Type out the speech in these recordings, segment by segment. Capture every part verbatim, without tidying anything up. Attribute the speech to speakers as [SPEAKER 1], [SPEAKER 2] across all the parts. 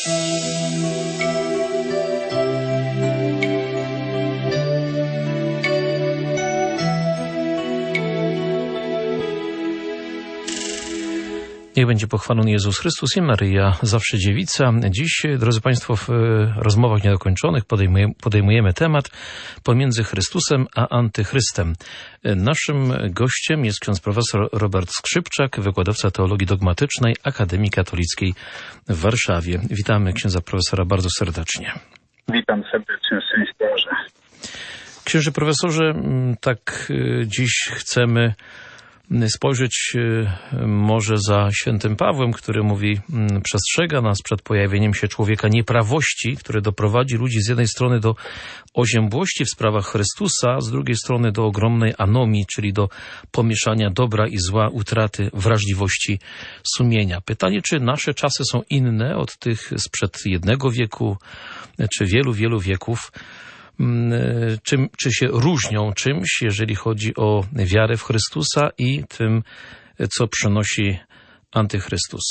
[SPEAKER 1] Niech będzie pochwalony Jezus Chrystus i Maryja, zawsze dziewica. Dziś, drodzy Państwo, w rozmowach niedokończonych podejmujemy, podejmujemy temat pomiędzy Chrystusem a Antychrystem. Naszym gościem jest ksiądz profesor Robert Skrzypczak, wykładowca teologii dogmatycznej Akademii Katolickiej w Warszawie. Witamy księdza profesora bardzo serdecznie.
[SPEAKER 2] Witam serdecznie, szczęść Boże.
[SPEAKER 1] Księże profesorze, tak dziś chcemy spojrzeć może za świętym Pawłem, który mówi, przestrzega nas przed pojawieniem się człowieka nieprawości, które doprowadzi ludzi z jednej strony do oziębłości w sprawach Chrystusa, z drugiej strony do ogromnej anomii, czyli do pomieszania dobra i zła, utraty wrażliwości sumienia. Pytanie, czy nasze czasy są inne od tych sprzed jednego wieku, czy wielu, wielu wieków? Czym, czy się różnią czymś, jeżeli chodzi o wiarę w Chrystusa i tym, co przynosi Antychrystus?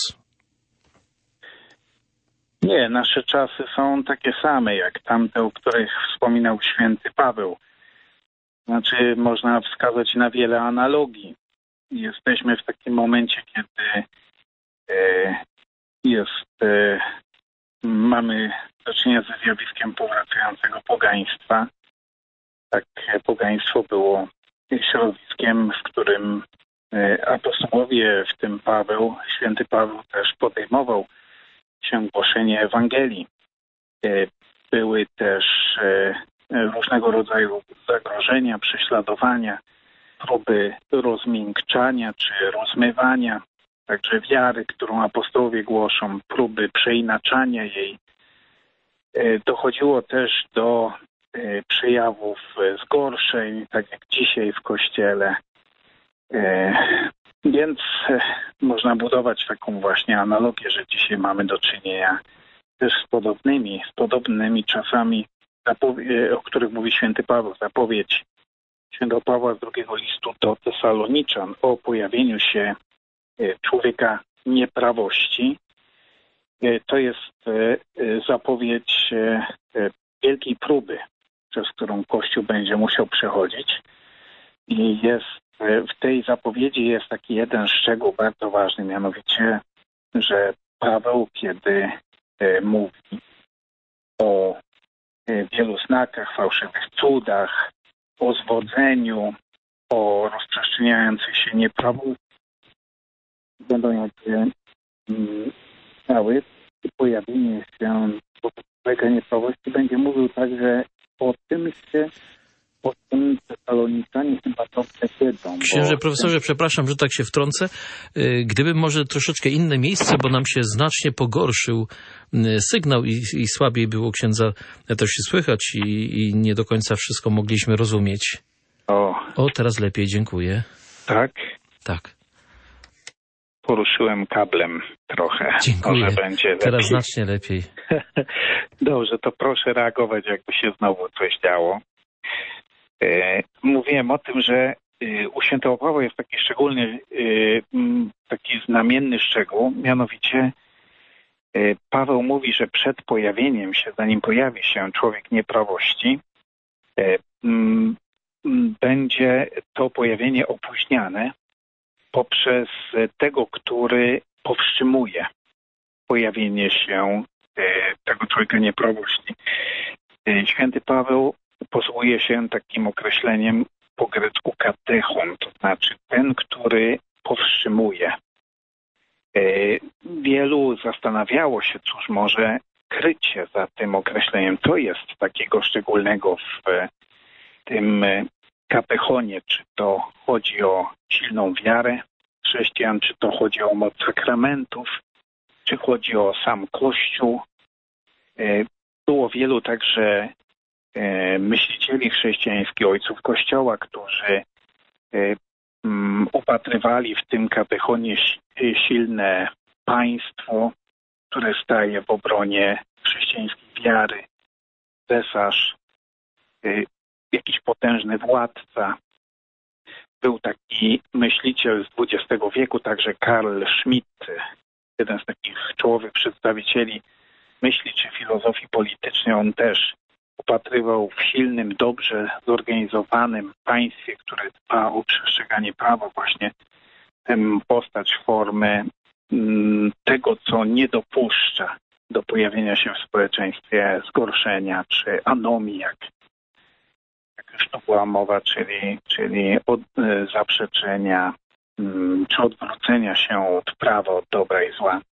[SPEAKER 2] Nie, nasze czasy są takie same jak tamte, o których wspominał święty Paweł. Znaczy, można wskazać na wiele analogii. Jesteśmy w takim momencie, kiedy e, jest, e, mamy do czynienia ze zjawiskiem powracającego pogaństwa. Tak, pogaństwo było środowiskiem, w którym apostołowie, w tym Paweł, święty Paweł też podejmował się głoszenie Ewangelii. Były też różnego rodzaju zagrożenia, prześladowania, próby rozmiękczania czy rozmywania, także wiary, którą apostołowie głoszą, próby przeinaczania jej. Dochodziło też do przejawów zgorszeń, tak jak dzisiaj w Kościele. Więc można budować taką właśnie analogię, że dzisiaj mamy do czynienia też z podobnymi, z podobnymi czasami, o których mówi święty Paweł. Zapowiedź świętego Pawła z drugiego listu do Tesaloniczan o pojawieniu się człowieka nieprawości. To jest zapowiedź wielkiej próby, przez którą Kościół będzie musiał przechodzić. I jest w tej zapowiedzi jest taki jeden szczegół bardzo ważny, mianowicie, że Paweł, kiedy mówi o wielu znakach, fałszywych cudach, o zwodzeniu, o rozprzestrzeniających się nieprawości, będą jakby cały pojawienie się człowieka nieprawości, będzie mówił także o tym się, o tym Tesaloniczanie chyba dobrze wiedzą.
[SPEAKER 1] Księże profesorze, przepraszam, że tak się wtrącę. Gdyby może troszeczkę inne miejsce, bo nam się znacznie pogorszył sygnał i, i słabiej było księdza też się słychać i, i nie do końca wszystko mogliśmy rozumieć.
[SPEAKER 2] O,
[SPEAKER 1] o teraz lepiej, dziękuję.
[SPEAKER 2] Tak?
[SPEAKER 1] Tak.
[SPEAKER 2] Poruszyłem kablem trochę.
[SPEAKER 1] Dziękuję.
[SPEAKER 2] Może będzie lepiej.
[SPEAKER 1] Teraz znacznie lepiej.
[SPEAKER 2] Dobrze, to proszę reagować, jakby się znowu coś działo. Mówiłem o tym, że u świętego Pawła jest taki szczególny, taki znamienny szczegół, mianowicie Paweł mówi, że przed pojawieniem się, zanim pojawi się człowiek nieprawości, będzie to pojawienie opóźniane poprzez tego, który powstrzymuje pojawienie się tego człowieka nieprawości. Święty Paweł posługuje się takim określeniem po grecku katechon, to znaczy ten, który powstrzymuje. Wielu zastanawiało się, cóż może kryć się za tym określeniem. Co jest takiego szczególnego w tym katechonie? Czy to chodzi o silną wiarę chrześcijan, czy to chodzi o moc sakramentów, czy chodzi o sam Kościół? Było wielu także myślicieli chrześcijańskich, ojców Kościoła, którzy upatrywali w tym katechonie silne państwo, które staje w obronie chrześcijańskiej wiary, cesarz, jakiś potężny władca. Był taki myśliciel z dwudziestego wieku, także Karl Schmitt, jeden z takich czołowych przedstawicieli myśli czy filozofii politycznej on też upatrywał w silnym, dobrze zorganizowanym państwie, które dba o przestrzeganie prawa, właśnie tę postać formy tego, co nie dopuszcza do pojawienia się w społeczeństwie zgorszenia czy anomii, jak, jak już to była mowa, czyli, czyli od, zaprzeczenia czy odwrócenia się od prawa, od dobra i zła.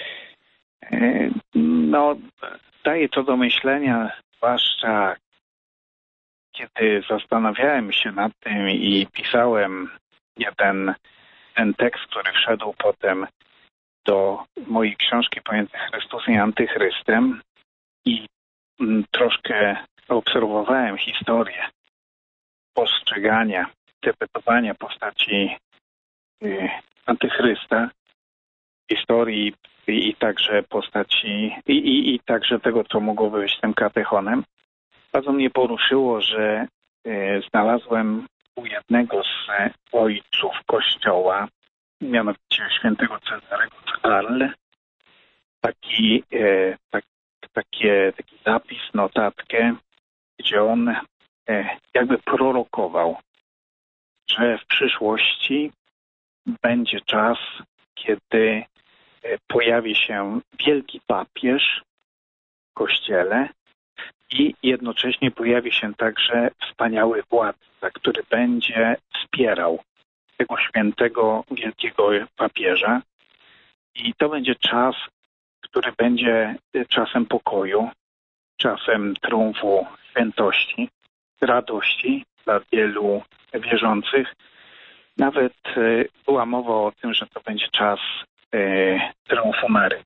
[SPEAKER 2] No, daje to do myślenia, zwłaszcza kiedy zastanawiałem się nad tym i pisałem jeden ten tekst, który wszedł potem do mojej książki Pomiędzy Chrystusem i Antychrystem i troszkę obserwowałem historię postrzegania, interpretowania postaci Antychrysta, historii i, i także postaci i, i, i także tego, co mogłoby być tym katechonem. Bardzo mnie poruszyło, że y, znalazłem u jednego z ojców Kościoła, mianowicie świętego Cezarego Arl, taki, y, tak, takie, taki zapis, notatkę, gdzie on y, jakby prorokował, że w przyszłości będzie czas, kiedy pojawi się wielki papież w Kościele i jednocześnie pojawi się także wspaniały władca, który będzie wspierał tego świętego, wielkiego papieża. I to będzie czas, który będzie czasem pokoju, czasem triumfu świętości, radości dla wielu wierzących. Nawet była mowa o tym, że to będzie czas triumfu Mary.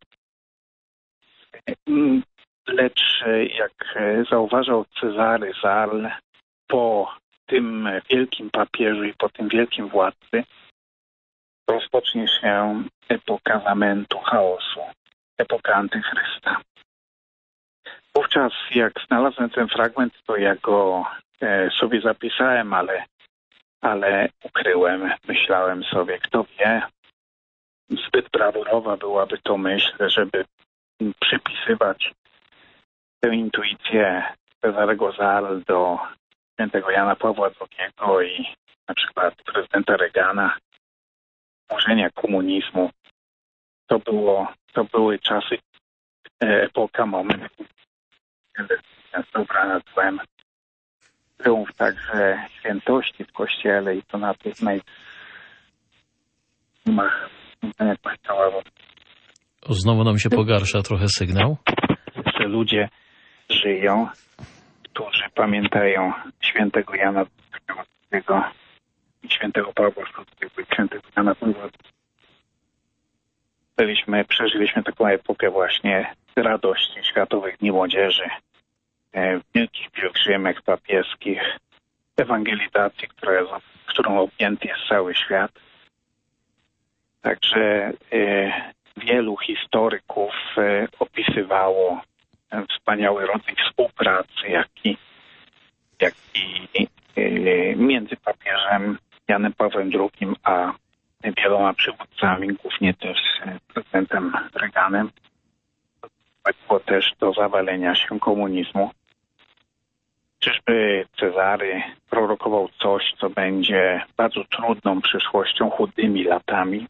[SPEAKER 2] Lecz jak zauważał Cezary z Arles, po tym wielkim papieżu i po tym wielkim władcy rozpocznie się epoka zamętu, chaosu, epoka Antychrysta. Wówczas jak znalazłem ten fragment, to ja go sobie zapisałem, ale, ale ukryłem. Myślałem sobie, kto wie, zbyt brawurowa byłaby to myśl, żeby przypisywać tę intuicję Cezarego z Arles do świętego Jana Pawła drugiego i na przykład prezydenta Reagana, tworzenia komunizmu. To było, to były czasy, epoka, moment, kiedy dobra nad złem, triumf także świętości w Kościele i to na tych najmach Kościoła.
[SPEAKER 1] Znowu nam się pogarsza trochę sygnał.
[SPEAKER 2] Że ludzie żyją, którzy pamiętają świętego Jana drugiego i świętego Pawła drugiego i świętego Jana Pawła. Byliśmy, przeżyliśmy taką epokę właśnie radości Światowych Dni Młodzieży, wielkich pielgrzymek papieskich, ewangelizacji, która, którą objęty jest cały świat. Także y, wielu historyków y, opisywało wspaniały rodzaj współpracy, jaki, jaki y, między papieżem Janem Pawłem drugim a wieloma przywódcami, głównie też prezydentem Reaganem. Doprowadziło też do zawalenia się komunizmu. Czyżby Cezary prorokował coś, co będzie bardzo trudną przyszłością, chudymi latami?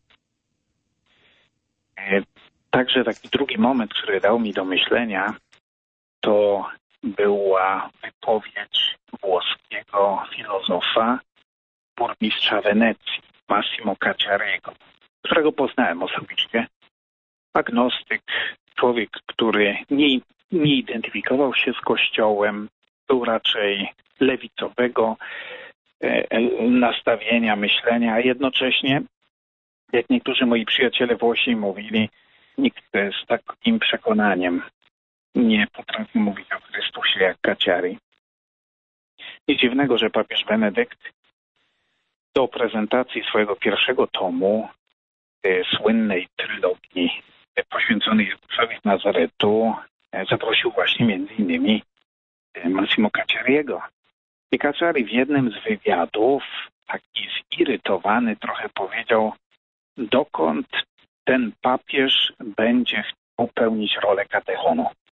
[SPEAKER 2] Także taki drugi moment, który dał mi do myślenia, to była wypowiedź włoskiego filozofa, burmistrza Wenecji, Massimo Cacciariego, którego poznałem osobiście. Agnostyk, człowiek, który nie, nie identyfikował się z Kościołem, był raczej lewicowego e, nastawienia, myślenia, a jednocześnie, jak niektórzy moi przyjaciele Włosi mówili, nikt z takim przekonaniem nie potrafi mówić o Chrystusie jak Cacciari. Nic dziwnego, że papież Benedykt do prezentacji swojego pierwszego tomu, e, słynnej trylogii e, poświęconej Jezusowi z Nazaretu, e, zaprosił właśnie między innymi e, Massimo Cacciariego. I Cacciari w jednym z wywiadów, taki zirytowany, trochę powiedział, dokąd ten papież będzie chciał pełnić rolę katechonu.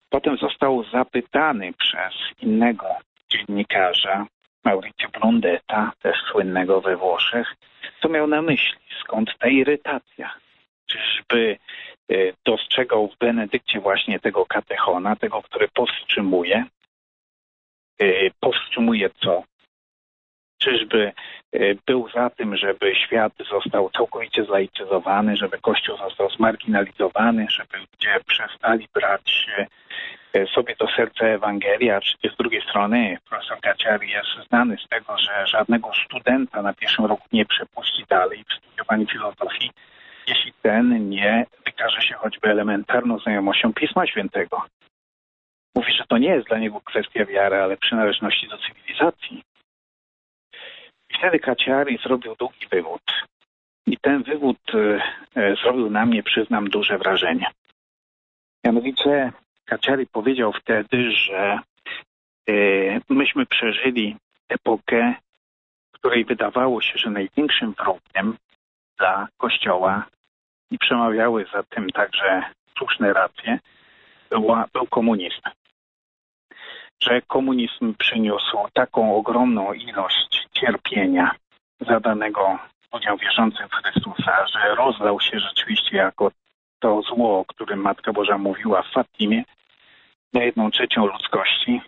[SPEAKER 2] Potem został zapytany przez innego dziennikarza, Maurizio Blondetta, też słynnego we Włoszech, co miał na myśli, skąd ta irytacja. Czyżby dostrzegał w Benedykcie właśnie tego katechona, tego, który powstrzymuje. Powstrzymuje co? Czyżby był za tym, żeby świat został całkowicie zlaicyzowany, żeby Kościół został zmarginalizowany, żeby ludzie przestali brać sobie do serca Ewangelię, a przecież z drugiej strony profesor Cacciari jest znany z tego, że żadnego studenta na pierwszym roku nie przepuści dalej w studiowaniu filozofii, jeśli ten nie wykaże się choćby elementarną znajomością Pisma Świętego. Mówi, że to nie jest dla niego kwestia wiary, ale przynależności do cywilizacji. I wtedy Cacciari zrobił długi wywód. I ten wywód e, zrobił na mnie, przyznam, duże wrażenie. Mianowicie Cacciari powiedział wtedy, że e, myśmy przeżyli epokę, w której wydawało się, że największym wrogiem dla Kościoła i przemawiały za tym także słuszne racje, była, był komunizm. Że komunizm przyniósł taką ogromną ilość cierpienia zadanego ludziom wierzącym w Chrystusa, że rozlał się rzeczywiście jako to zło, o którym Matka Boża mówiła w Fatimie, na jedną trzecią ludzkości.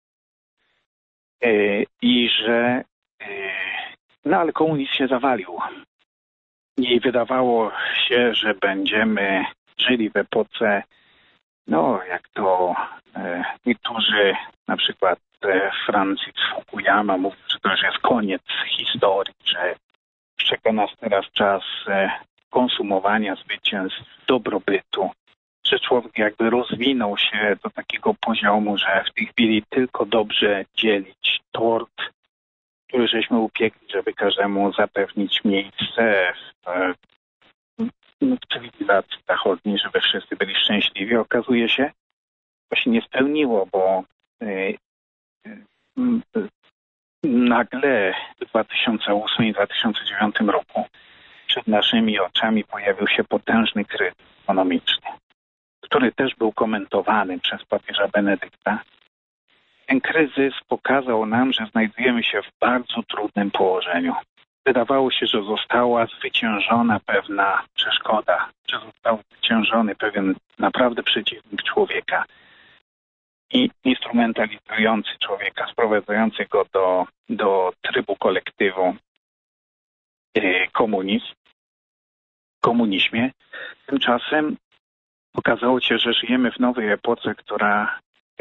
[SPEAKER 2] I że no ale komunizm się zawalił. I wydawało się, że będziemy żyli w epoce, no jak to e, niektórzy, na przykład e, Francis Fukuyama mówił, że to już jest koniec historii, że czeka nas teraz czas e, konsumowania zwycięstw, dobrobytu, że człowiek jakby rozwinął się do takiego poziomu, że w tej chwili tylko dobrze dzielić tort, który żeśmy upiekli, żeby każdemu zapewnić miejsce w, w cywilizacji zachodniej, żeby wszyscy byli szczęśliwi. Okazuje się, to się nie spełniło, bo y, y, nagle w dwa tysiące ósmym i dwa tysiące dziewiątym roku przed naszymi oczami pojawił się potężny kryzys ekonomiczny, który też był komentowany przez papieża Benedykta. Ten kryzys pokazał nam, że znajdujemy się w bardzo trudnym położeniu. Wydawało się, że została zwyciężona pewna przeszkoda, że został zwyciężony pewien naprawdę przeciwnik człowieka i instrumentalizujący człowieka, sprowadzający go do, do trybu kolektywu komunizm, komunizmie. Tymczasem okazało się, że żyjemy w nowej epoce, która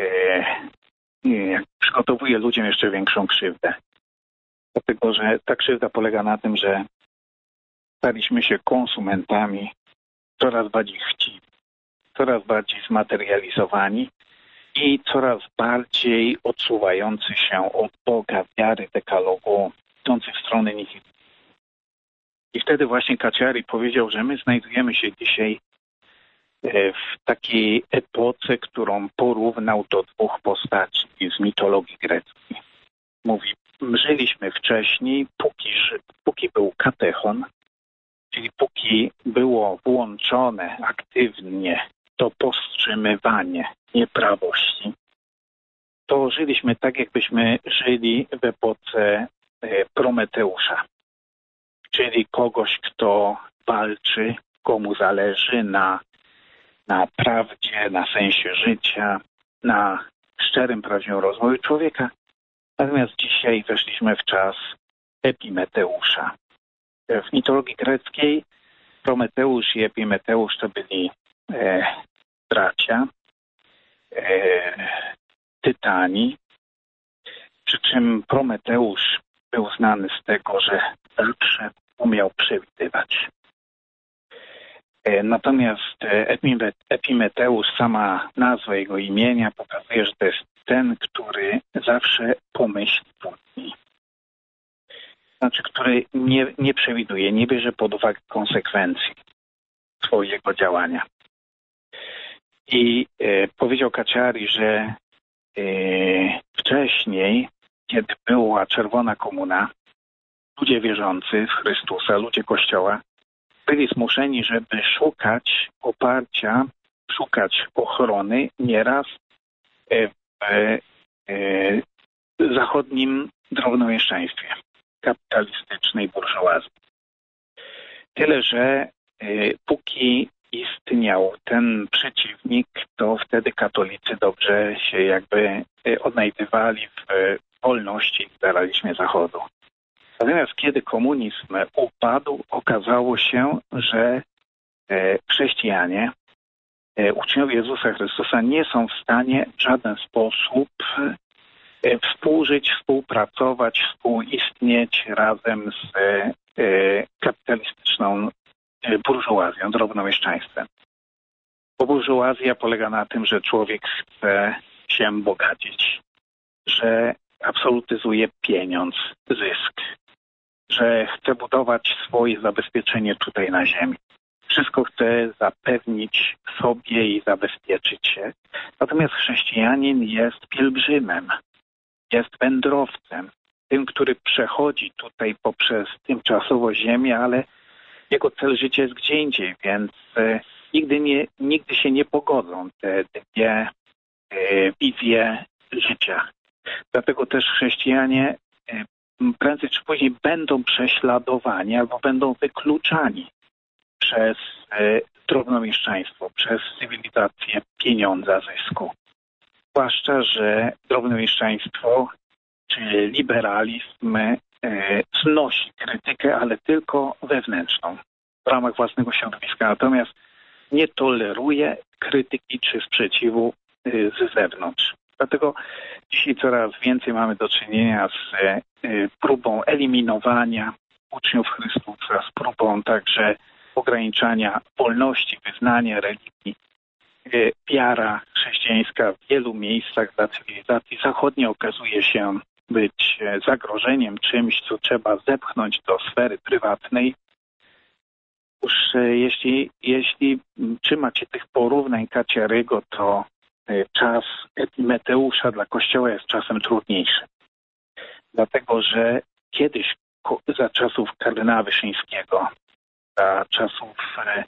[SPEAKER 2] przygotowuje ludziom jeszcze większą krzywdę. Dlatego, że ta krzywda polega na tym, że staliśmy się konsumentami coraz bardziej chciwi, coraz bardziej zmaterializowani i coraz bardziej odsuwający się od Boga, wiary, dekalogu, idący w stronę nihilizmu. I wtedy właśnie Cacciari powiedział, że my znajdujemy się dzisiaj w takiej epoce, którą porównał do dwóch postaci z mitologii greckiej. Mówi, żyliśmy wcześniej, póki, póki był katechon, czyli póki było włączone aktywnie to powstrzymywanie nieprawości, to żyliśmy tak, jakbyśmy żyli w epoce Prometeusza, czyli kogoś, kto walczy, komu zależy na na prawdzie, na sensie życia, na szczerym, prawdziwym rozwoju człowieka. Natomiast dzisiaj weszliśmy w czas Epimeteusza. W mitologii greckiej Prometeusz i Epimeteusz to byli e, bracia, e, tytani, przy czym Prometeusz był znany z tego, że zawsze umiał przewidywać. Natomiast Epimeteusz, sama nazwa jego imienia pokazuje, że to jest ten, który zawsze pomyśli później. Znaczy, który nie, nie przewiduje, nie bierze pod uwagę konsekwencji swojego działania. I e, powiedział Cacciari, że e, wcześniej, kiedy była Czerwona Komuna, ludzie wierzący w Chrystusa, ludzie Kościoła, byli zmuszeni, żeby szukać oparcia, szukać ochrony nieraz w zachodnim drobnomieszczaństwie, kapitalistycznej burżuazji. Tyle, że póki istniał ten przeciwnik, to wtedy katolicy dobrze się jakby odnajdywali w wolności i liberalizmie Zachodu. Natomiast kiedy komunizm upadł, okazało się, że chrześcijanie, uczniowie Jezusa Chrystusa nie są w stanie w żaden sposób współżyć, współpracować, współistnieć razem z kapitalistyczną burżuazją, drobnomieszczaństwem. Bo burżuazja polega na tym, że człowiek chce się bogacić, że absolutyzuje pieniądz, zysk, że chce budować swoje zabezpieczenie tutaj na ziemi. Wszystko chce zapewnić sobie i zabezpieczyć się. Natomiast chrześcijanin jest pielgrzymem, jest wędrowcem, tym, który przechodzi tutaj poprzez tymczasowo ziemię, ale jego cel życia jest gdzie indziej, więc e, nigdy, nie, nigdy się nie pogodzą te dwie e, wizje życia. Dlatego też chrześcijanie e, prędzej czy później będą prześladowani albo będą wykluczani przez e, drobnomieszczaństwo, przez cywilizację pieniądza, zysku. Zwłaszcza, że drobnomieszczaństwo czy liberalizm e, znosi krytykę, ale tylko wewnętrzną, w ramach własnego środowiska. Natomiast nie toleruje krytyki czy sprzeciwu e, z zewnątrz. Dlatego dzisiaj coraz więcej mamy do czynienia z e, próbą eliminowania uczniów Chrystusa, z próbą także ograniczania wolności wyznania religii. Wiara chrześcijańska w wielu miejscach dla cywilizacji zachodniej okazuje się być zagrożeniem, czymś, co trzeba zepchnąć do sfery prywatnej. Już jeśli, jeśli trzymacie tych porównań Kaciarygo, to czas Epimeteusza dla Kościoła jest czasem trudniejszy. Dlatego, że kiedyś za czasów kardynała Wyszyńskiego, za czasów e,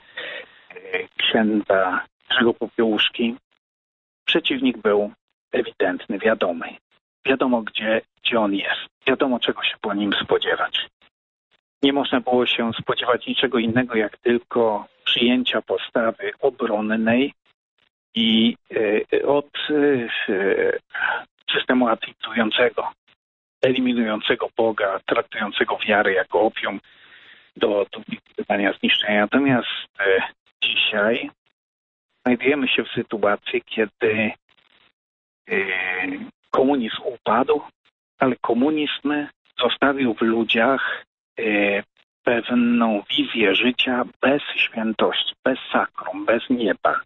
[SPEAKER 2] księdza Jerzego Popiełuszki, przeciwnik był ewidentny, wiadomy. Wiadomo, gdzie, gdzie on jest. Wiadomo, czego się po nim spodziewać. Nie można było się spodziewać niczego innego, jak tylko przyjęcia postawy obronnej i e, od e, systemu ateizującego, eliminującego Boga, traktującego wiarę jako opium do, do wykonywania zniszczenia. Natomiast e, dzisiaj znajdujemy się w sytuacji, kiedy e, komunizm upadł, ale komunizm zostawił w ludziach e, pewną wizję życia bez świętości, bez sakrum, bez nieba.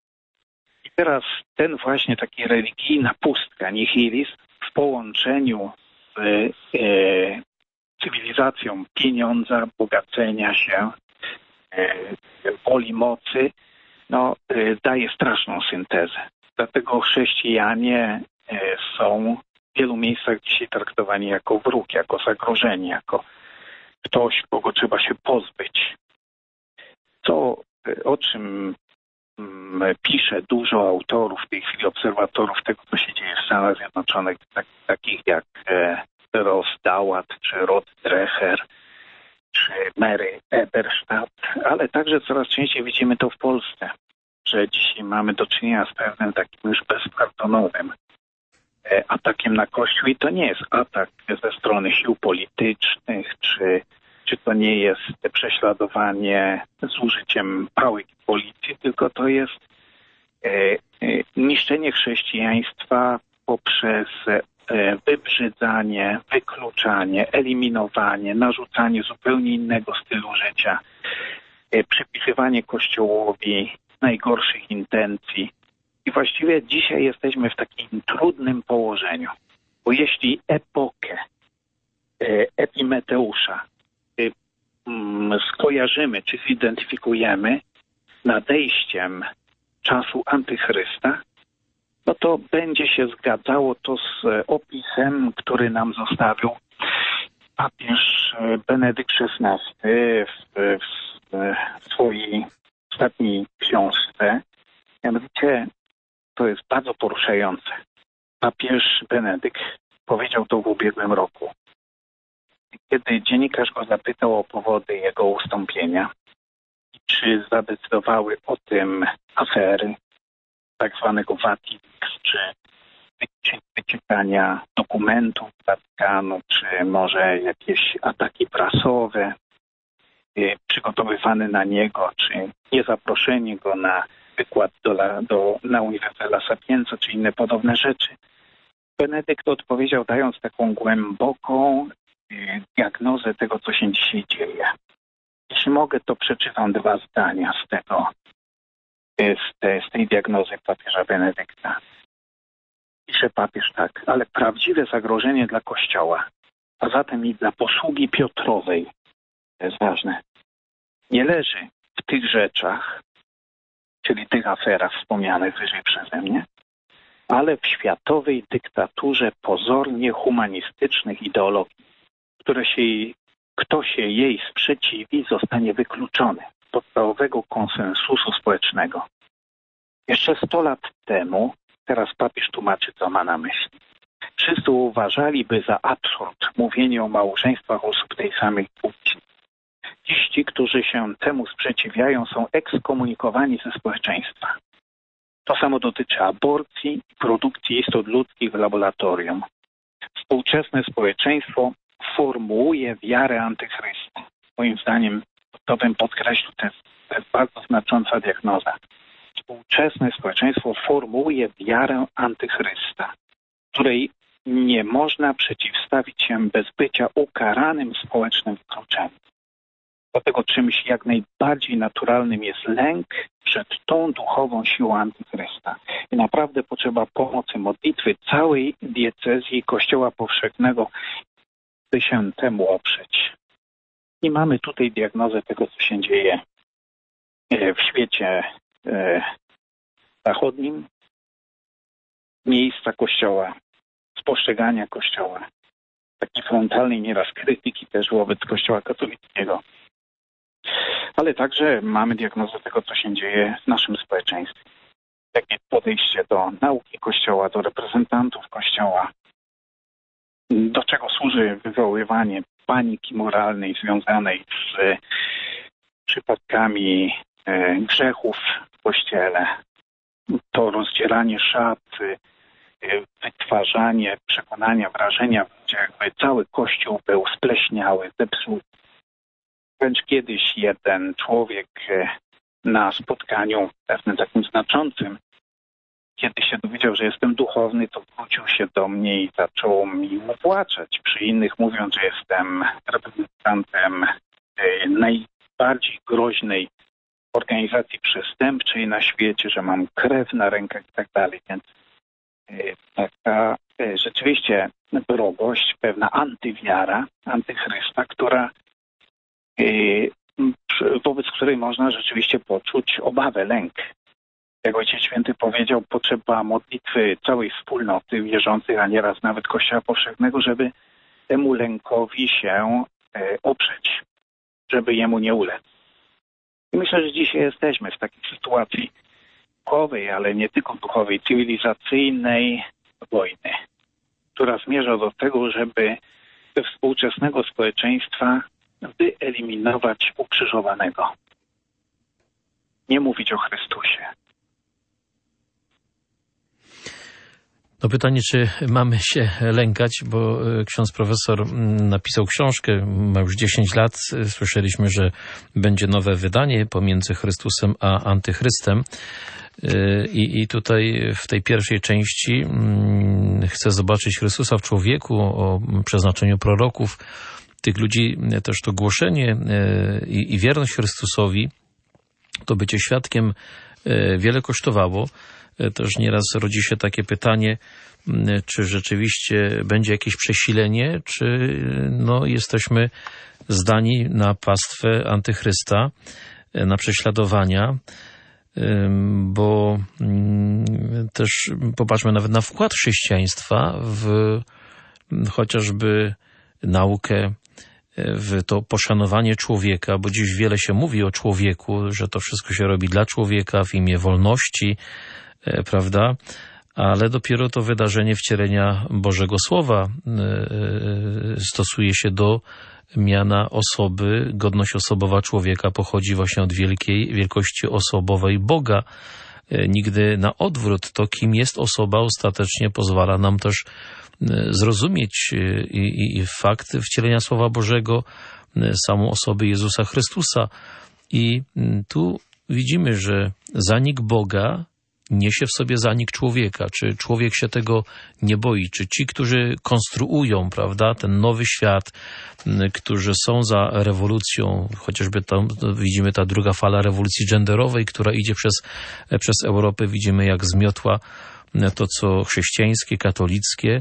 [SPEAKER 2] I teraz ten właśnie taki religijna pustka, nihilizm w połączeniu z e, cywilizacją pieniądza, bogacenia się, e, woli mocy, no, e, daje straszną syntezę. Dlatego chrześcijanie e, są w wielu miejscach dzisiaj traktowani jako wróg, jako zagrożenie, jako ktoś, kogo trzeba się pozbyć. To, o czym mm, pisze dużo autorów, w tej chwili obserwatorów tego, co się dzieje w Stanach Zjednoczonych, tak, takich jak e, Ross Dawat, czy Rod Dreher, czy Mary Eberstadt, ale także coraz częściej widzimy to w Polsce, że dzisiaj mamy do czynienia z pewnym takim już bezpardonowym atakiem na Kościół i to nie jest atak ze strony sił politycznych, czy, czy to nie jest prześladowanie z użyciem pałek i policji, tylko to jest e, e, niszczenie chrześcijaństwa poprzez e, wybrzydzanie, wykluczanie, eliminowanie, narzucanie zupełnie innego stylu życia, e, przypisywanie Kościołowi najgorszych intencji. I właściwie dzisiaj jesteśmy w takim trudnym położeniu, bo jeśli epokę e, Epimeteusza e, m, skojarzymy czy zidentyfikujemy nadejściem czasu Antychrysta, no to będzie się zgadzało to z opisem, który nam zostawił papież Benedykt szesnasty w, w, w swojej ostatniej książce. Mianowicie to jest bardzo poruszające. Papież Benedykt powiedział to w ubiegłym roku. Kiedy dziennikarz go zapytał o powody jego ustąpienia, czy zadecydowały o tym afery tak zwanego Watilix, czy wyciekania dokumentów Watykanu, czy może jakieś ataki prasowe przygotowywane na niego, czy niezaproszenie go na wykład do, do, na Uniwersytet La Sapienza, czy inne podobne rzeczy. Benedykt odpowiedział, dając taką głęboką diagnozę tego, co się dzisiaj dzieje. Jeśli mogę, to przeczytam dwa zdania z tego, z, te, z tej diagnozy papieża Benedykta. Pisze papież tak, ale prawdziwe zagrożenie dla Kościoła, a zatem i dla posługi Piotrowej, to jest ważne, nie leży w tych rzeczach, czyli tych aferach wspomnianych wyżej przeze mnie, ale w światowej dyktaturze pozornie humanistycznych ideologii, które się, kto się jej sprzeciwi, zostanie wykluczony z podstawowego konsensusu społecznego. Jeszcze sto lat temu, teraz papież tłumaczy, co ma na myśli, wszyscy uważaliby za absurd mówienie o małżeństwach osób tej samej płci. Dziś ci, którzy się temu sprzeciwiają, są ekskomunikowani ze społeczeństwa. To samo dotyczy aborcji i produkcji istot ludzkich w laboratorium. Współczesne społeczeństwo formułuje wiarę antychrysta. Moim zdaniem, to bym podkreślił, to jest, to jest bardzo znacząca diagnoza. Współczesne społeczeństwo formułuje wiarę antychrysta, której nie można przeciwstawić się bez bycia ukaranym społecznym wykluczeniem. Dlatego czymś jak najbardziej naturalnym jest lęk przed tą duchową siłą antychrysta. I naprawdę potrzeba pomocy, modlitwy całej diecezji Kościoła Powszechnego, by się temu oprzeć. I mamy tutaj diagnozę tego, co się dzieje w świecie zachodnim, miejsca Kościoła, spostrzegania Kościoła, takiej frontalnej nieraz krytyki też wobec Kościoła katolickiego. Ale także mamy diagnozę tego, co się dzieje w naszym społeczeństwie. Jakie podejście do nauki Kościoła, do reprezentantów Kościoła, do czego służy wywoływanie paniki moralnej związanej z przypadkami grzechów w Kościele, to rozdzieranie szat, wytwarzanie przekonania, wrażenia, jakby cały Kościół był spleśniały, zepsuty. Wręcz kiedyś jeden człowiek na spotkaniu pewnym takim znaczącym, kiedy się dowiedział, że jestem duchowny, to wrócił się do mnie i zaczął mi upłaczać. Przy innych mówiąc, że jestem reprezentantem najbardziej groźnej organizacji przestępczej na świecie, że mam krew na rękach i tak dalej. Więc taka rzeczywiście wrogość, pewna antywiara, antychrysta, która wobec której można rzeczywiście poczuć obawę, lęk. Jak Ojciec Święty powiedział, potrzeba modlitwy całej wspólnoty wierzących, a nieraz nawet Kościoła Powszechnego, żeby temu lękowi się oprzeć, żeby jemu nie ulec. I myślę, że dzisiaj jesteśmy w takiej sytuacji duchowej, ale nie tylko duchowej, cywilizacyjnej wojny, która zmierza do tego, żeby ze współczesnego społeczeństwa wyeliminować ukrzyżowanego. Nie mówić o Chrystusie.
[SPEAKER 1] No pytanie, czy mamy się lękać, bo ksiądz profesor napisał książkę, ma już dziesięć lat. Słyszeliśmy, że będzie nowe wydanie pomiędzy Chrystusem a Antychrystem. I, i tutaj w tej pierwszej części chcę zobaczyć Chrystusa w człowieku, o przeznaczeniu proroków, tych ludzi, też to głoszenie i, i wierność Chrystusowi, to bycie świadkiem wiele kosztowało. Też nieraz rodzi się takie pytanie, czy rzeczywiście będzie jakieś przesilenie, czy no, jesteśmy zdani na pastwę Antychrysta, na prześladowania, bo też popatrzmy nawet na wkład chrześcijaństwa w chociażby naukę, w to poszanowanie człowieka, bo dziś wiele się mówi o człowieku, że to wszystko się robi dla człowieka w imię wolności, prawda? Ale dopiero to wydarzenie wcielenia Bożego Słowa stosuje się do miana osoby. Godność osobowa człowieka pochodzi właśnie od wielkiej wielkości osobowej Boga. Nigdy na odwrót. To, kim jest osoba, ostatecznie pozwala nam też zrozumieć i, i, i fakt wcielenia Słowa Bożego, samą osoby Jezusa Chrystusa. I tu widzimy, że zanik Boga niesie w sobie zanik człowieka. Czy człowiek się tego nie boi? Czy ci, którzy konstruują, prawda, ten nowy świat, którzy są za rewolucją, chociażby tam widzimy ta druga fala rewolucji genderowej, która idzie przez, przez Europę, widzimy jak zmiotła to, co chrześcijańskie, katolickie.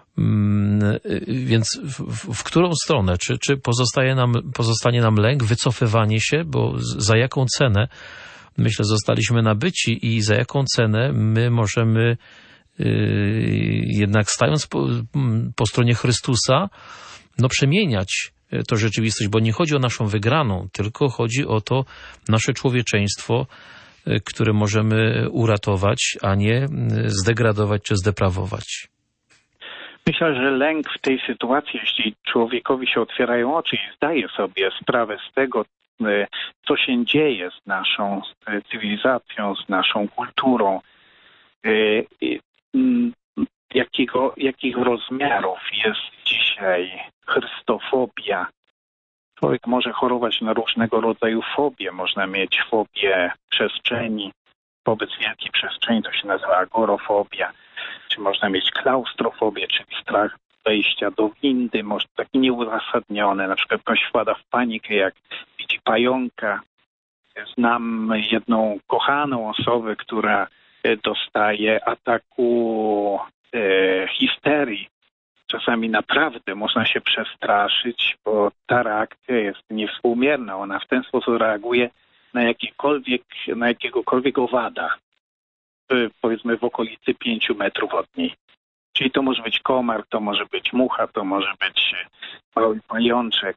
[SPEAKER 1] Więc w, w którą stronę? Czy, czy pozostaje nam, pozostanie nam lęk, wycofywanie się, bo za jaką cenę, myślę, zostaliśmy nabyci i za jaką cenę my możemy yy, jednak stając po, po stronie Chrystusa, no przemieniać to rzeczywistość, bo nie chodzi o naszą wygraną, tylko chodzi o to nasze człowieczeństwo, które możemy uratować, a nie zdegradować czy zdeprawować.
[SPEAKER 2] Myślę, że lęk w tej sytuacji, jeśli człowiekowi się otwierają oczy i zdaje sobie sprawę z tego, co się dzieje z naszą cywilizacją, z naszą kulturą, jakiego, jakich rozmiarów jest dzisiaj chrystofobia. Człowiek może chorować na różnego rodzaju fobie. Można mieć fobię przestrzeni, wobec wielkiej przestrzeni, to się nazywa agorofobia. Czy można mieć klaustrofobię, czyli strach wejścia do windy, może taki nieuzasadniony, na przykład ktoś wpada w panikę, jak widzi pająka. Znam jedną kochaną osobę, która dostaje ataku e, histerii. Czasami naprawdę można się przestraszyć, bo ta reakcja jest niewspółmierna. Ona w ten sposób reaguje na jakikolwiek, na jakiegokolwiek owada, powiedzmy w okolicy pięciu metrów od niej. Czyli to może być komar, to może być mucha, to może być mały pajączek.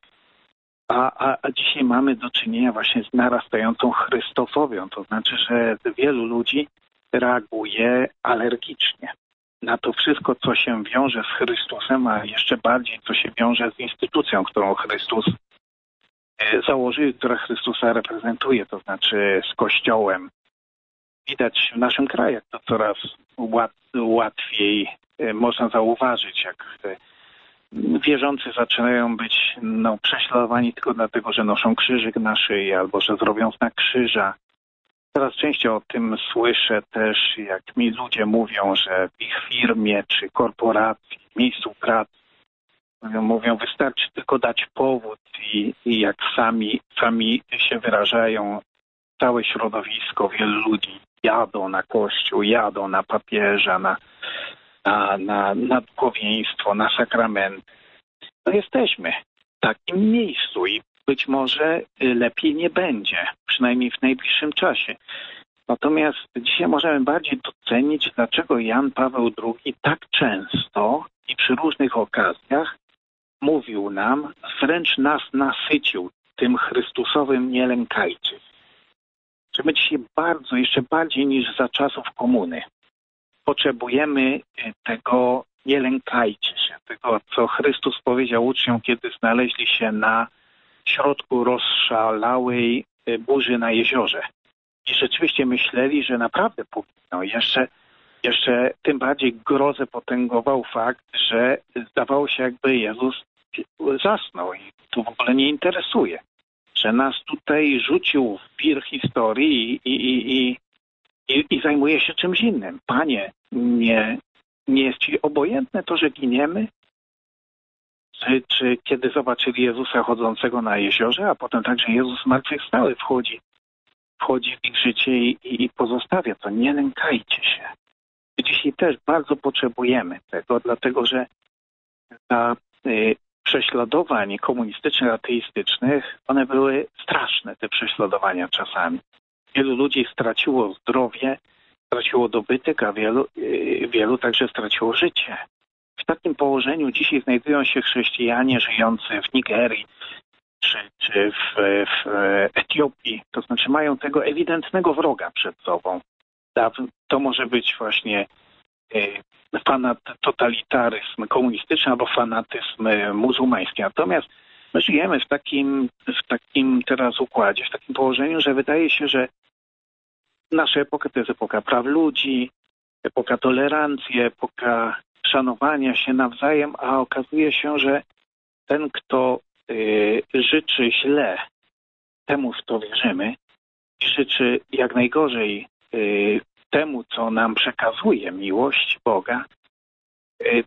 [SPEAKER 2] A, a, a dzisiaj mamy do czynienia właśnie z narastającą chrystofobią. To znaczy, że wielu ludzi reaguje alergicznie na to wszystko, co się wiąże z Chrystusem, a jeszcze bardziej, co się wiąże z instytucją, którą Chrystus założył, która Chrystusa reprezentuje, to znaczy z Kościołem. Widać w naszym kraju, jak to coraz łat, łatwiej można zauważyć, jak wierzący zaczynają być no, prześladowani tylko dlatego, że noszą krzyżyk na szyi albo że zrobią znak krzyża. Coraz częściej o tym słyszę też, jak mi ludzie mówią, że w ich firmie czy korporacji, miejscu pracy mówią, mówią wystarczy tylko dać powód i, i jak sami, sami się wyrażają, całe środowisko, wielu ludzi jadą na kościół, jadą na papieża, na, na, na, na duchowieństwo, na sakramenty. No jesteśmy w takim miejscu i być może lepiej nie będzie, przynajmniej w najbliższym czasie. Natomiast dzisiaj możemy bardziej docenić, dlaczego Jan Paweł drugi tak często i przy różnych okazjach mówił nam, wręcz nas nasycił tym Chrystusowym nie lękajcie. Że my dzisiaj bardzo, jeszcze bardziej niż za czasów komuny potrzebujemy tego nie lękajcie się, tego, co Chrystus powiedział uczniom, kiedy znaleźli się na środku rozszalałej burzy na jeziorze. I rzeczywiście myśleli, że naprawdę poginą. Jeszcze, jeszcze tym bardziej grozę potęgował fakt, że zdawało się, jakby Jezus zasnął i tu w ogóle nie interesuje. Że nas tutaj rzucił w wir historii i, i, i, i, i zajmuje się czymś innym. Panie, nie, nie jest ci obojętne to, że giniemy? Czy, czy kiedy zobaczyli Jezusa chodzącego na jeziorze, a potem także Jezus zmartwychwstały wchodzi, wchodzi w ich życie i, i pozostawia to. Nie lękajcie się. Dzisiaj też bardzo potrzebujemy tego, dlatego że ta y, prześladowań komunistycznych, ateistycznych, one były straszne, te prześladowania czasami. Wielu ludzi straciło zdrowie, straciło dobytek, a wielu, yy, wielu także straciło życie. W takim położeniu dzisiaj znajdują się chrześcijanie żyjący w Nigerii czy, czy w, w Etiopii. To znaczy mają tego ewidentnego wroga przed sobą. To może być właśnie fanat, totalitaryzm komunistyczny albo fanatyzm muzułmański. Natomiast my żyjemy w takim, w takim teraz układzie, w takim położeniu, że wydaje się, że nasza epoka to jest epoka praw ludzi, epoka tolerancji, epoka szanowania się nawzajem, a okazuje się, że ten, kto y, życzy źle temu, w co wierzymy, i życzy jak najgorzej y, temu, co nam przekazuje miłość Boga, y,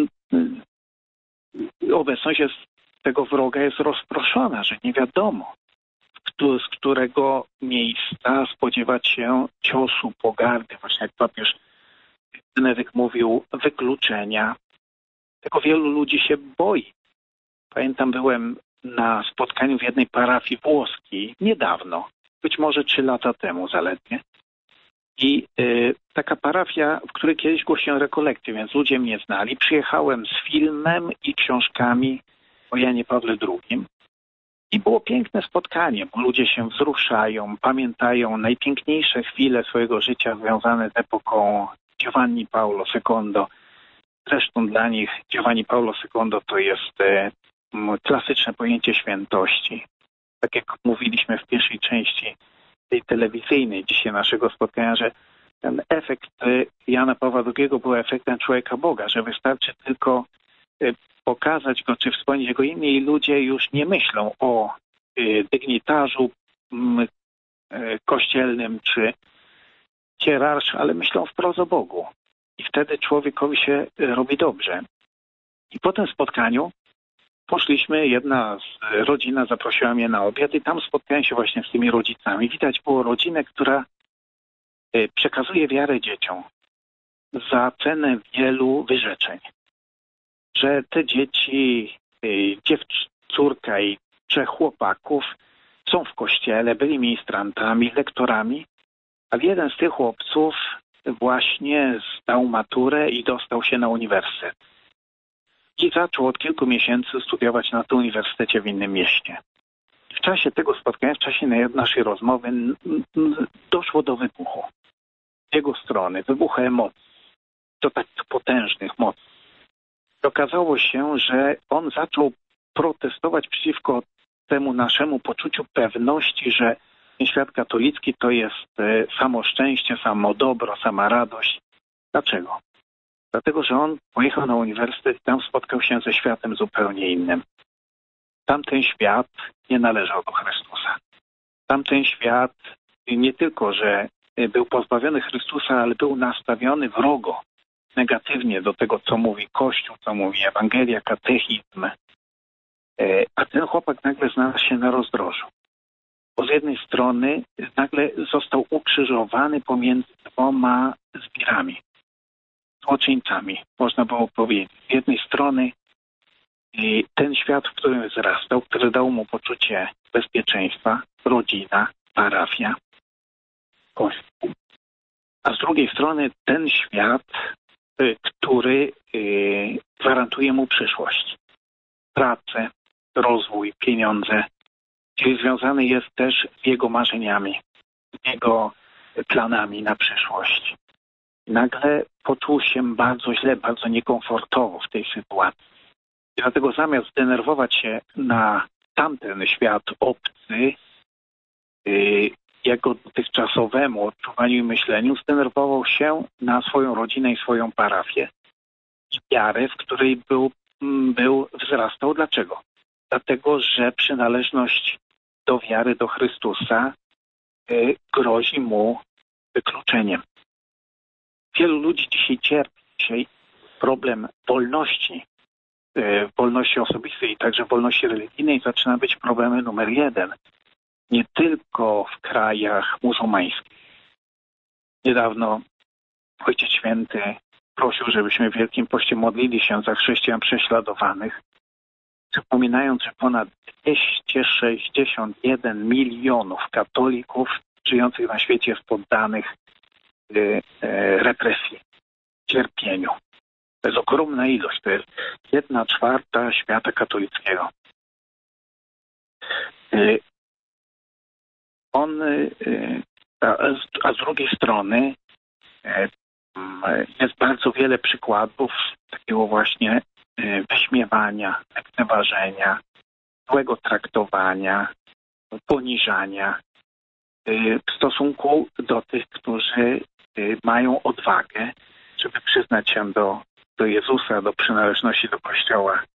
[SPEAKER 2] y, obecność jest, tego wroga jest rozproszona, że nie wiadomo, z którego miejsca spodziewać się ciosu, pogardy, właśnie jak papież Benedykt mówił, wykluczenia. Tego wielu ludzi się boi. Pamiętam, byłem na spotkaniu w jednej parafii włoskiej niedawno, być może trzy lata temu zaledwie. I y, taka parafia, w której kiedyś głosiłem rekolekcje, więc ludzie mnie znali. Przyjechałem z filmem i książkami o Janie Pawle drugim. I było piękne spotkanie, bo ludzie się wzruszają, pamiętają najpiękniejsze chwile swojego życia związane z epoką Giovanni Paolo secondo. Zresztą dla nich Giovanni Paolo secondo to jest e, klasyczne pojęcie świętości. Tak jak mówiliśmy w pierwszej części tej telewizyjnej dzisiaj naszego spotkania, że ten efekt Jana Pawła drugiego był efektem człowieka Boga, że wystarczy tylko e, pokazać go, czy wspomnieć jego imię i ludzie już nie myślą o y, dygnitarzu y, kościelnym czy hierarszy, ale myślą wprost o Bogu. I wtedy człowiekowi się robi dobrze. I po tym spotkaniu poszliśmy, jedna z rodzina zaprosiła mnie na obiad i tam spotkałem się właśnie z tymi rodzicami. Widać było rodzinę, która y, przekazuje wiarę dzieciom za cenę wielu wyrzeczeń. Że te dzieci, dziewcz, córka i trzech chłopaków są w kościele, byli ministrantami, lektorami, a jeden z tych chłopców właśnie zdał maturę i dostał się na uniwersytet. I zaczął od kilku miesięcy studiować na tym uniwersytecie w innym mieście. W czasie tego spotkania, w czasie naszej rozmowy doszło do wybuchu. Z jego strony, wybuchu emocji, do takich potężnych mocy. Okazało się, że on zaczął protestować przeciwko temu naszemu poczuciu pewności, że świat katolicki to jest samo szczęście, samo dobro, sama radość. Dlaczego? Dlatego, że on pojechał na uniwersytet i tam spotkał się ze światem zupełnie innym. Tamten świat nie należał do Chrystusa. Tamten świat nie tylko, że był pozbawiony Chrystusa, ale był nastawiony wrogo, negatywnie do tego, co mówi Kościół, co mówi Ewangelia, katechizm. A ten chłopak nagle znalazł się na rozdrożu. Bo z jednej strony nagle został ukrzyżowany pomiędzy dwoma zbirami, złoczyńcami, można było powiedzieć. Z jednej strony ten świat, w którym wzrastał, który dał mu poczucie bezpieczeństwa, rodzina, parafia, Kościół. A z drugiej strony ten świat, który gwarantuje mu przyszłość. Pracę, rozwój, pieniądze, czyli związany jest też z jego marzeniami, z jego planami na przyszłość. I nagle poczuł się bardzo źle, bardzo niekomfortowo w tej sytuacji. I dlatego zamiast zdenerwować się na tamten świat obcy, jego dotychczasowemu odczuwaniu i myśleniu, zdenerwował się na swoją rodzinę i swoją parafię. I wiarę, w której był, był wzrastał. Dlaczego? Dlatego, że przynależność do wiary, do Chrystusa y, grozi mu wykluczeniem. Wielu ludzi dzisiaj cierpi. Dzisiaj problem wolności, y, wolności osobistej i także wolności religijnej zaczyna być problemem numer jeden. Nie tylko w krajach muzułmańskich. Niedawno Ojciec Święty prosił, żebyśmy w Wielkim Poście modlili się za chrześcijan prześladowanych, przypominając, że ponad dwieście sześćdziesiąt jeden milionów katolików żyjących na świecie jest poddanych y, y, represji, cierpieniu. To jest ogromna ilość, to jest jedna czwarta świata katolickiego. Y, on, y, a, a z drugiej strony Jest bardzo wiele przykładów takiego właśnie wyśmiewania, lekceważenia, złego traktowania, poniżania w stosunku do tych, którzy mają odwagę, żeby przyznać się do, do Jezusa, do przynależności do Kościoła.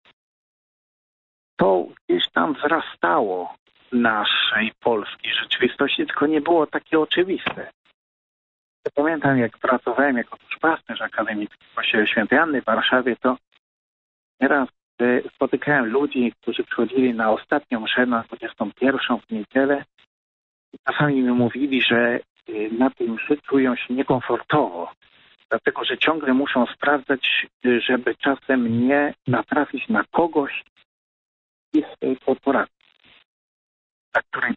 [SPEAKER 2] To gdzieś tam wzrastało w naszej polskiej rzeczywistości, tylko nie było takie oczywiste. Ja pamiętam, jak pracowałem jako duszpasterz akademicki w Kościele Świętej Anny w Warszawie, to nieraz spotykałem ludzi, którzy przychodzili na ostatnią mszę, na dwudziestą pierwszą w niedzielę. Czasami mi mówili, że na tej mszy czują się niekomfortowo, dlatego że ciągle muszą sprawdzać, żeby czasem nie natrafić na kogoś z ich korporacji, na której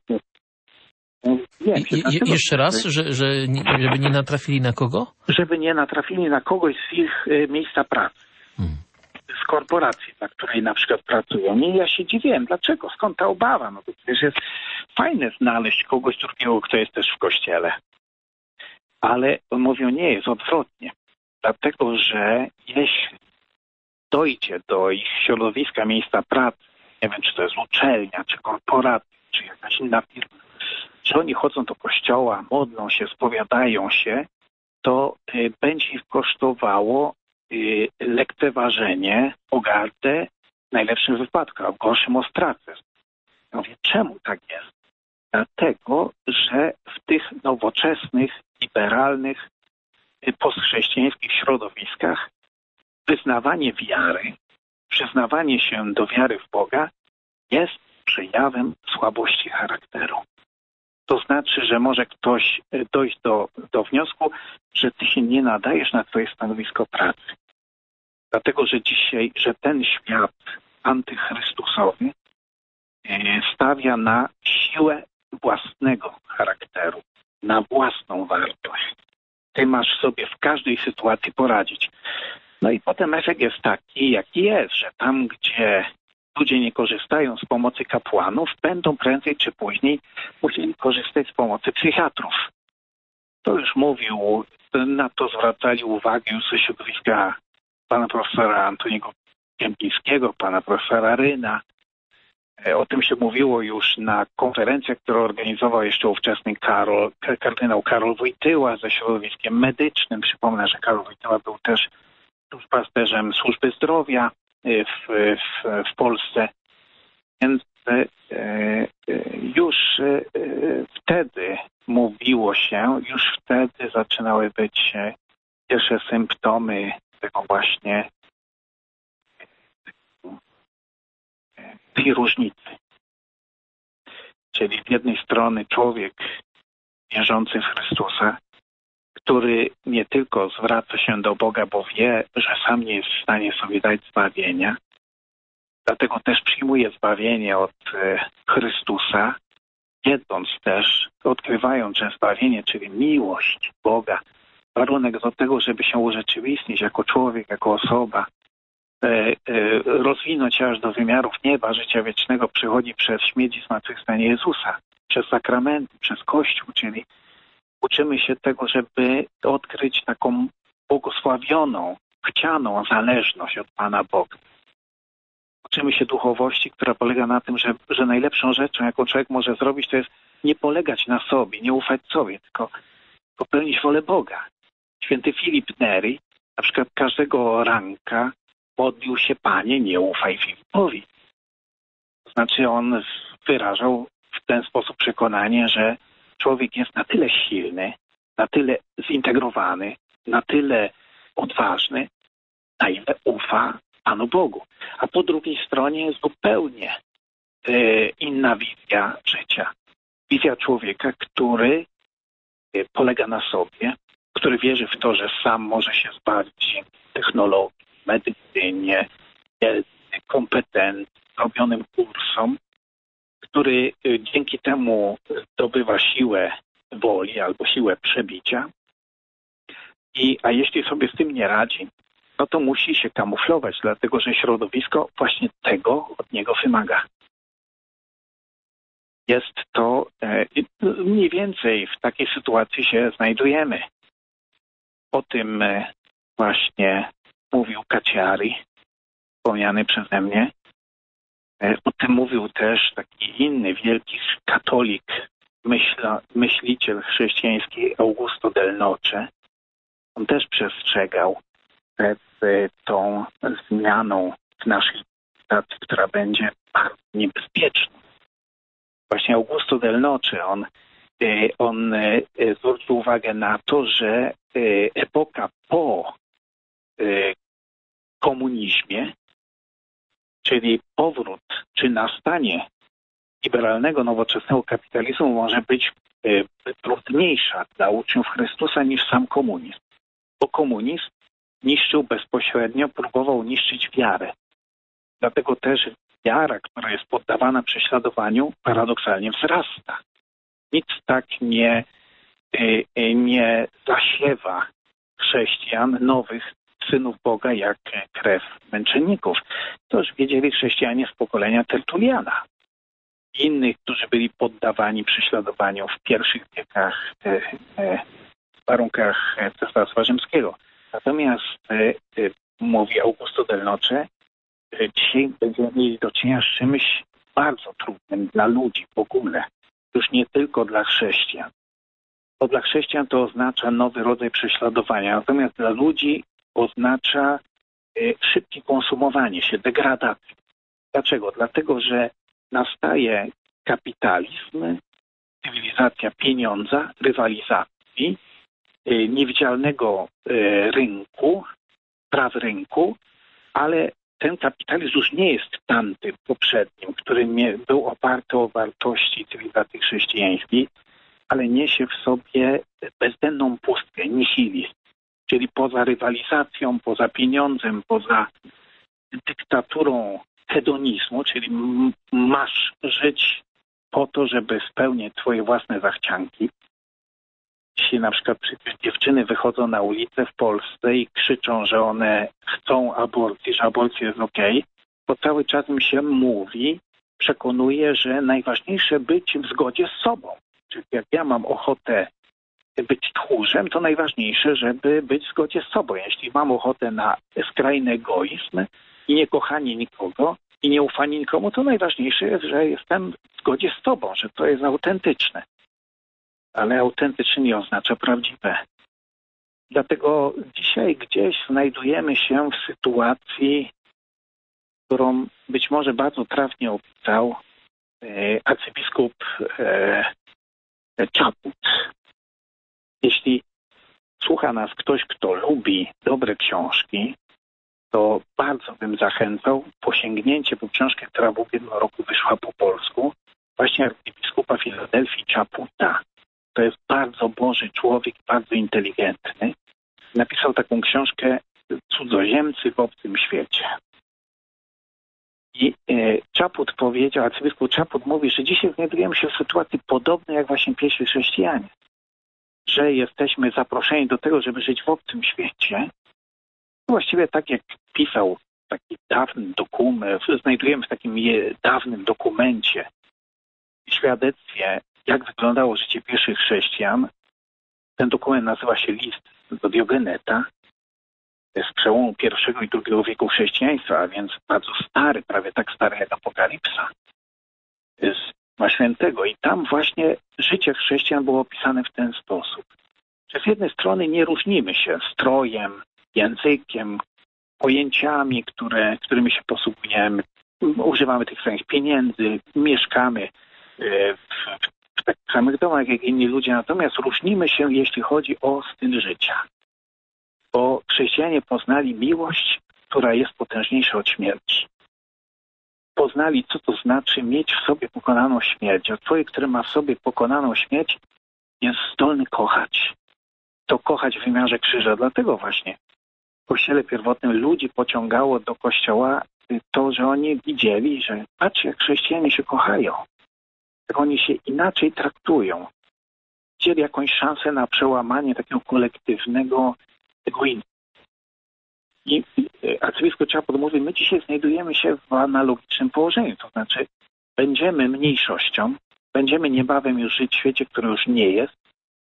[SPEAKER 1] nie, Je, jeszcze raz, że, że żeby nie natrafili na kogo?
[SPEAKER 2] Żeby nie natrafili na kogoś z ich miejsca pracy. Hmm. Z korporacji, dla której na przykład pracują. I ja się dziwiłem, dlaczego? Skąd ta obawa? No to przecież jest fajne znaleźć kogoś drugiego, kto jest też w kościele. Ale mówią, nie, jest odwrotnie. Dlatego, że jeśli dojdzie do ich środowiska, miejsca pracy, nie wiem, czy to jest uczelnia, czy korporacja, czy jakaś inna firma, że oni chodzą do kościoła, modlą się, spowiadają się, to y, będzie ich kosztowało y, lekceważenie, pogardę, w najlepszym wypadku, a w gorszym ostracyzm. Ja mówię, czemu tak jest? Dlatego, że w tych nowoczesnych, liberalnych, y, postchrześcijańskich środowiskach wyznawanie wiary, przyznawanie się do wiary w Boga jest przejawem słabości charakteru. To znaczy, że może ktoś dojść do, do wniosku, że ty się nie nadajesz na twoje stanowisko pracy. Dlatego, że dzisiaj, że ten świat antychrystusowy stawia na siłę własnego charakteru, na własną wartość. Ty masz sobie w każdej sytuacji poradzić. No i potem efekt jest taki, jaki jest, że tam, gdzie ludzie nie korzystają z pomocy kapłanów, będą prędzej czy później musieli korzystać z pomocy psychiatrów. To już mówił, na to zwracali uwagę już ze środowiska pana profesora Antoniego Kępińskiego, pana profesora Ryna. O tym się mówiło już na konferencjach, które organizował jeszcze ówczesny Karol, kardynał Karol Wojtyła ze środowiskiem medycznym. Przypomnę, że Karol Wojtyła był też duszpasterzem służby zdrowia w, w, w Polsce. Więc e, e, już e, wtedy mówiło się, już wtedy zaczynały być pierwsze symptomy tego właśnie tej różnicy. Czyli z jednej strony człowiek wierzący w Chrystusa, który nie tylko zwraca się do Boga, bo wie, że sam nie jest w stanie sobie dać zbawienia, dlatego też przyjmuje zbawienie od Chrystusa, wiedząc też, odkrywając, że zbawienie, czyli miłość Boga, warunek do tego, żeby się urzeczywistnić jako człowiek, jako osoba, rozwinąć aż do wymiarów nieba, życia wiecznego, przychodzi przez śmierć i zmartwychwstanie Jezusa, przez sakramenty, przez Kościół, czyli uczymy się tego, żeby odkryć taką błogosławioną, chcianą zależność od Pana Boga. Uczymy się duchowości, która polega na tym, że, że najlepszą rzeczą, jaką człowiek może zrobić, to jest nie polegać na sobie, nie ufać sobie, tylko popełnić wolę Boga. Święty Filip Neri na przykład każdego ranka modlił się: Panie, nie ufaj Filipowi. To znaczy on wyrażał w ten sposób przekonanie, że człowiek jest na tyle silny, na tyle zintegrowany, na tyle odważny, na ile ufa Panu Bogu. A po drugiej stronie jest zupełnie y, inna wizja życia. Wizja człowieka, który y, polega na sobie, który wierzy w to, że sam może się zbawić dzięki technologii, medycynie, kompetencji, robionym kursom, który y, dzięki temu zdobywa siłę woli albo siłę przebicia. I, a jeśli sobie z tym nie radzi, no to musi się kamuflować, dlatego że środowisko właśnie tego od niego wymaga. Jest to e, mniej więcej w takiej sytuacji się znajdujemy. O tym właśnie mówił Kaciari, wspomniany przeze mnie. O tym mówił też taki inny wielki katolik, myśla, myśliciel chrześcijański Augusto del Noce. On też przestrzegał przed tą zmianą w naszej cywilizacji, która będzie bardzo niebezpieczna. Właśnie Augusto del Noce, on, on zwrócił uwagę na to, że epoka po komunizmie, czyli powrót czy nastanie liberalnego, nowoczesnego kapitalizmu może być trudniejsza dla uczniów Chrystusa niż sam komunizm. Bo komunizm niszczył bezpośrednio, próbował niszczyć wiarę. Dlatego też wiara, która jest poddawana prześladowaniu, paradoksalnie wzrasta. Nic tak nie, nie zasiewa chrześcijan, nowych synów Boga, jak krew męczenników. To już wiedzieli chrześcijanie z pokolenia Tertuliana. Innych, którzy byli poddawani prześladowaniu w pierwszych wiekach w warunkach Cesarstwa Rzymskiego. Natomiast, mówi Augusto del Noce, dzisiaj będziemy mieli do czynienia z czymś bardzo trudnym dla ludzi w ogóle. Już nie tylko dla chrześcijan. Bo dla chrześcijan to oznacza nowy rodzaj prześladowania, natomiast dla ludzi oznacza szybkie konsumowanie się, degradację. Dlaczego? Dlatego, że nastaje kapitalizm, cywilizacja pieniądza, rywalizacji, niewidzialnego rynku, praw rynku, ale ten kapitalizm już nie jest tamtym poprzednim, który był oparty o wartości cywilizacji chrześcijańskiej, ale niesie w sobie bezdenną pustkę, nihilizm. Czyli poza rywalizacją, poza pieniądzem, poza dyktaturą hedonizmu, czyli masz żyć po to, żeby spełniać twoje własne zachcianki. Jeśli na przykład dziewczyny wychodzą na ulicę w Polsce i krzyczą, że one chcą aborcji, że aborcja jest okej, to cały czas im się mówi, przekonuje, że najważniejsze być w zgodzie z sobą. Czyli jak ja mam ochotę być tchórzem, to najważniejsze, żeby być w zgodzie z sobą. Jeśli mam ochotę na skrajny egoizm i niekochanie nikogo i nieufanie nikomu, to najważniejsze jest, że jestem w zgodzie z sobą, że to jest autentyczne. Ale autentyczne nie oznacza prawdziwe. Dlatego dzisiaj gdzieś znajdujemy się w sytuacji, którą być może bardzo trafnie opisał arcybiskup Czaput. Jeśli słucha nas ktoś, kto lubi dobre książki, to bardzo bym zachęcał po sięgnięcie po książkę, która w ubiegłym roku wyszła po polsku, właśnie arcybiskupa Filadelfii Czaputa. To jest bardzo Boży człowiek, bardzo inteligentny. Napisał taką książkę Cudzoziemcy w obcym świecie. I e, Czaput powiedział, arcybiskup Czaput mówi, że dzisiaj znajdujemy się w sytuacji podobnej jak właśnie pierwsi chrześcijanie. Że jesteśmy zaproszeni do tego, żeby żyć w obcym świecie. Właściwie tak jak pisał taki dawny dokument, znajdujemy w takim dawnym dokumencie, świadectwie, jak wyglądało życie pierwszych chrześcijan. Ten dokument nazywa się List do Diogeneta. Z przełomu pierwszego i drugiego wieku chrześcijaństwa, a więc bardzo stary, prawie tak stary jak Apokalipsa. Z Pisma Świętego. I tam właśnie życie chrześcijan było opisane w ten sposób. Że z jednej strony nie różnimy się strojem, językiem, pojęciami, które, którymi się posługujemy. Używamy tych samych pieniędzy, mieszkamy w, w takich samych domach jak inni ludzie, natomiast różnimy się, jeśli chodzi o styl życia. Bo chrześcijanie poznali miłość, która jest potężniejsza od śmierci. Poznali, co to znaczy mieć w sobie pokonaną śmierć. A człowiek, który ma w sobie pokonaną śmierć, jest zdolny kochać. To kochać w wymiarze krzyża. Dlatego właśnie w Kościele pierwotnym ludzi pociągało do Kościoła to, że oni widzieli, że patrz, jak chrześcijanie się kochają. Jak oni się inaczej traktują. Widzieli jakąś szansę na przełamanie takiego kolektywnego egoizmu. I arcybiskup Czaput mówi, my dzisiaj znajdujemy się w analogicznym położeniu. To znaczy, będziemy mniejszością, będziemy niebawem już żyć w świecie, który już nie jest,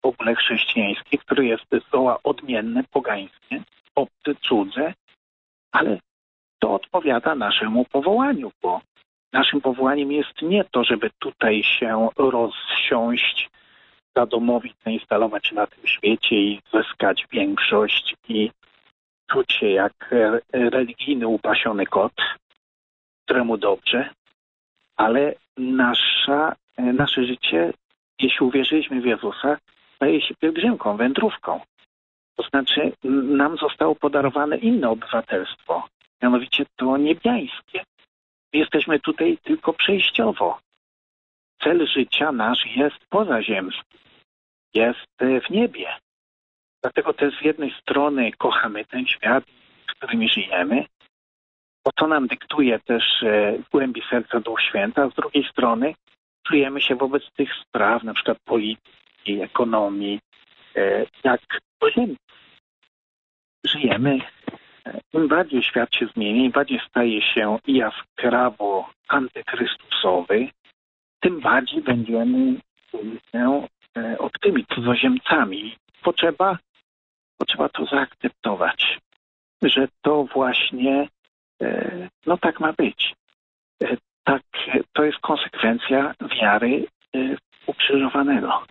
[SPEAKER 2] w ogóle chrześcijańskie, które jest zgoła odmienne, pogańskie, obce, cudze, ale to odpowiada naszemu powołaniu, bo naszym powołaniem jest nie to, żeby tutaj się rozsiąść, zadomowić, zainstalować na tym świecie i zyskać większość i czuć się jak religijny upasiony kot, któremu dobrze, ale nasza, nasze życie, jeśli uwierzyliśmy w Jezusa, staje się pielgrzymką, wędrówką. To znaczy nam zostało podarowane inne obywatelstwo, mianowicie to niebiańskie. Jesteśmy tutaj tylko przejściowo. Cel życia nasz jest pozaziemski, jest w niebie. Dlatego też z jednej strony kochamy ten świat, w którym żyjemy, bo to nam dyktuje też w głębi serca Duch Święty, a z drugiej strony czujemy się wobec tych spraw, na przykład polityki, ekonomii, jak po ziemi. Żyjemy, im bardziej świat się zmienia, im bardziej staje się jaskrawo antychrystusowy, tym bardziej będziemy się obcymi cudzoziemcami. Potrzeba, potrzeba to zaakceptować, że to właśnie no tak ma być. Tak, to jest konsekwencja wiary ukrzyżowanego.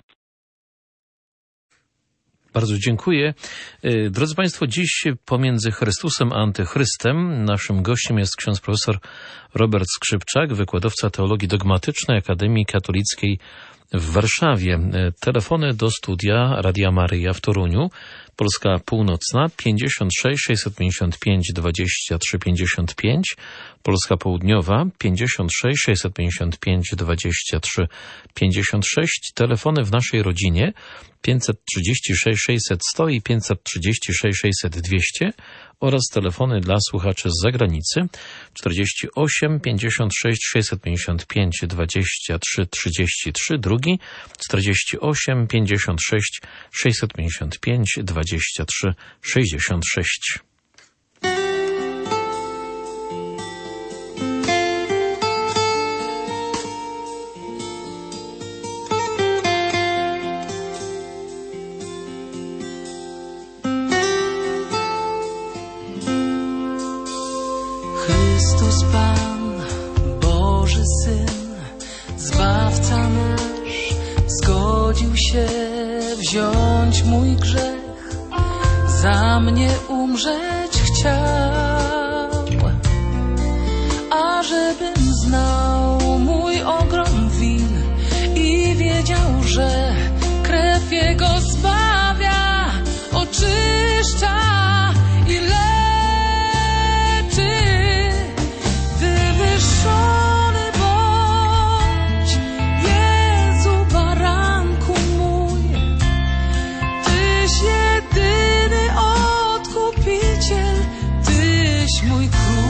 [SPEAKER 1] Bardzo dziękuję. Drodzy Państwo, dziś pomiędzy Chrystusem a Antychrystem naszym gościem jest ksiądz profesor Robert Skrzypczak, wykładowca teologii dogmatycznej Akademii Katolickiej w Warszawie. Telefony do studia Radia Maryja w Toruniu, Polska Północna pięćdziesiąt sześć sześćset pięćdziesiąt pięć dwadzieścia trzy pięćdziesiąt pięć, Polska Południowa pięćdziesiąt sześć sześćset pięćdziesiąt pięć dwadzieścia trzy pięćdziesiąt sześć, telefony w naszej rodzinie pięćset trzydzieści sześć sześćset sto i pięćset trzydzieści sześć sześćset dwieście oraz telefony dla słuchaczy z zagranicy czterdzieści osiem pięćdziesiąt sześć sześćset pięćdziesiąt pięć dwadzieścia trzy trzydzieści trzy, drugi czterdzieści osiem pięćdziesiąt sześć sześćset pięćdziesiąt pięć dwadzieścia trzy sześćdziesiąt sześć.
[SPEAKER 3] Chrystus Pan, Boży Syn, Zbawca nasz, zgodził się wziąć mój grzech, za mnie umrzeć chciał, ażebym znał mój ogrom win i wiedział, że krew Jego zbawia, oczyszcza i leczy. Wywyższony bądź, Jezu baranku mój, Tyś jedyny odkupiciel, Tyś mój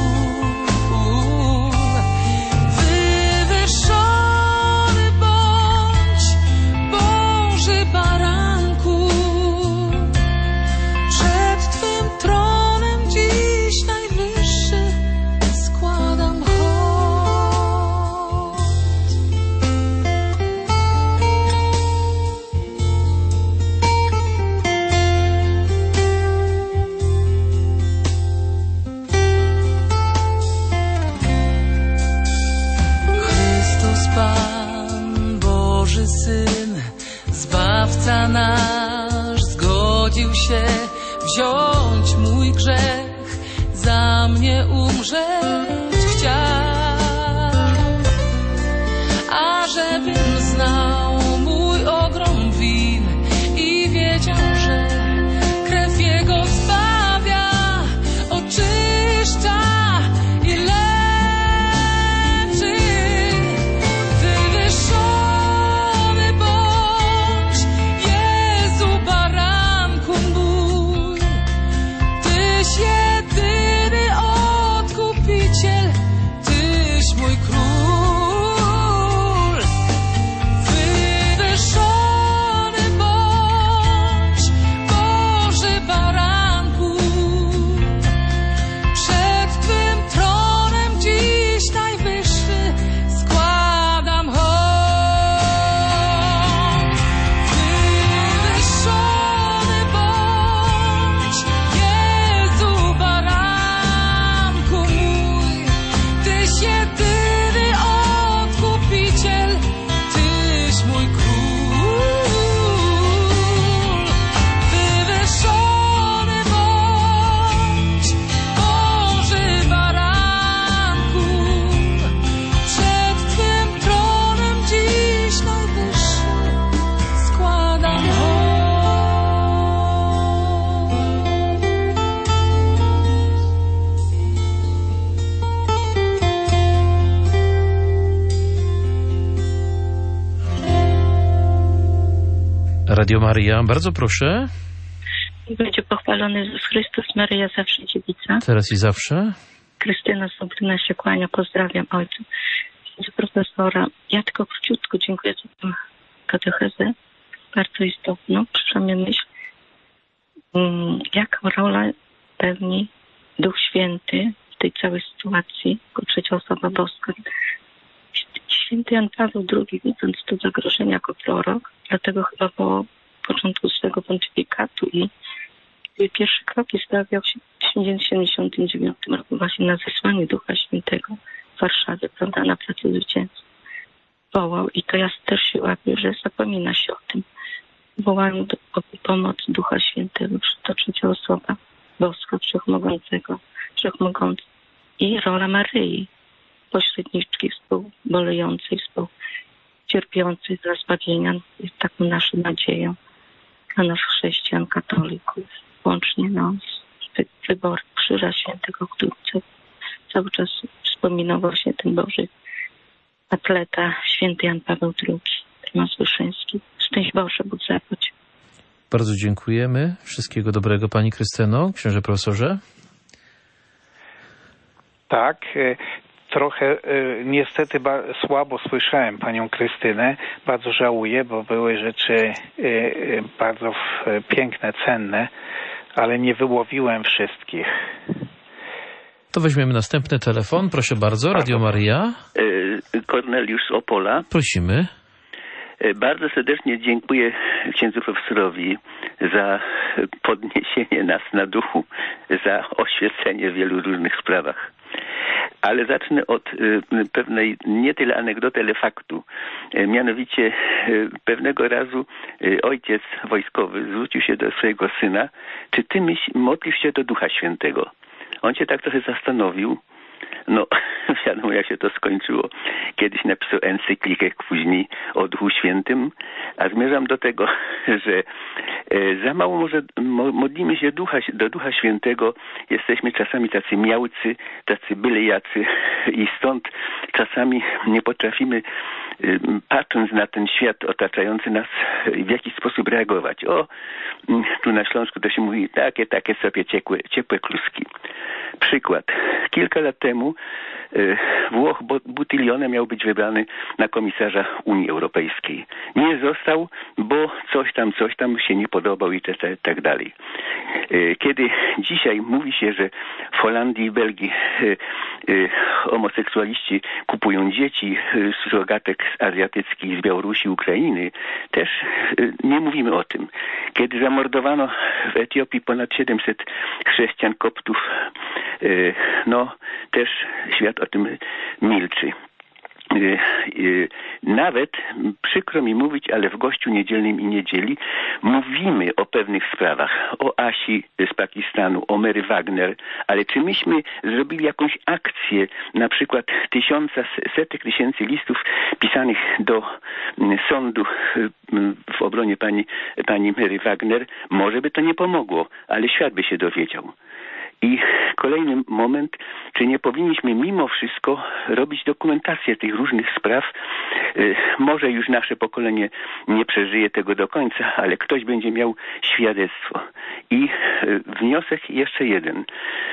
[SPEAKER 3] król. Wywyższony bądź, Boży baranku, przed Twym tronem dziś najwyższy składam hołd. Chrystus Pan, Boży Syn, Zbawca nasz, zgodził się wziąć mój grzech, za mnie umrzeć chciał, ażebym znał mój ogrom win i wiedział, że krew Jego zbawia, oczyszcza i leczy. Wywyższony bądź, Jezu baranku mój, Tyś jedyny odkupiciel,
[SPEAKER 1] Radio Maryja. Bardzo proszę.
[SPEAKER 4] I będzie pochwalony Jezus Chrystus, Maryja zawsze dziewica.
[SPEAKER 1] Teraz i zawsze.
[SPEAKER 4] Krystyna Sobryna się kłania, pozdrawiam ojca. Księdza profesora, ja tylko króciutko dziękuję za tę katechezę, bardzo istotną. Przyszła mi myśl, jaką rolę pełni Duch Święty w tej całej sytuacji, jako trzecia osoba boska. Święty Jan Paweł drugi, widząc to zagrożenie jako prorok, dlatego chyba po początku swojego pontyfikatu i pierwsze kroki stawiał się w tysiąc dziewięćset siedemdziesiątym dziewiątym roku właśnie na zesłanie Ducha Świętego w Warszawie, prawda, na Placu Zwycięstwa. Wołał i to ja też się łapię, że zapomina się o tym. Wołaniu do, o pomoc Ducha Świętego, to trzecia osoba boska, wszechmogącego, wszechmogący. I rola Maryi, pośredniczki współbolejącej, współcierpiącej dla zbawienia, jest taką naszą nadzieją dla nas chrześcijan, katolików, łącznie no, z wyborem Krzyża Świętego, który cały czas wspominał właśnie ten Boży atleta, święty Jan Paweł drugi, prymas Wyszyński. Szczęść Boże, Bóg zapłać.
[SPEAKER 1] Bardzo dziękujemy. Wszystkiego dobrego, pani Krystyno. Księże profesorze.
[SPEAKER 2] Tak, trochę niestety słabo słyszałem panią Krystynę. Bardzo żałuję, bo były rzeczy bardzo piękne, cenne, ale nie wyłowiłem wszystkich.
[SPEAKER 1] To weźmiemy następny telefon. Proszę bardzo, Radio Maryja.
[SPEAKER 5] Korneliusz z Opola.
[SPEAKER 1] Prosimy.
[SPEAKER 5] Bardzo serdecznie dziękuję księdzu profesorowi za podniesienie nas na duchu, za oświecenie w wielu różnych sprawach. Ale zacznę od y, pewnej nie tyle anegdoty, ale faktu. Y, mianowicie y, pewnego razu y, ojciec wojskowy zwrócił się do swojego syna, czy ty myśl, modlisz się do Ducha Świętego? On się tak trochę zastanowił. No, wiadomo jak się to skończyło. Kiedyś napisał encyklikę później o Duchu Świętym, a zmierzam do tego, że e, za mało może modlimy się ducha, do Ducha Świętego, jesteśmy czasami tacy miałcy, tacy byle jacy i stąd czasami nie potrafimy, e, patrząc na ten świat otaczający nas, w jakiś sposób reagować. O, tu na Śląsku to się mówi takie, takie sobie ciepłe, ciepłe kluski. Przykład. Kilka lat temu Włoch Buttiglione miał być wybrany na komisarza Unii Europejskiej. Nie został, bo coś tam, coś tam się nie podobał i tak dalej. Kiedy dzisiaj mówi się, że w Holandii i Belgii homoseksualiści kupują dzieci z surogatek azjatyckich z Białorusi, Ukrainy, też nie mówimy o tym. Kiedy zamordowano w Etiopii ponad siedemset chrześcijan koptów, no też świat o tym milczy. Nawet, przykro mi mówić, ale w Gościu Niedzielnym i Niedzieli mówimy o pewnych sprawach, o Asi z Pakistanu, o Mary Wagner, ale czy myśmy zrobili jakąś akcję, na przykład tysiąca, setek tysięcy listów pisanych do sądu w obronie pani, pani Mary Wagner, może by to nie pomogło, ale świat by się dowiedział. I kolejny moment, czy nie powinniśmy mimo wszystko robić dokumentację tych różnych spraw. Może już nasze pokolenie nie przeżyje tego do końca, ale ktoś będzie miał świadectwo. I wniosek jeszcze jeden.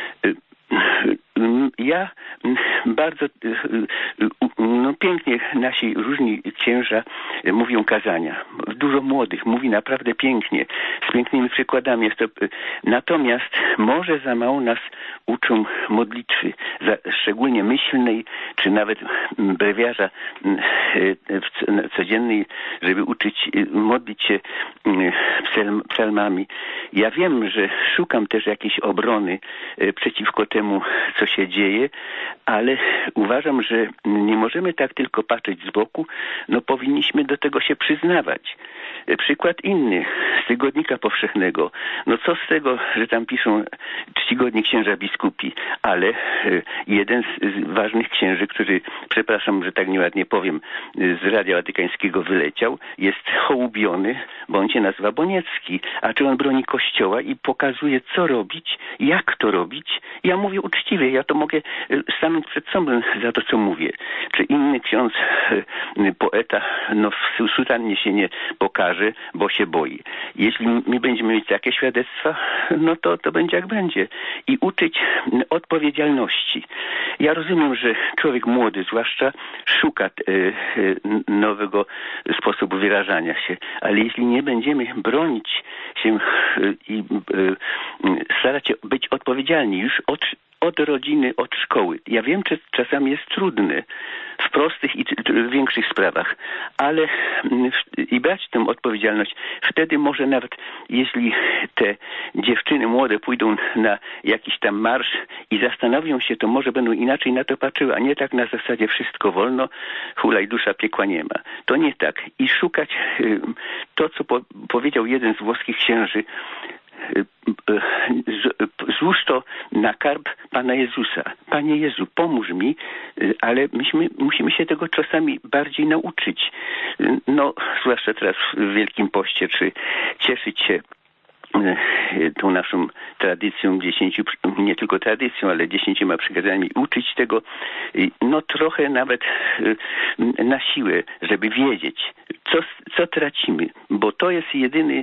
[SPEAKER 5] Ja bardzo no, pięknie nasi różni księża mówią kazania. Dużo młodych mówi naprawdę pięknie, z pięknymi przykładami. Jest to, natomiast może za mało nas uczą modlitwy, za, szczególnie myślnej, czy nawet brewiarza codziennej, żeby uczyć, modlić się psalm, psalmami. Ja wiem, że szukam też jakiejś obrony przeciwko temu, co się dzieje, ale uważam, że nie możemy tak tylko patrzeć z boku, no powinniśmy do tego się przyznawać. Przykład inny, z Tygodnika Powszechnego. No co z tego, że tam piszą czcigodni księża biskupi, ale jeden z ważnych księży, który, przepraszam, że tak nieładnie powiem, z Radia Watykańskiego wyleciał, jest hołubiony, bo on się nazywa Boniecki. A czy on broni Kościoła i pokazuje, co robić, jak to robić? Ja mówię uczciwie, ja to mogę mogę stanąć przed sądem za to, co mówię. Czy inny ksiądz, poeta, no w sutannie się nie pokaże, bo się boi. Jeśli my będziemy mieć takie świadectwa, no to to będzie jak będzie. I uczyć odpowiedzialności. Ja rozumiem, że człowiek młody zwłaszcza szuka nowego sposobu wyrażania się, ale jeśli nie będziemy bronić się i starać się być odpowiedzialni już od, od rodziny, od szkoły. Ja wiem, że czasami jest trudne w prostych i większych sprawach, ale i brać tę odpowiedzialność. Wtedy może nawet, jeśli te dziewczyny młode pójdą na jakiś tam marsz i zastanowią się, to może będą inaczej na to patrzyły, a nie tak na zasadzie wszystko wolno, hulaj dusza, piekła nie ma. To nie tak. I szukać to, co po, powiedział jeden z włoskich księży, złóż to na karb Pana Jezusa. Panie Jezu, pomóż mi, ale myśmy, musimy się tego czasami bardziej nauczyć. No, zwłaszcza teraz w Wielkim Poście, czy cieszyć się tą naszą tradycją, dziesięciu, nie tylko tradycją, ale dziesięcioma przykazaniami, uczyć tego, no trochę nawet na siłę, żeby wiedzieć, co, co tracimy, bo to jest jedyny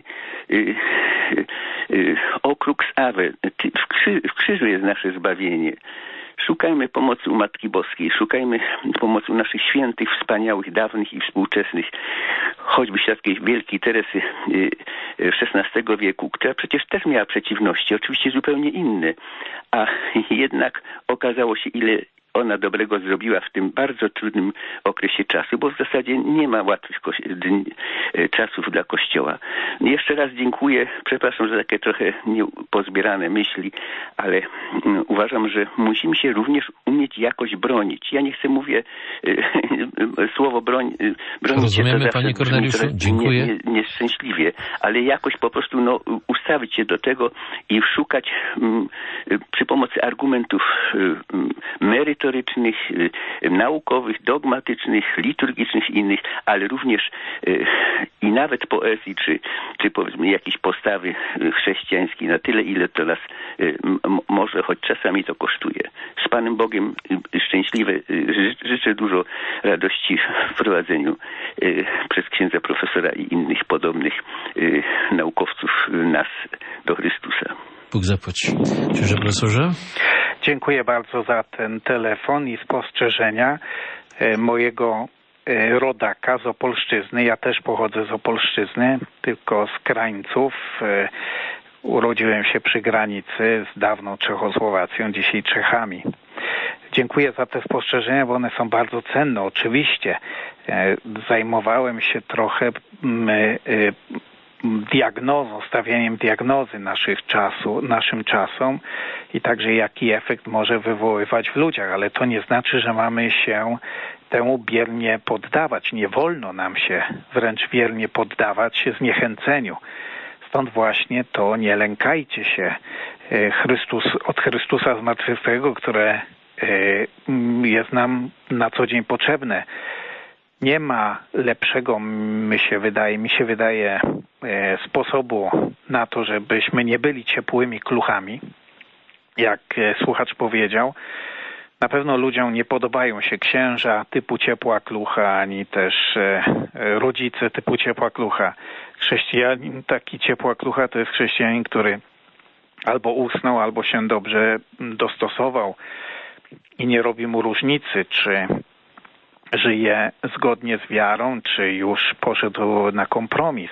[SPEAKER 5] okrux Ave. W, krzy, w krzyżu jest nasze zbawienie. Szukajmy pomocy u Matki Boskiej, szukajmy pomocy u naszych świętych, wspaniałych, dawnych i współczesnych, choćby takiej wielkiej Teresy szesnastego wieku, która przecież też miała przeciwności, oczywiście zupełnie inne, a jednak okazało się, ile ona dobrego zrobiła w tym bardzo trudnym okresie czasu, bo w zasadzie nie ma łatwych czasów dla Kościoła. Jeszcze raz dziękuję, przepraszam za takie trochę pozbierane myśli, ale uważam, że musimy się również umieć jakoś bronić. Ja nie chcę, mówię, słowo broń, bronić
[SPEAKER 1] Rozumiemy,
[SPEAKER 5] się,
[SPEAKER 1] panie Korneliuszu, dziękuję.
[SPEAKER 5] Nie, nie, nieszczęśliwie, ale jakoś po prostu no, ustawić się do tego i szukać m, przy pomocy argumentów m, merytorycznych, naukowych, dogmatycznych, liturgicznych i innych, ale również i nawet poezji, czy, czy powiedzmy jakiejś postawy chrześcijańskiej na tyle, ile to nas może, choć czasami to kosztuje. Z Panem Bogiem szczęśliwe, życzę dużo radości w prowadzeniu przez księdza profesora i innych podobnych naukowców nas do Chrystusa.
[SPEAKER 1] Bóg zapłać. Księże profesorze?
[SPEAKER 2] Dziękuję bardzo za ten telefon i spostrzeżenia mojego rodaka z Opolszczyzny. Ja też pochodzę z Opolszczyzny, tylko z krańców. Urodziłem się przy granicy z dawną Czechosłowacją, dzisiaj Czechami. Dziękuję za te spostrzeżenia, bo one są bardzo cenne. Oczywiście zajmowałem się trochę diagnozą, stawianiem diagnozy naszych czasu, naszym czasom i także jaki efekt może wywoływać w ludziach, ale to nie znaczy, że mamy się temu biernie poddawać. Nie wolno nam się wręcz biernie poddawać zniechęceniu. Stąd właśnie to nie lękajcie się Chrystus, od Chrystusa zmartwychwstałego, które jest nam na co dzień potrzebne. Nie ma lepszego, mi się wydaje, mi się wydaje, sposobu na to, żebyśmy nie byli ciepłymi kluchami, jak słuchacz powiedział. Na pewno ludziom nie podobają się księża typu ciepła klucha, ani też rodzice typu ciepła klucha. Chrześcijanin taki ciepła klucha to jest chrześcijanin, który albo usnął, albo się dobrze dostosował i nie robi mu różnicy, czy żyje zgodnie z wiarą, czy już poszedł na kompromis.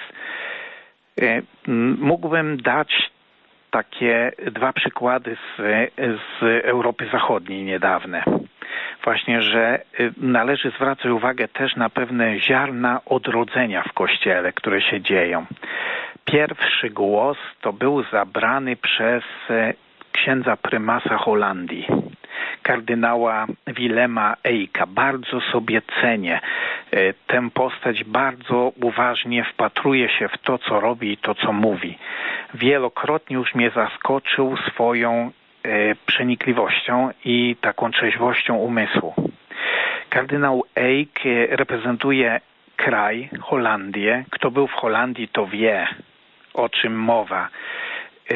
[SPEAKER 2] Mógłbym dać takie dwa przykłady z, z Europy Zachodniej niedawne. Właśnie, że należy zwracać uwagę też na pewne ziarna odrodzenia w Kościele, które się dzieją. Pierwszy głos to był zabrany przez księdza prymasa Holandii, kardynała Willema Eycka. Bardzo sobie cenię tę postać, bardzo uważnie wpatruję się w to, co robi i to, co mówi. Wielokrotnie już mnie zaskoczył swoją przenikliwością i taką trzeźwością umysłu. Kardynał Eyck reprezentuje kraj, Holandię. Kto był w Holandii, to wie, o czym mowa.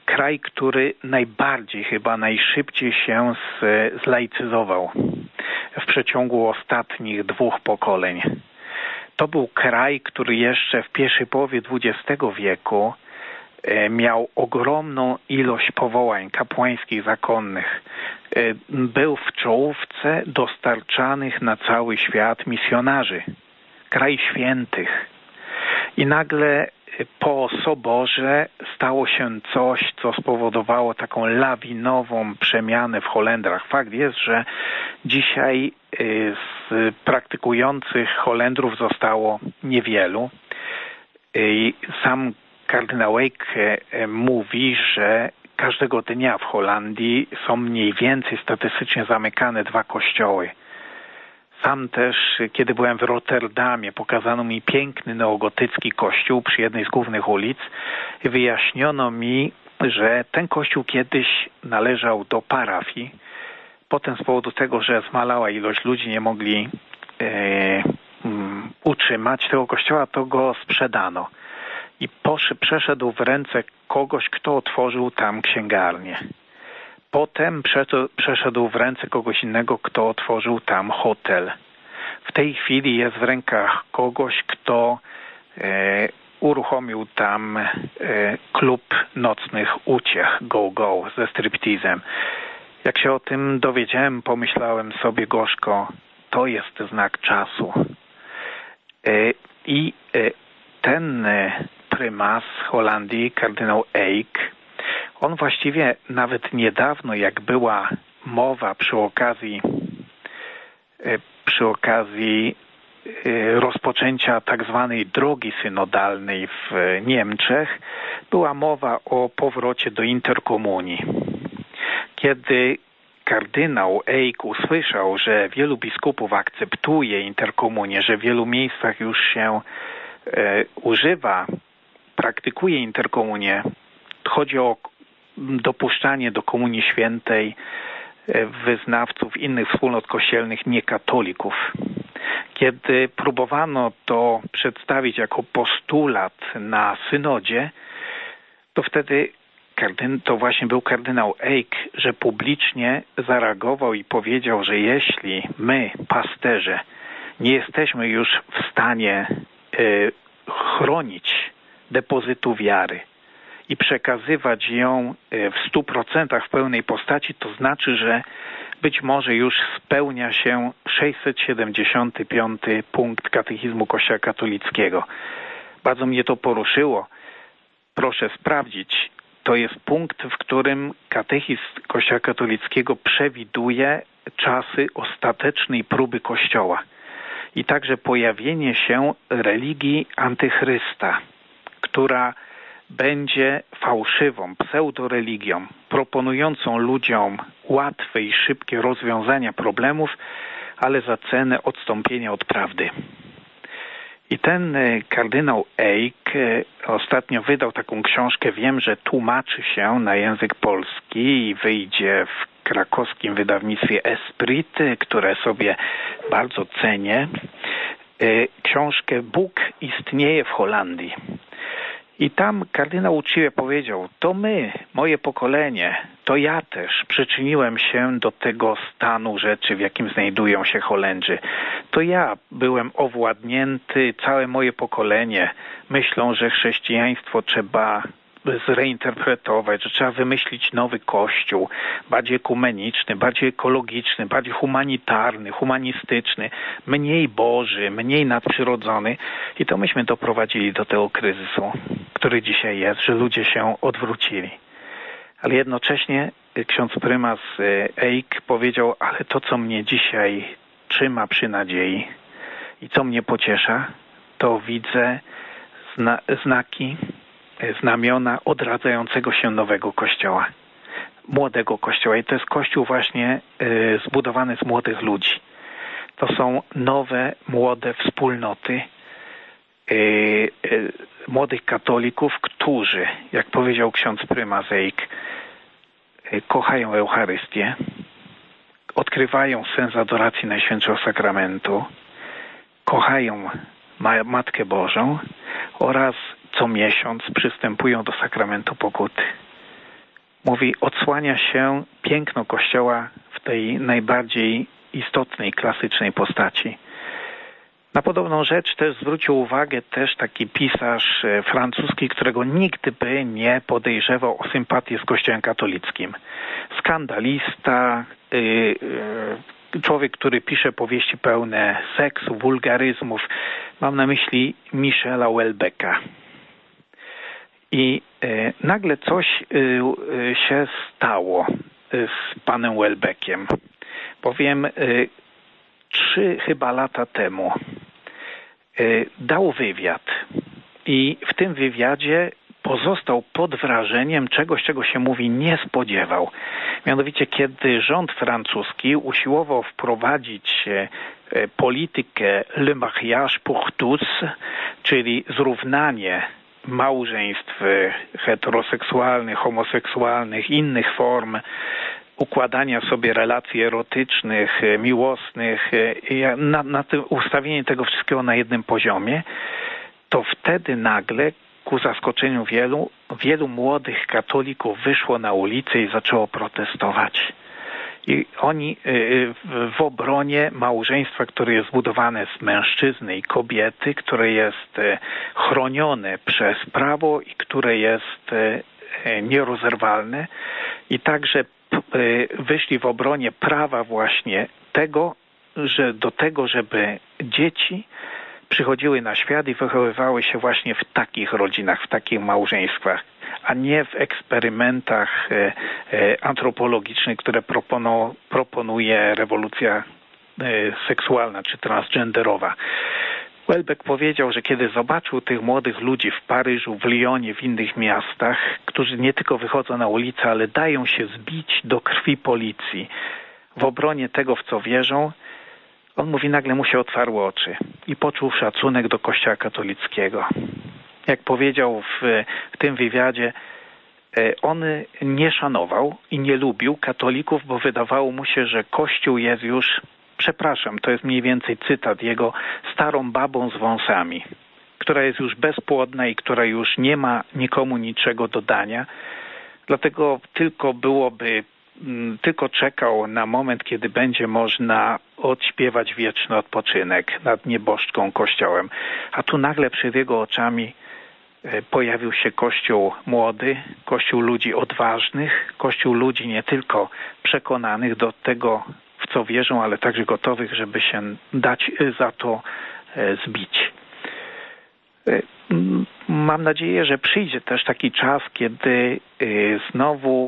[SPEAKER 2] kraj, który najbardziej, chyba najszybciej się z, zlaicyzował w przeciągu ostatnich dwóch pokoleń. To był kraj, który jeszcze w pierwszej połowie dwudziestego wieku miał ogromną ilość powołań kapłańskich, zakonnych. Był w czołówce dostarczanych na cały świat misjonarzy, kraj świętych. I nagle po soborze stało się coś, co spowodowało taką lawinową przemianę w Holendrach. Fakt jest, że dzisiaj z praktykujących Holendrów zostało niewielu. Sam kardynał Eijk mówi, że każdego dnia w Holandii są mniej więcej statystycznie zamykane dwa kościoły. Sam też, kiedy byłem w Rotterdamie, pokazano mi piękny neogotycki kościół przy jednej z głównych ulic i wyjaśniono mi, że ten kościół kiedyś należał do parafii. Potem z powodu tego, że zmalała ilość ludzi, nie mogli e, um, utrzymać tego kościoła, to go sprzedano. I poszedł, przeszedł w ręce kogoś, kto otworzył tam księgarnię. Potem przeszedł w ręce kogoś innego, kto otworzył tam hotel. W tej chwili jest w rękach kogoś, kto e, uruchomił tam e, klub nocnych uciech go-go ze striptizem. Jak się o tym dowiedziałem, pomyślałem sobie gorzko, to jest znak czasu. E, I e, ten e, prymas Holandii, kardynał Eijk, on właściwie nawet niedawno, jak była mowa przy okazji przy okazji rozpoczęcia tak zwanej drogi synodalnej w Niemczech, była mowa o powrocie do interkomunii. Kiedy kardynał Eijk usłyszał, że wielu biskupów akceptuje interkomunię, że w wielu miejscach już się e, używa, praktykuje interkomunię, chodzi o dopuszczanie do Komunii Świętej wyznawców innych wspólnot kościelnych, niekatolików. Kiedy próbowano to przedstawić jako postulat na synodzie, to wtedy kardyn, to właśnie był kardynał Eijk, że publicznie zareagował i powiedział, że jeśli my, pasterze, nie jesteśmy już w stanie y, chronić depozytu wiary i przekazywać ją w stu procentach w pełnej postaci, to znaczy, że być może już spełnia się sześćset siedemdziesiąty piąty punkt katechizmu Kościoła katolickiego. Bardzo mnie to poruszyło. Proszę sprawdzić. To jest punkt, w którym katechizm Kościoła katolickiego przewiduje czasy ostatecznej próby Kościoła i także pojawienie się religii antychrysta, która będzie fałszywą, pseudoreligią, proponującą ludziom łatwe i szybkie rozwiązania problemów, ale za cenę odstąpienia od prawdy. I ten kardynał Eijk ostatnio wydał taką książkę, wiem, że tłumaczy się na język polski i wyjdzie w krakowskim wydawnictwie Esprit, które sobie bardzo cenię. Książkę Bóg istnieje w Holandii. I tam kardynał uczciwie powiedział, to my, moje pokolenie, to ja też przyczyniłem się do tego stanu rzeczy, w jakim znajdują się Holendrzy. To ja byłem owładnięty, całe moje pokolenie myślą, że chrześcijaństwo trzeba zreinterpretować, że trzeba wymyślić nowy kościół, bardziej ekumeniczny, bardziej ekologiczny, bardziej humanitarny, humanistyczny, mniej boży, mniej nadprzyrodzony. I to myśmy doprowadzili do tego kryzysu, który dzisiaj jest, że ludzie się odwrócili. Ale jednocześnie ksiądz prymas Eijk powiedział, ale to, co mnie dzisiaj trzyma przy nadziei i co mnie pociesza, to widzę zna- znaki, znamiona odradzającego się nowego kościoła, młodego kościoła. I to jest kościół właśnie y, zbudowany z młodych ludzi. To są nowe, młode wspólnoty y, y, młodych katolików, którzy, jak powiedział ksiądz prymas Eijk, y, kochają Eucharystię, odkrywają sens adoracji Najświętszego Sakramentu, kochają ma- Matkę Bożą oraz co miesiąc przystępują do sakramentu pokuty. mówi, odsłania się piękno Kościoła w tej najbardziej istotnej, klasycznej postaci. Na podobną rzecz też zwrócił uwagę też taki pisarz francuski, którego nigdy by nie podejrzewał o sympatię z Kościołem katolickim. Skandalista, yy, yy, człowiek, który pisze powieści pełne seksu, wulgaryzmów. Mam na myśli Michela Houellebecqa. I yy, nagle coś yy, się stało z panem Houellebecqiem. Bowiem yy, trzy chyba lata temu dał wywiad i w tym wywiadzie pozostał pod wrażeniem czegoś, czego się mówi nie spodziewał. Mianowicie, kiedy rząd francuski usiłował wprowadzić politykę le mariage pour tous, czyli zrównanie małżeństw heteroseksualnych, homoseksualnych, innych form układania sobie relacji erotycznych, miłosnych, na, na tym, ustawienie tego wszystkiego na jednym poziomie, to wtedy nagle, ku zaskoczeniu wielu, wielu młodych katolików wyszło na ulicę i zaczęło protestować. I oni w obronie małżeństwa, które jest zbudowane z mężczyzny i kobiety, które jest chronione przez prawo i które jest nierozerwalne, i także wyszli w obronie prawa właśnie tego, że do tego, żeby dzieci przychodziły na świat i wychowywały się właśnie w takich rodzinach, w takich małżeństwach, a nie w eksperymentach antropologicznych, które proponuje rewolucja seksualna czy transgenderowa. Houellebecq powiedział, że kiedy zobaczył tych młodych ludzi w Paryżu, w Lyonie, w innych miastach, którzy nie tylko wychodzą na ulicę, ale dają się zbić do krwi policji w obronie tego, w co wierzą, on mówi, nagle mu się otwarły oczy i poczuł szacunek do Kościoła katolickiego. Jak powiedział w, w tym wywiadzie, on nie szanował i nie lubił katolików, bo wydawało mu się, że Kościół jest już, przepraszam, to jest mniej więcej cytat jego, starą babą z wąsami, która jest już bezpłodna i która już nie ma nikomu niczego do dania. Dlatego tylko byłoby, tylko czekał na moment, kiedy będzie można odśpiewać wieczny odpoczynek nad nieboszczką Kościołem. A tu nagle przed jego oczami pojawił się Kościół młody, Kościół ludzi odważnych, Kościół ludzi nie tylko przekonanych do tego, w co wierzą, ale także gotowych, żeby się dać za to zbić. Mam nadzieję, że przyjdzie też taki czas, kiedy znowu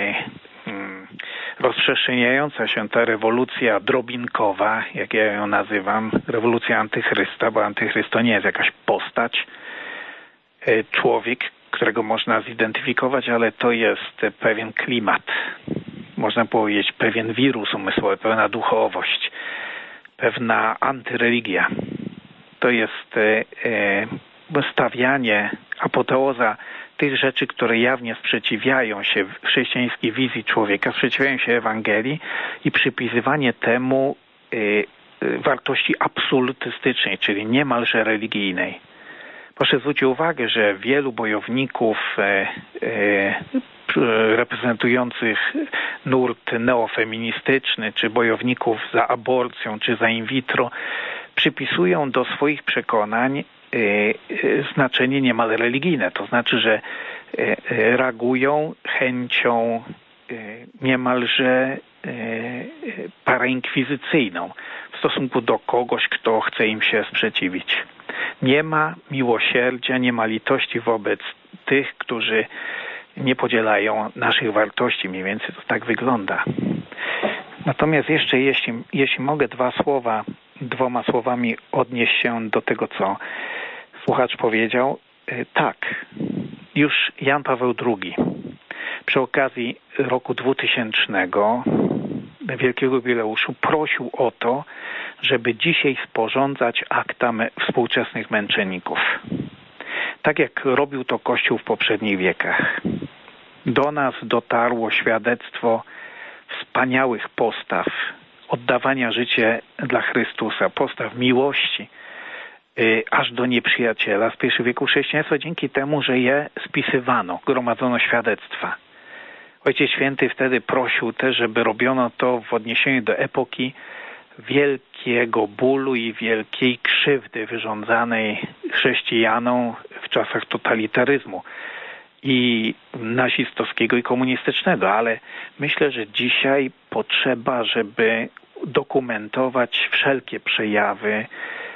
[SPEAKER 2] rozprzestrzeniająca się ta rewolucja drobinkowa, jak ja ją nazywam, rewolucja antychrysta, bo antychryst to nie jest jakaś postać, człowiek, którego można zidentyfikować, ale to jest pewien klimat. Można powiedzieć pewien wirus umysłowy, pewna duchowość, pewna antyreligia. To jest stawianie, apoteoza tych rzeczy, które jawnie sprzeciwiają się chrześcijańskiej wizji człowieka, sprzeciwiają się Ewangelii i przypisywanie temu wartości absolutystycznej, czyli niemalże religijnej. Proszę zwrócić uwagę, że wielu bojowników e, e, reprezentujących nurt neofeministyczny, czy bojowników za aborcją, czy za in vitro, przypisują do swoich przekonań e, e, znaczenie niemal religijne. To znaczy, że e, reagują chęcią e, niemalże e, parainkwizycyjną w stosunku do kogoś, kto chce im się sprzeciwić. Nie ma miłosierdzia, nie ma litości wobec tych, którzy nie podzielają naszych wartości. Mniej więcej to tak wygląda. Natomiast jeszcze, jeśli, jeśli mogę dwa słowa, dwoma słowami odnieść się do tego, co słuchacz powiedział. Tak, już Jan Paweł drugi przy okazji roku dwutysięcznego, wielkiego jubileuszu, prosił o to, żeby dzisiaj sporządzać akta me- współczesnych męczenników. Tak jak robił to Kościół w poprzednich wiekach. Do nas dotarło świadectwo wspaniałych postaw, oddawania życia dla Chrystusa, postaw miłości, yy, aż do nieprzyjaciela z pierwszego wieku chrześcijaństwa, dzięki temu, że je spisywano, gromadzono świadectwa. Ojciec Święty wtedy prosił też, żeby robiono to w odniesieniu do epoki wielkiego bólu i wielkiej krzywdy wyrządzanej chrześcijanom w czasach totalitaryzmu i nazistowskiego i komunistycznego, ale myślę, że dzisiaj potrzeba, żeby dokumentować wszelkie przejawy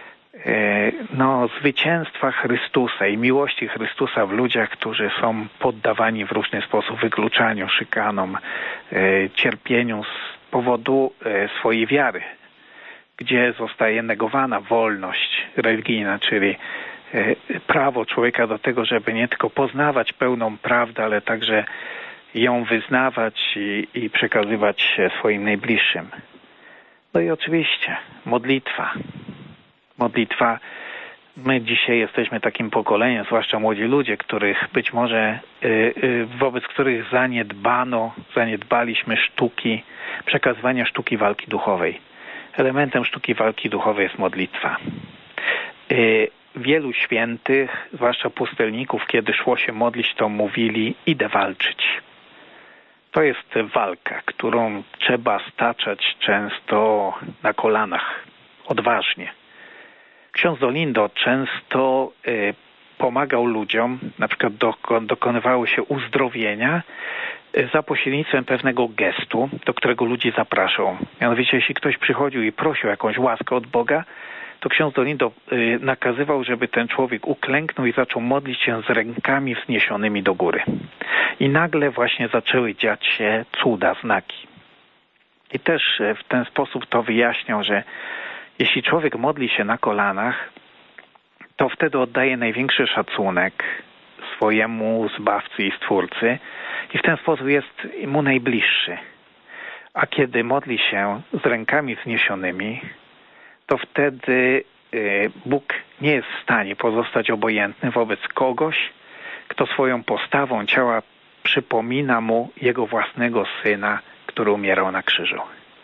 [SPEAKER 2] no, zwycięstwa Chrystusa i miłości Chrystusa w ludziach, którzy są poddawani w różny sposób wykluczaniu, szykanom, cierpieniu z powodu swojej wiary, gdzie zostaje negowana wolność religijna, czyli prawo człowieka do tego, żeby nie tylko poznawać pełną prawdę, ale także ją wyznawać i, i przekazywać swoim najbliższym. No i oczywiście modlitwa. Modlitwa. My dzisiaj jesteśmy takim pokoleniem, zwłaszcza młodzi ludzie, których być może y, y, wobec których zaniedbano, zaniedbaliśmy sztuki, przekazywania sztuki walki duchowej. Elementem sztuki walki duchowej jest modlitwa. Y, wielu świętych, zwłaszcza pustelników, kiedy szło się modlić, to mówili: idę walczyć. To jest walka, którą trzeba staczać często na kolanach, odważnie. Ksiądz Dolindo często y, pomagał ludziom, na przykład dokon, dokonywały się uzdrowienia y, za pośrednictwem pewnego gestu, do którego ludzi zapraszał. Mianowicie, jeśli ktoś przychodził i prosił jakąś łaskę od Boga, to ksiądz Dolindo y, nakazywał, żeby ten człowiek uklęknął i zaczął modlić się z rękami wzniesionymi do góry. I nagle właśnie zaczęły dziać się cuda, znaki. I też y, w ten sposób to wyjaśniał, że jeśli człowiek modli się na kolanach, to wtedy oddaje największy szacunek swojemu Zbawcy i Stwórcy i w ten sposób jest mu najbliższy. A kiedy modli się z rękami wzniesionymi, to wtedy Bóg nie jest w stanie pozostać obojętny wobec kogoś, kto swoją postawą ciała przypomina mu jego własnego Syna, który umierał na krzyżu.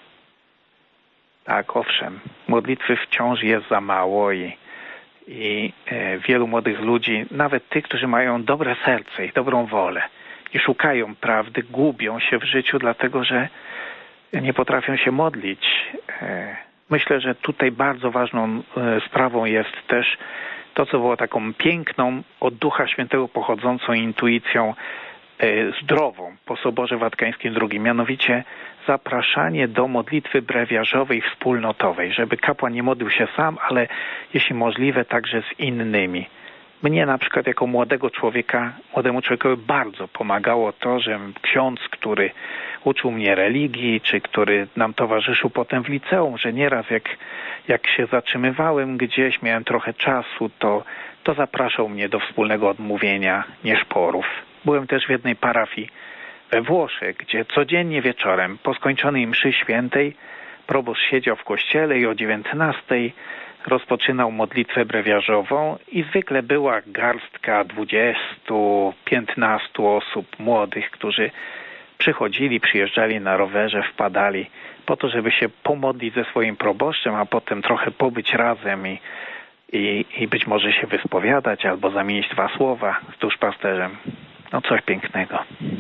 [SPEAKER 2] Tak, owszem, modlitwy wciąż jest za mało i, i e, wielu młodych ludzi, nawet tych, którzy mają dobre serce i dobrą wolę i szukają prawdy, gubią się w życiu, dlatego że nie potrafią się modlić. E, myślę, że tutaj bardzo ważną e, sprawą jest też to, co było taką piękną, od Ducha Świętego pochodzącą intuicją e, zdrową po Soborze Watykańskim drugim, mianowicie zapraszanie do modlitwy brewiarzowej wspólnotowej, żeby kapłan nie modlił się sam, ale jeśli możliwe także z innymi. Mnie na przykład jako młodego człowieka, młodemu człowiekowi bardzo pomagało to, że ksiądz, który uczył mnie religii, czy który nam towarzyszył potem w liceum, że nieraz jak, jak się zatrzymywałem gdzieś, miałem trochę czasu, to, to zapraszał mnie do wspólnego odmówienia nieszporów. Byłem też w jednej parafii we Włoszech, gdzie codziennie wieczorem po skończonej mszy świętej proboszcz siedział w kościele i o dziewiętnastej rozpoczynał modlitwę brewiarzową i zwykle była garstka dwudziestu, piętnastu osób młodych, którzy przychodzili, przyjeżdżali na rowerze, wpadali po to, żeby się pomodlić ze swoim proboszczem, a potem trochę pobyć razem i, i, i być może się wyspowiadać albo zamienić dwa słowa z duszpasterzem. No coś pięknego.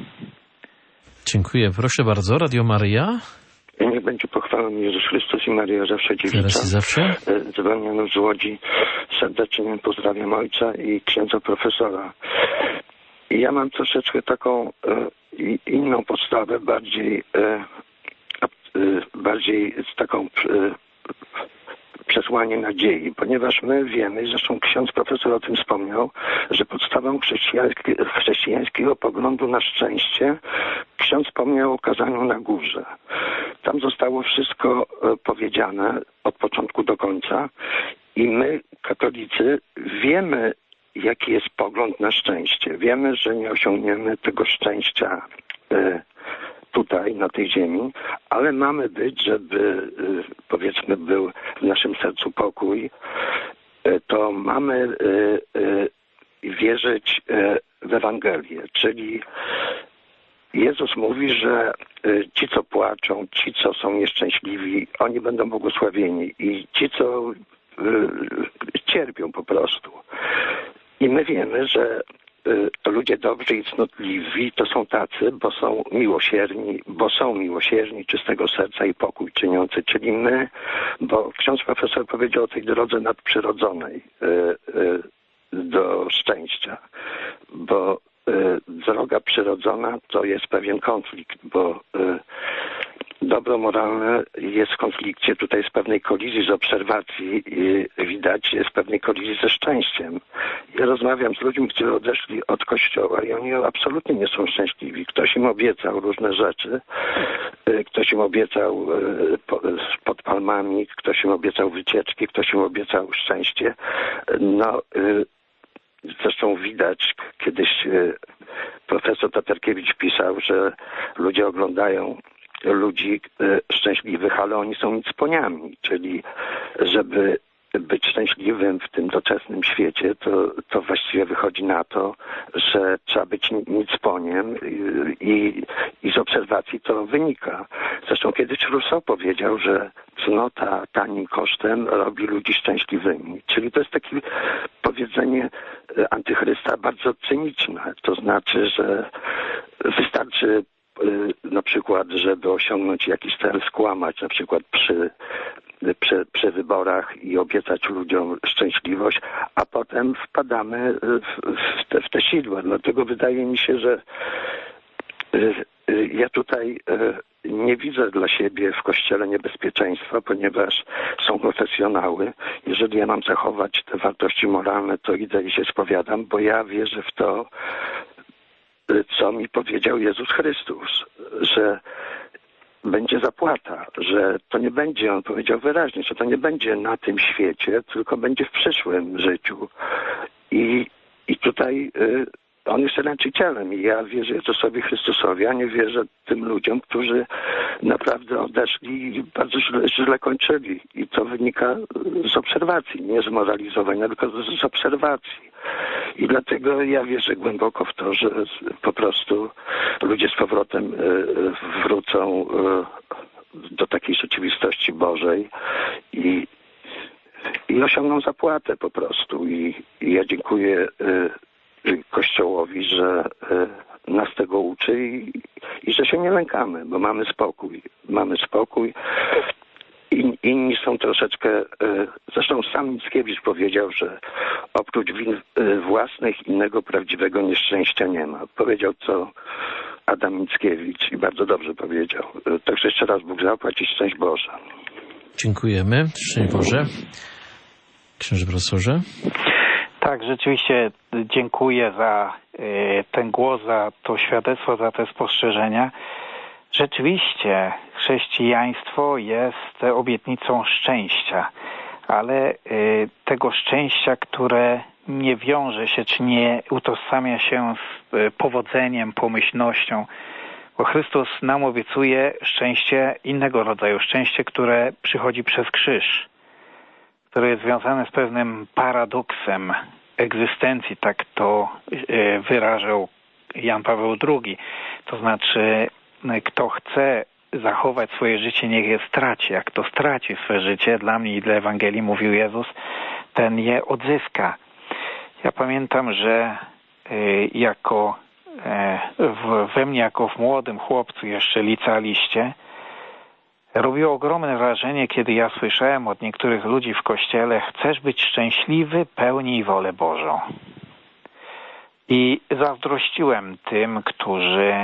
[SPEAKER 1] Dziękuję. Proszę bardzo. Radio Maryja.
[SPEAKER 6] Niech będzie pochwalony Jezus Chrystus i Maryja zawsze dziewica.
[SPEAKER 1] Teraz i zawsze.
[SPEAKER 6] Dzwonię z Łodzi. Serdecznie pozdrawiam ojca i księdza profesora. I ja mam troszeczkę taką e, inną postawę, bardziej, e, e, bardziej z taką e, przesłanie nadziei, ponieważ my wiemy, zresztą ksiądz profesor o tym wspomniał, że podstawą chrześcijański, chrześcijańskiego poglądu na szczęście ksiądz wspomniał o kazaniu na górze. Tam zostało wszystko powiedziane od początku do końca i my, katolicy, wiemy, jaki jest pogląd na szczęście. Wiemy, że nie osiągniemy tego szczęścia tutaj, na tej ziemi, ale mamy być, żeby, powiedzmy, był w naszym sercu pokój, to mamy wierzyć w Ewangelię, czyli Jezus mówi, że ci, co płaczą, ci, co są nieszczęśliwi, oni będą błogosławieni i ci, co cierpią po prostu. I my wiemy, że ludzie dobrzy i cnotliwi to są tacy, bo są miłosierni, bo są miłosierni, czystego serca i pokój czyniący, czyli my, bo ksiądz profesor powiedział o tej drodze nadprzyrodzonej do szczęścia, bo droga przyrodzona to jest pewien konflikt, bo dobro moralne jest w konflikcie tutaj z pewnej kolizji, z obserwacji widać, jest w pewnej kolizji ze szczęściem. Ja rozmawiam z ludźmi, którzy odeszli od Kościoła i oni absolutnie nie są szczęśliwi. Ktoś im obiecał różne rzeczy, ktoś im obiecał pod palmami, ktoś im obiecał wycieczki, ktoś im obiecał szczęście. No, zresztą widać, kiedyś profesor Tatarkiewicz pisał, że ludzie oglądają ludzi szczęśliwych, ale oni są nicponiami, czyli żeby być szczęśliwym w tym doczesnym świecie, to, to właściwie wychodzi na to, że trzeba być nicponiem i, i z obserwacji to wynika. Zresztą kiedyś Rousseau powiedział, że cnota tanim kosztem robi ludzi szczęśliwymi. Czyli to jest takie powiedzenie antychrysta bardzo cyniczne. To znaczy, że wystarczy na przykład, żeby osiągnąć jakiś cel, skłamać, na przykład przy, przy, przy wyborach i obiecać ludziom szczęśliwość, a potem wpadamy w, w, te, w te sidła. Dlatego wydaje mi się, że ja tutaj nie widzę dla siebie w Kościele niebezpieczeństwa, ponieważ są konfesjonały. Jeżeli ja mam zachować te wartości moralne, to idę i się spowiadam, bo ja wierzę w to, co mi powiedział Jezus Chrystus, że będzie zapłata, że to nie będzie, on powiedział wyraźnie, że to nie będzie na tym świecie, tylko będzie w przyszłym życiu. I, i tutaj y, on jest ręczycielem i ja wierzę Jezusowi Chrystusowi, a nie wierzę tym ludziom, którzy naprawdę odeszli i bardzo źle, źle kończyli. I to wynika z obserwacji, nie z moralizowania, tylko z, z obserwacji. I dlatego ja wierzę głęboko w to, że po prostu ludzie z powrotem wrócą do takiej rzeczywistości Bożej i, i osiągną zapłatę po prostu. I, i ja dziękuję Kościołowi, że nas tego uczy i, i że się nie lękamy, bo mamy spokój. Mamy spokój. In, inni są troszeczkę, zresztą sam Mickiewicz powiedział, że oprócz win własnych innego prawdziwego nieszczęścia nie ma. Powiedział to Adam Mickiewicz i bardzo dobrze powiedział. Także jeszcze raz Bóg zapłać i szczęść Boże.
[SPEAKER 1] Dziękujemy. Szczęść Boże. Księże profesorze.
[SPEAKER 7] Tak, rzeczywiście dziękuję za ten głos, za to świadectwo, za te spostrzeżenia. Rzeczywiście chrześcijaństwo jest obietnicą szczęścia, ale tego szczęścia, które nie wiąże się, czy nie utożsamia się z powodzeniem, pomyślnością, bo Chrystus nam obiecuje szczęście innego rodzaju, szczęście, które przychodzi przez krzyż, które jest związane z pewnym paradoksem egzystencji, tak to wyrażał Jan Paweł drugi. To znaczy, kto chce zachować swoje życie, niech je straci. Jak kto straci swoje życie, dla mnie i dla Ewangelii, mówił Jezus, ten je odzyska. Ja pamiętam, że jako we mnie, jako w młodym chłopcu jeszcze licealiście, robiło ogromne wrażenie, kiedy ja słyszałem od niektórych ludzi w kościele: chcesz być szczęśliwy, pełnij wolę Bożą. I zazdrościłem tym, którzy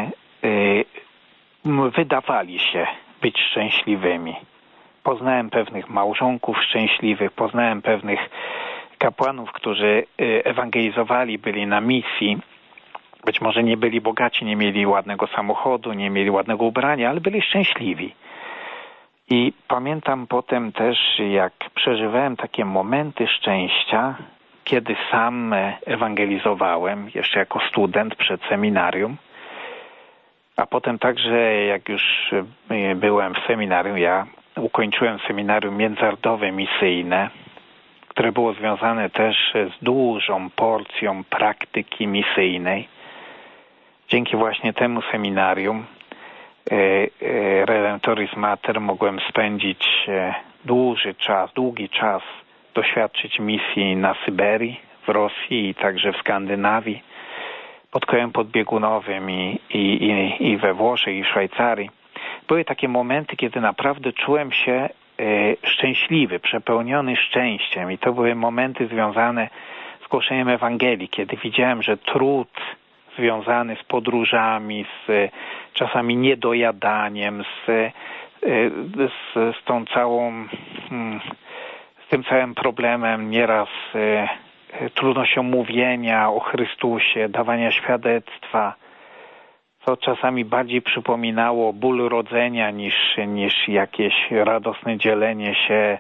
[SPEAKER 7] wydawali się być szczęśliwymi. Poznałem pewnych małżonków szczęśliwych, poznałem pewnych kapłanów, którzy ewangelizowali, byli na misji. Być może nie byli bogaci, nie mieli ładnego samochodu, nie mieli ładnego ubrania, ale byli szczęśliwi. I pamiętam potem też, jak przeżywałem takie momenty szczęścia, kiedy sam ewangelizowałem, jeszcze jako student przed seminarium, a potem także, jak już byłem w seminarium, ja ukończyłem seminarium międzynarodowe misyjne, które było związane też z dużą porcją praktyki misyjnej. Dzięki właśnie temu seminarium Redemptoris Mater mogłem spędzić dłuży czas, długi czas, doświadczyć misji na Syberii, w Rosji i także w Skandynawii. pod kołem podbiegunowym i, i, i, i we Włoszech, i w Szwajcarii. Były takie momenty, kiedy naprawdę czułem się y, szczęśliwy, przepełniony szczęściem. I to były momenty związane z głoszeniem Ewangelii, kiedy widziałem, że trud związany z podróżami, z y, czasami niedojadaniem, z, y, z, z tą całą, y, z tym całym problemem nieraz y, trudnością mówienia o Chrystusie, dawania świadectwa, co czasami bardziej przypominało ból rodzenia niż, niż jakieś radosne dzielenie się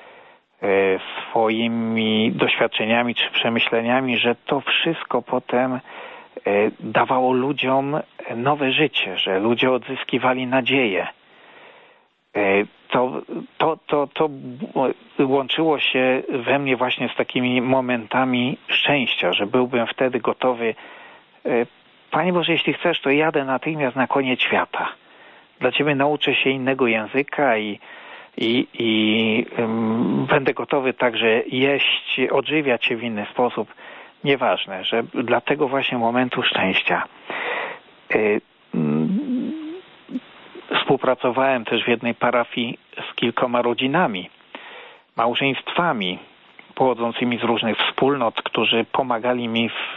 [SPEAKER 7] swoimi doświadczeniami czy przemyśleniami, że to wszystko potem dawało ludziom nowe życie, że ludzie odzyskiwali nadzieję. To, to, to, to łączyło się we mnie właśnie z takimi momentami szczęścia, że byłbym wtedy gotowy. Panie Boże, jeśli chcesz, to jadę natychmiast na koniec świata. Dla Ciebie nauczę się innego języka i, i, i um, będę gotowy także jeść, odżywiać się w inny sposób. Nieważne, że dla tego właśnie momentu szczęścia. Y, mm, Współpracowałem też w jednej parafii z kilkoma rodzinami, małżeństwami pochodzącymi z różnych wspólnot, którzy pomagali mi w,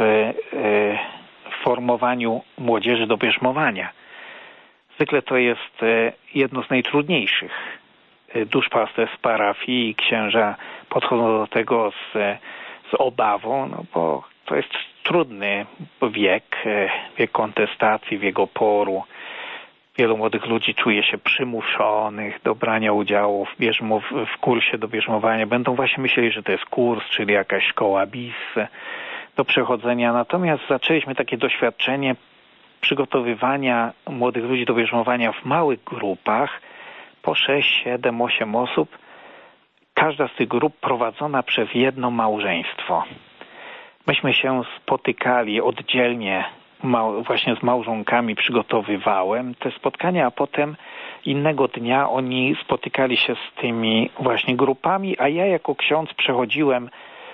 [SPEAKER 7] w formowaniu młodzieży do bierzmowania. Zwykle to jest jedno z najtrudniejszych duszpasterstw parafii i księża podchodzą do tego z, z obawą, no bo to jest trudny wiek, wiek kontestacji, wiek oporu. Wielu młodych ludzi czuje się przymuszonych do brania udziału w, bierzmow, w kursie do bierzmowania. Będą właśnie myśleli, że to jest kurs, czyli jakaś szkoła bis do przechodzenia. Natomiast zaczęliśmy takie doświadczenie przygotowywania młodych ludzi do bierzmowania w małych grupach po sześć, siedem, osiem osób. Każda z tych grup prowadzona przez jedno małżeństwo. Myśmy się spotykali oddzielnie właśnie z małżonkami, przygotowywałem te spotkania, a potem innego dnia oni spotykali się z tymi właśnie grupami, a ja jako ksiądz przechodziłem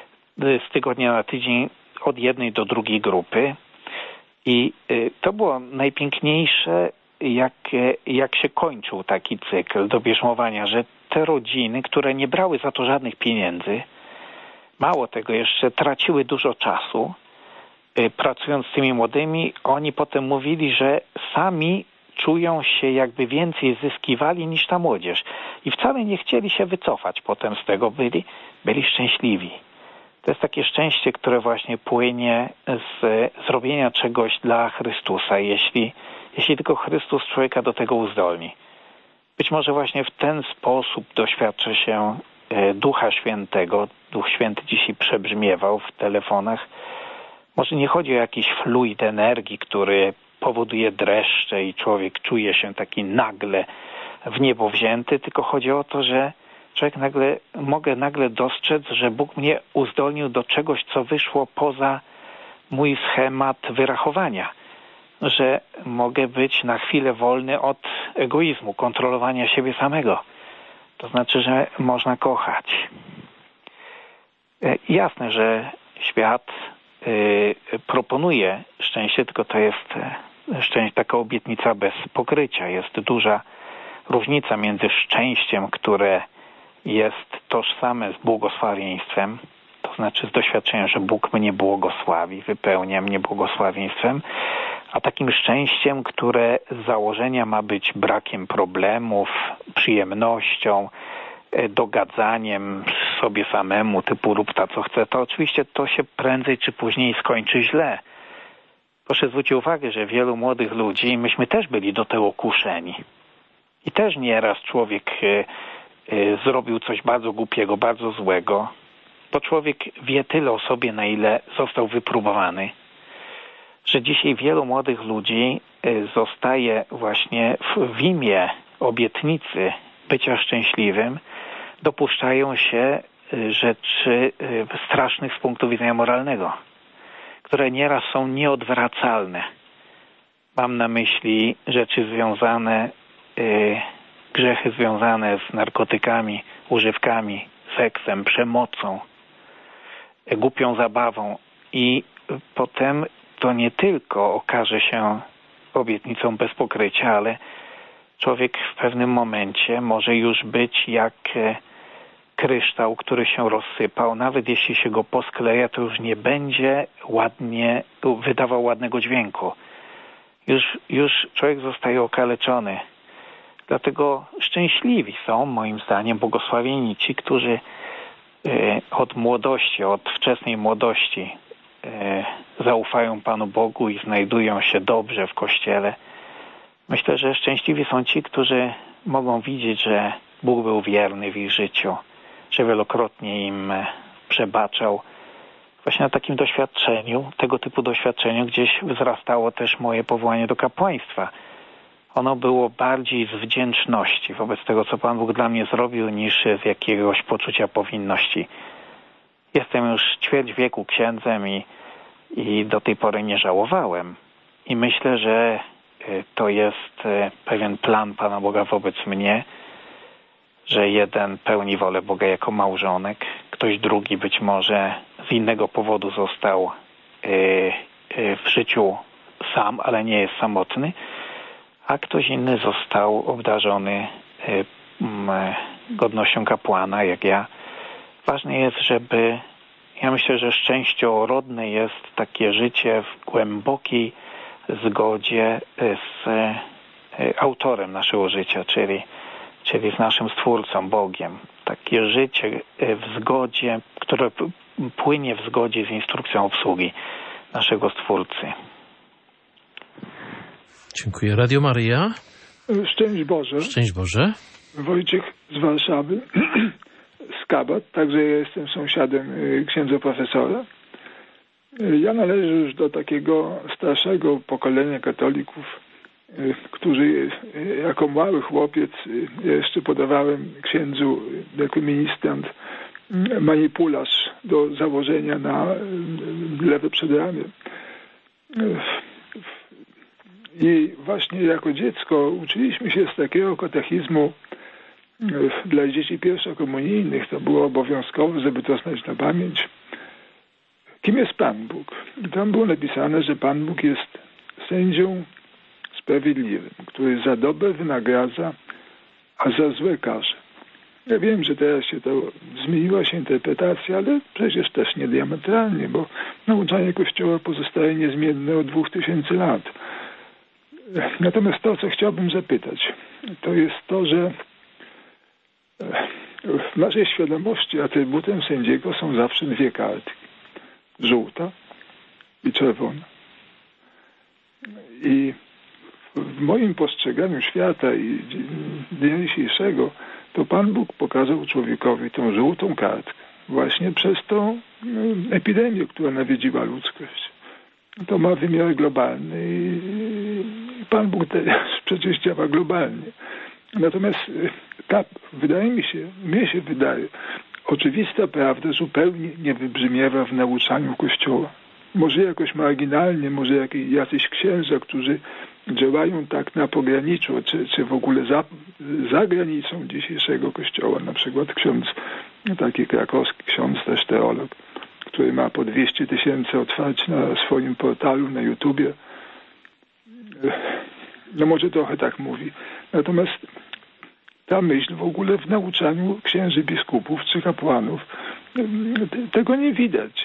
[SPEAKER 7] z tygodnia na tydzień od jednej do drugiej grupy i to było najpiękniejsze, jak, jak się kończył taki cykl do bierzmowania, że te rodziny, które nie brały za to żadnych pieniędzy, mało tego jeszcze traciły dużo czasu, pracując z tymi młodymi, oni potem mówili, że sami czują się jakby więcej zyskiwali niż ta młodzież. I wcale nie chcieli się wycofać potem z tego, byli, byli szczęśliwi. To jest takie szczęście, które właśnie płynie z zrobienia czegoś dla Chrystusa, jeśli, jeśli tylko Chrystus człowieka do tego uzdolni. Być może właśnie w ten sposób doświadcza się Ducha Świętego. Duch Święty dzisiaj przebrzmiewał w telefonach. Może nie chodzi o jakiś fluid energii, który powoduje dreszcze i człowiek czuje się taki nagle w niebo wzięty, tylko chodzi o to, że człowiek nagle, mogę nagle dostrzec, że Bóg mnie uzdolnił do czegoś, co wyszło poza mój schemat wyrachowania. Że mogę być na chwilę wolny od egoizmu, kontrolowania siebie samego. To znaczy, że można kochać. Jasne, że świat proponuje szczęście, tylko to jest szczęście, taka obietnica bez pokrycia. Jest duża różnica między szczęściem, które jest tożsame z błogosławieństwem, to znaczy z doświadczeniem, że Bóg mnie błogosławi, wypełnia mnie błogosławieństwem, a takim szczęściem, które z założenia ma być brakiem problemów, przyjemnością, dogadzaniem sobie samemu, typu rób ta co chce, to oczywiście to się prędzej czy później skończy źle. Proszę zwrócić uwagę, że wielu młodych ludzi, myśmy też byli do tego kuszeni. I też nieraz człowiek y, y, zrobił coś bardzo głupiego, bardzo złego, bo człowiek wie tyle o sobie, na ile został wypróbowany, że dzisiaj wielu młodych ludzi y, zostaje właśnie w, w imię obietnicy bycia szczęśliwym, dopuszczają się rzeczy strasznych z punktu widzenia moralnego, które nieraz są nieodwracalne. Mam na myśli rzeczy związane, grzechy związane z narkotykami, używkami, seksem, przemocą, głupią zabawą i potem to nie tylko okaże się obietnicą bez pokrycia, ale człowiek w pewnym momencie może już być jak kryształ, który się rozsypał. Nawet jeśli się go poskleja, to już nie będzie ładnie wydawał ładnego dźwięku. Już, już człowiek zostaje okaleczony. Dlatego szczęśliwi są, moim zdaniem, błogosławieni ci, którzy od młodości, od wczesnej młodości zaufają Panu Bogu i znajdują się dobrze w Kościele. Myślę, że szczęśliwi są ci, którzy mogą widzieć, że Bóg był wierny w ich życiu, że wielokrotnie im przebaczał. Właśnie na takim doświadczeniu, tego typu doświadczeniu gdzieś wzrastało też moje powołanie do kapłaństwa. Ono było bardziej z wdzięczności wobec tego, co Pan Bóg dla mnie zrobił, niż z jakiegoś poczucia powinności. Jestem już ćwierć wieku księdzem i, i do tej pory nie żałowałem. I myślę, że to jest pewien plan Pana Boga wobec mnie, że jeden pełni wolę Boga jako małżonek, ktoś drugi być może z innego powodu został w życiu sam, ale nie jest samotny, a ktoś inny został obdarzony godnością kapłana, jak ja. Ważne jest, żeby, ja myślę, że szczęściorodne jest takie życie w głębokiej zgodzie z autorem naszego życia, czyli, czyli z naszym Stwórcą, Bogiem. Takie życie w zgodzie, które płynie w zgodzie z instrukcją obsługi naszego Stwórcy.
[SPEAKER 1] Dziękuję. Radio Maryja.
[SPEAKER 8] Szczęść Boże.
[SPEAKER 1] Szczęść Boże.
[SPEAKER 8] Wojciech z Warszawy, z Kabat, także ja jestem sąsiadem księdza profesora. Ja należę już do takiego starszego pokolenia katolików, którzy jako mały chłopiec jeszcze podawałem księdzu jako ministrant manipularz do założenia na lewe przedramię. I właśnie jako dziecko uczyliśmy się z takiego katechizmu dla dzieci pierwszokomunijnych. To było obowiązkowe, żeby to znać na pamięć. Kim jest Pan Bóg? I tam było napisane, że Pan Bóg jest sędzią sprawiedliwym, który za dobre wynagradza, a za złe karze. Ja wiem, że teraz się to zmieniła się interpretacja, ale przecież też nie diametralnie, bo nauczanie Kościoła pozostaje niezmienne od dwóch tysięcy lat. Natomiast to, co chciałbym zapytać, to jest to, że w naszej świadomości atrybutem sędziego są zawsze dwie kartki. Żółta i czerwona. I w moim postrzeganiu świata i dnia dzisiejszego to Pan Bóg pokazał człowiekowi tą żółtą kartkę właśnie przez tą epidemię, która nawiedziła ludzkość. To ma wymiar globalny i Pan Bóg też przecież działa globalnie. Natomiast ta, wydaje mi się, mnie się wydaje, oczywista prawda zupełnie nie wybrzmiewa w nauczaniu Kościoła. Może jakoś marginalnie, może jak, jacyś księża, którzy działają tak na pograniczu, czy, czy w ogóle za, za granicą dzisiejszego Kościoła. Na przykład ksiądz, taki krakowski ksiądz, też teolog, który ma po dwieście tysięcy otwarć na swoim portalu na YouTubie. No może trochę tak mówi. Natomiast ta myśl w ogóle w nauczaniu księży biskupów czy kapłanów, tego nie widać.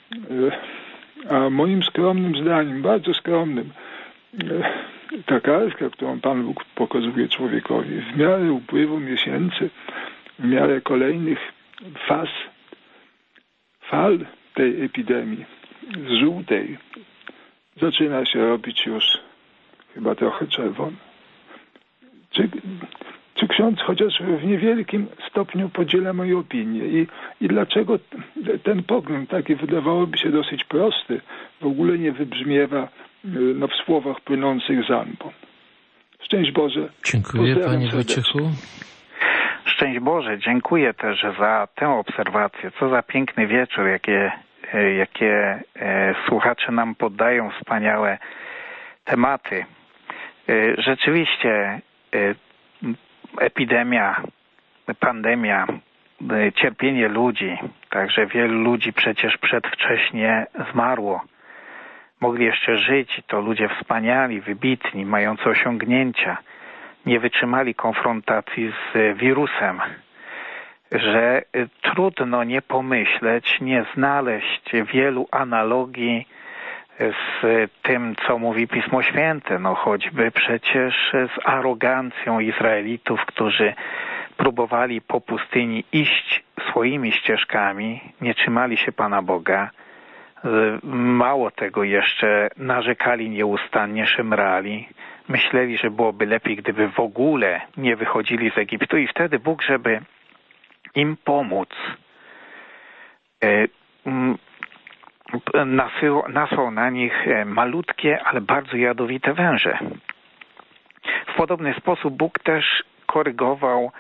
[SPEAKER 8] A moim skromnym zdaniem, bardzo skromnym, ta kartka, którą Pan Bóg pokazuje człowiekowi, w miarę upływu miesięcy, w miarę kolejnych faz, fal tej epidemii, z żółtej, zaczyna się robić już chyba trochę czerwona. Czy, czy ksiądz chociaż w niewielkim stopniu podziela moją opinię i, i dlaczego ten pogląd taki wydawałoby się dosyć prosty w ogóle nie wybrzmiewa no, w słowach płynących z ambon. Szczęść Boże.
[SPEAKER 1] Dziękuję Panie Wojciechu.
[SPEAKER 7] Szczęść Boże. Dziękuję też za tę obserwację. Co za piękny wieczór, jakie, jakie słuchacze nam poddają wspaniałe tematy. Rzeczywiście epidemia, pandemia, cierpienie ludzi, także wielu ludzi przecież przedwcześnie zmarło. mogli jeszcze żyć, to ludzie wspaniali, wybitni, mający osiągnięcia, nie wytrzymali konfrontacji z wirusem, że trudno nie pomyśleć, nie znaleźć wielu analogii z tym, co mówi Pismo Święte, no choćby przecież z arogancją Izraelitów, którzy próbowali po pustyni iść swoimi ścieżkami, nie trzymali się Pana Boga. Mało tego, jeszcze narzekali nieustannie, szemrali. Myśleli, że byłoby lepiej, gdyby w ogóle nie wychodzili z Egiptu i wtedy Bóg, żeby im pomóc, nasłał na nich malutkie, ale bardzo jadowite węże. W podobny sposób Bóg też korygował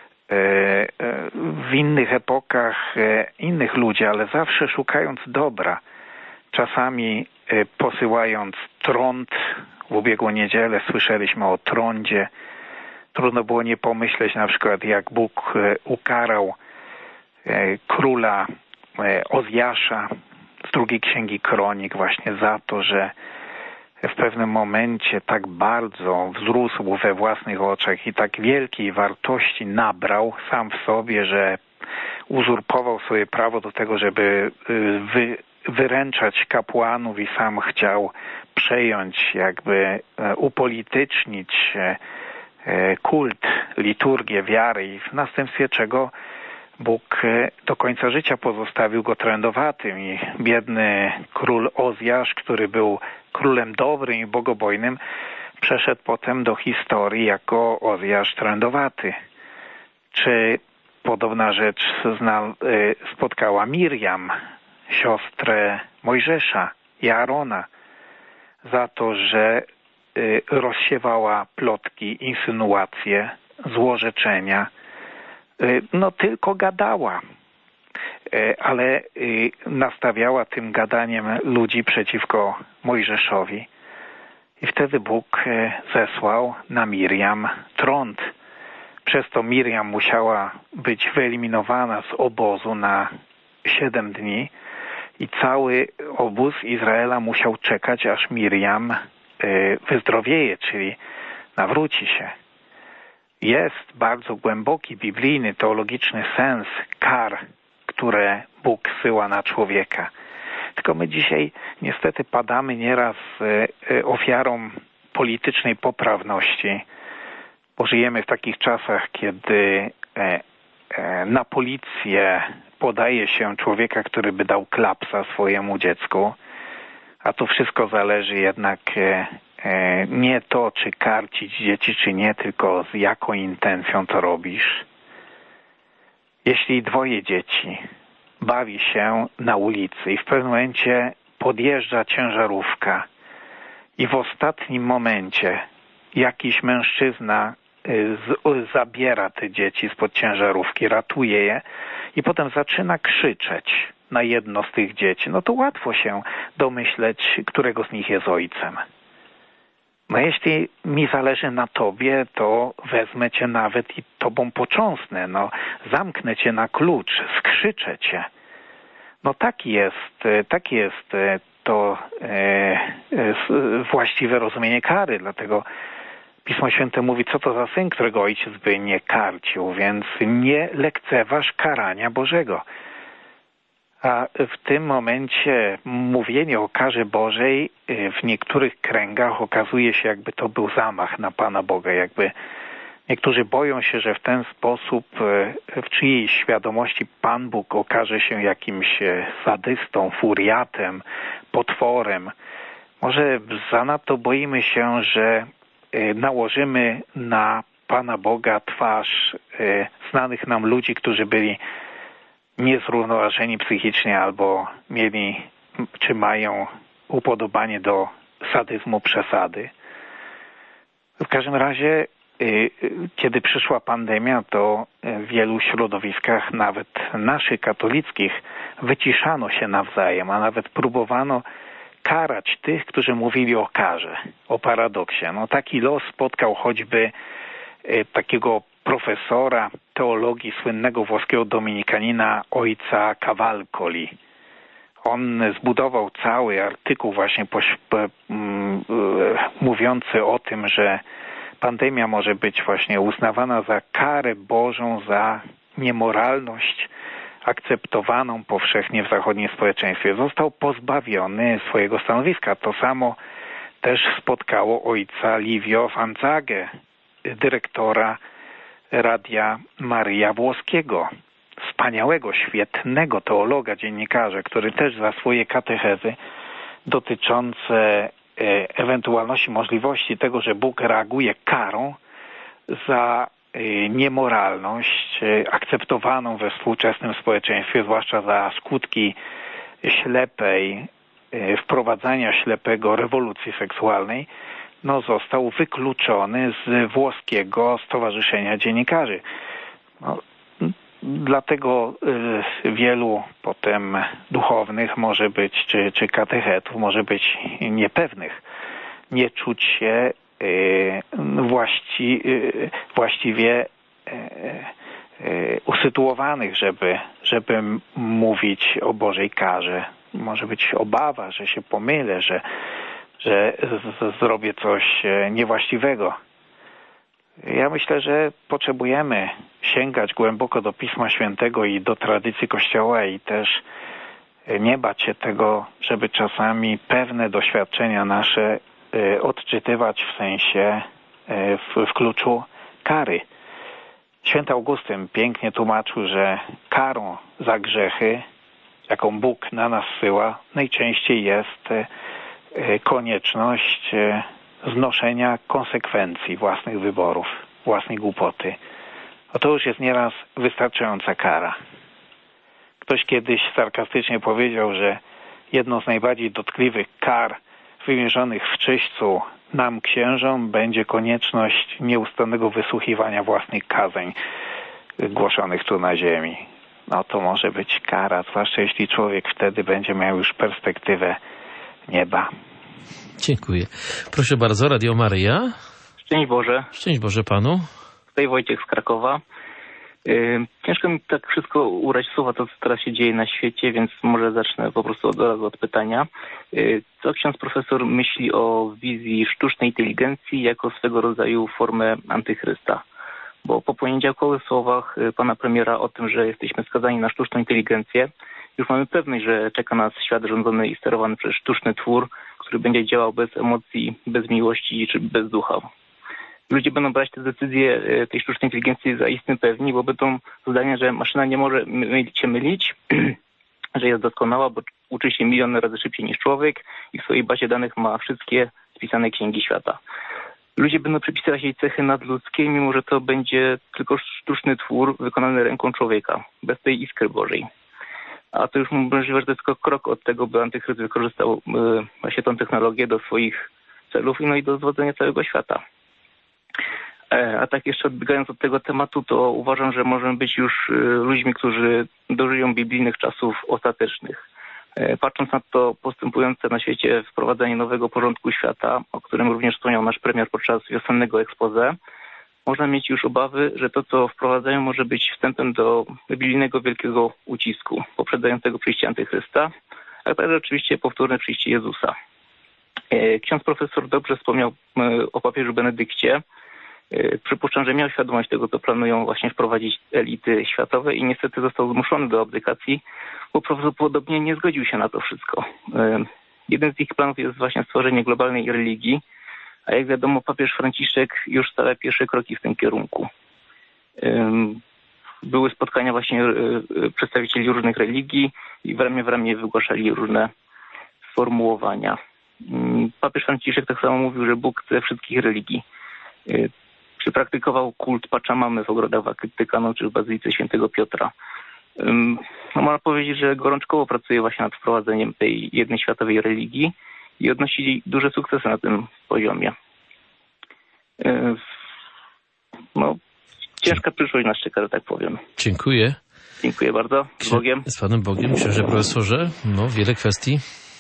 [SPEAKER 7] w innych epokach innych ludzi, ale zawsze szukając dobra. Czasami posyłając trąd. W ubiegłą niedzielę słyszeliśmy o trądzie. Trudno było nie pomyśleć na przykład, jak Bóg ukarał króla Ozjasza z drugiej księgi Kronik właśnie za to, że w pewnym momencie tak bardzo wzrósł we własnych oczach i tak wielkiej wartości nabrał sam w sobie, że uzurpował sobie prawo do tego, żeby wy, wyręczać kapłanów i sam chciał przejąć, jakby upolitycznić kult, liturgię wiary i w następstwie czego Bóg do końca życia pozostawił go trędowatym i biedny król Ozjasz, który był królem dobrym i bogobojnym, przeszedł potem do historii jako Ozjasz trędowaty. Czy podobna rzecz zna, spotkała Mirjam, siostrę Mojżesza i Aarona, za to, że rozsiewała plotki, insynuacje, złorzeczenia. No tylko gadała, ale nastawiała tym gadaniem ludzi przeciwko Mojżeszowi. I wtedy Bóg zesłał na Mirjam trąd. Przez to Mirjam musiała być wyeliminowana z obozu na siedem dni i cały obóz Izraela musiał czekać, aż Mirjam wyzdrowieje, czyli nawróci się. Jest bardzo głęboki, biblijny, teologiczny sens kar, które Bóg zsyła na człowieka. Tylko my dzisiaj niestety padamy nieraz ofiarą politycznej poprawności, bo żyjemy w takich czasach, kiedy na policję podaje się człowieka, który by dał klapsa swojemu dziecku, a to wszystko zależy jednak nie to, czy karcić dzieci, czy nie, tylko z jaką intencją to robisz. Jeśli dwoje dzieci bawi się na ulicy i w pewnym momencie podjeżdża ciężarówka i w ostatnim momencie jakiś mężczyzna z, zabiera te dzieci spod ciężarówki, ratuje je i potem zaczyna krzyczeć na jedno z tych dzieci, no to łatwo się domyśleć, którego z nich jest ojcem. No jeśli mi zależy na tobie, to wezmę cię nawet i tobą począsnę, no zamknę cię na klucz, skrzyczę cię. No taki jest, taki jest to e, właściwe rozumienie kary, dlatego Pismo Święte mówi, co to za syn, którego ojciec by nie karcił, więc nie lekceważ karania Bożego. A w tym momencie mówienie o karze Bożej w niektórych kręgach okazuje się, jakby to był zamach na Pana Boga, jakby niektórzy boją się, że w ten sposób w czyjejś świadomości Pan Bóg okaże się jakimś sadystą, furiatem, potworem. Może zanadto boimy się, że nałożymy na Pana Boga twarz znanych nam ludzi, którzy byli niezrównoważeni psychicznie albo mieli, czy mają upodobanie do sadyzmu, przesady. W każdym razie, kiedy przyszła pandemia, to w wielu środowiskach, nawet naszych katolickich, wyciszano się nawzajem, a nawet próbowano karać tych, którzy mówili o karze, o paradoksie. No, taki los spotkał choćby takiego profesora teologii słynnego włoskiego dominikanina ojca Cavalcoli. On zbudował cały artykuł właśnie poś, p, m, y, mówiący o tym, że pandemia może być właśnie uznawana za karę Bożą, za niemoralność akceptowaną powszechnie w zachodnim społeczeństwie. Został pozbawiony swojego stanowiska. To samo też spotkało ojca Livio Fanzagę, dyrektora Radia Maryja włoskiego. Wspaniałego, świetnego teologa, dziennikarza, który też za swoje katechezy dotyczące ewentualności, możliwości tego, że Bóg reaguje karą za niemoralność akceptowaną we współczesnym społeczeństwie, zwłaszcza za skutki ślepej, wprowadzania ślepego rewolucji seksualnej, no został wykluczony z włoskiego Stowarzyszenia Dziennikarzy. No, dlatego y, wielu potem duchownych może być, czy, czy katechetów może być niepewnych, nie czuć się y, właści, y, właściwie y, y, usytuowanych, żeby, żeby mówić o Bożej karze. Może być obawa, że się pomylę, że, że z, zrobię coś niewłaściwego. Ja myślę, że potrzebujemy sięgać głęboko do Pisma Świętego i do tradycji Kościoła i też nie bać się tego, żeby czasami pewne doświadczenia nasze odczytywać w sensie, w, w kluczu kary. Święty Augustyn pięknie tłumaczył, że karą za grzechy, jaką Bóg na nas zsyła, najczęściej jest konieczność znoszenia konsekwencji własnych wyborów, własnej głupoty. A to już jest nieraz wystarczająca kara. Ktoś kiedyś sarkastycznie powiedział, że jedną z najbardziej dotkliwych kar wymierzonych w czyśćcu nam, księżom, będzie konieczność nieustannego wysłuchiwania własnych kazań głoszonych tu na ziemi. No to może być kara, zwłaszcza jeśli człowiek wtedy będzie miał już perspektywę nieba.
[SPEAKER 1] Dziękuję. Proszę bardzo, Radio Maryja.
[SPEAKER 9] Szczęść Boże.
[SPEAKER 1] Szczęść Boże Panu.
[SPEAKER 9] Tutaj Wojciech z Krakowa. Yy, ciężko mi tak wszystko ubrać w słowa, to co teraz się dzieje na świecie, więc może zacznę po prostu od razu od pytania. Yy, co ksiądz profesor myśli o wizji sztucznej inteligencji jako swego rodzaju formę antychrysta? Bo po poniedziałkowych słowach pana premiera o tym, że jesteśmy skazani na sztuczną inteligencję, już mamy pewność, że czeka nas świat rządzony i sterowany przez sztuczny twór, który będzie działał bez emocji, bez miłości czy bez ducha. Ludzie będą brać te decyzje tej sztucznej inteligencji za istnie pewni, bo będą zdania, że maszyna nie może mylić się mylić, że jest doskonała, bo uczy się milion razy szybciej niż człowiek i w swojej bazie danych ma wszystkie spisane księgi świata. Ludzie będą przypisywać jej cechy nadludzkie, mimo że to będzie tylko sztuczny twór wykonany ręką człowieka, bez tej iskry Bożej. A to już możliwe, że to jest tylko krok od tego, by antychryst wykorzystał yy, właśnie tą technologię do swoich celów i no i do zwodzenia całego świata. E, a tak jeszcze odbiegając od tego tematu, to uważam, że możemy być już yy, ludźmi, którzy dożyją biblijnych czasów ostatecznych. E, patrząc na to postępujące na świecie wprowadzanie nowego porządku świata, o którym również wspomniał nasz premier podczas wiosennego expose, można mieć już obawy, że to, co wprowadzają, może być wstępem do biblijnego wielkiego ucisku poprzedzającego przyjście antychrysta, a także oczywiście powtórne przyjście Jezusa. Ksiądz profesor dobrze wspomniał o papieżu Benedykcie. Przypuszczam, że miał świadomość tego, co planują właśnie wprowadzić elity światowe i niestety został zmuszony do abdykacji, bo prawdopodobnie nie zgodził się na to wszystko. Jeden z ich planów jest właśnie stworzenie globalnej religii, a jak wiadomo, papież Franciszek już stawia pierwsze kroki w tym kierunku. Były spotkania właśnie przedstawicieli różnych religii i w ramię w ramię wygłaszali różne sformułowania. Papież Franciszek tak samo mówił, że Bóg chce wszystkich religii. Przypraktykował kult Paczamamy w ogrodach Watykanu czy w Bazylice Świętego Piotra. No, można powiedzieć, że gorączkowo pracuje właśnie nad wprowadzeniem tej jednej światowej religii i odnosi duże sukcesy na tym poziomie. No, ciężka przyszłość nas czeka, że tak powiem.
[SPEAKER 1] Dziękuję.
[SPEAKER 9] Dziękuję bardzo. Z Bogiem.
[SPEAKER 1] Z Panem Bogiem. Myślę, że profesorze, no wiele kwestii.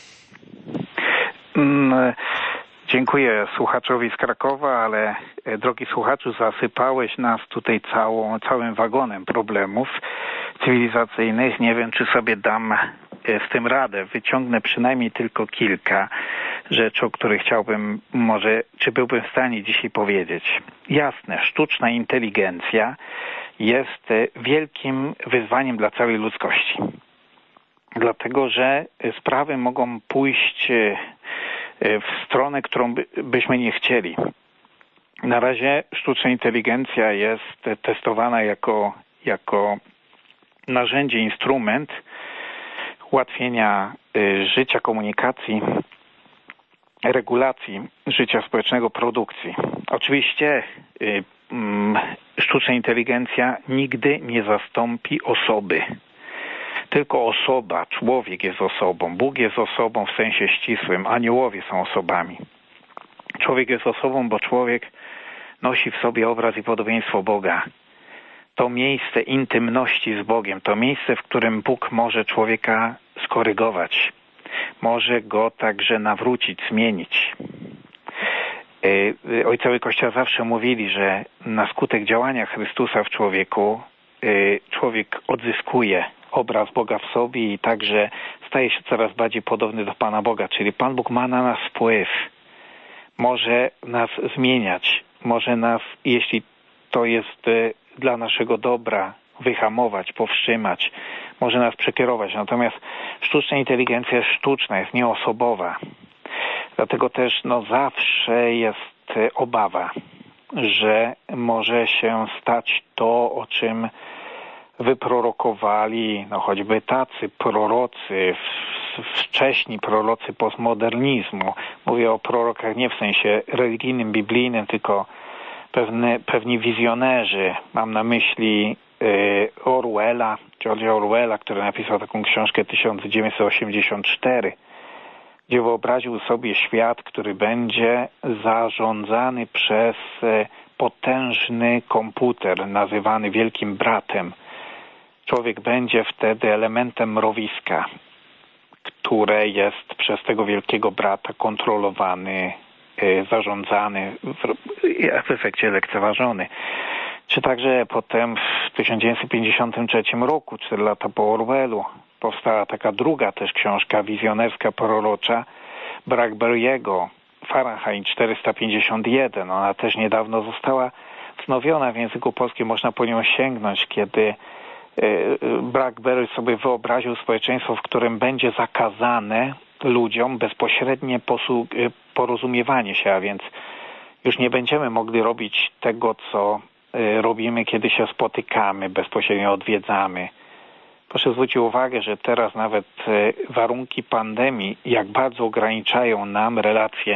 [SPEAKER 7] Mm, dziękuję słuchaczowi z Krakowa, ale drogi słuchaczu, zasypałeś nas tutaj całą, całym wagonem problemów. cywilizacyjnych. Nie wiem, czy sobie dam z tym radę. Wyciągnę przynajmniej tylko kilka rzeczy, o których chciałbym może, czy byłbym w stanie dzisiaj powiedzieć. Jasne, sztuczna inteligencja jest wielkim wyzwaniem dla całej ludzkości. Dlatego, że sprawy mogą pójść w stronę, którą byśmy nie chcieli. Na razie sztuczna inteligencja jest testowana jako, jako narzędzie, instrument ułatwienia życia, komunikacji, regulacji życia społecznego, produkcji. Oczywiście sztuczna inteligencja nigdy nie zastąpi osoby. Tylko osoba, człowiek jest osobą, Bóg jest osobą w sensie ścisłym, aniołowie są osobami. Człowiek jest osobą, bo człowiek nosi w sobie obraz i podobieństwo Boga. To miejsce intymności z Bogiem, to miejsce, w którym Bóg może człowieka skorygować, może go także nawrócić, zmienić. Ojcowie Kościoła zawsze mówili, że na skutek działania Chrystusa w człowieku człowiek odzyskuje obraz Boga w sobie i także staje się coraz bardziej podobny do Pana Boga, czyli Pan Bóg ma na nas wpływ, może nas zmieniać, może nas, jeśli to jest dla naszego dobra, wyhamować, powstrzymać, może nas przekierować. Natomiast sztuczna inteligencja jest sztuczna, jest nieosobowa. Dlatego też no, zawsze jest obawa, że może się stać to, o czym wyprorokowali no, choćby tacy prorocy, wcześni prorocy postmodernizmu. Mówię o prorokach nie w sensie religijnym, biblijnym, tylko pewne, pewni wizjonerzy. Mam na myśli y, Orwella, George'a Orwella, który napisał taką książkę tysiąc dziewięćset osiemdziesiąt cztery, gdzie wyobraził sobie świat, który będzie zarządzany przez potężny komputer, nazywany Wielkim Bratem. Człowiek będzie wtedy elementem mrowiska, które jest przez tego Wielkiego Brata kontrolowany, zarządzany, w efekcie lekceważony. Czy także potem w tysiąc dziewięćset pięćdziesiątym trzecim roku, cztery lata po Orwellu, powstała taka druga też książka wizjonerska, prorocza Bradbury'ego, Fahrenheit czterysta pięćdziesiąt jeden. Ona też niedawno została wznowiona w języku polskim, można po nią sięgnąć, kiedy Bradbury sobie wyobraził społeczeństwo, w którym będzie zakazane ludziom bezpośrednie porozumiewanie się, a więc już nie będziemy mogli robić tego, co robimy, kiedy się spotykamy, bezpośrednio odwiedzamy. Proszę zwrócić uwagę, że teraz nawet warunki pandemii, jak bardzo ograniczają nam relacje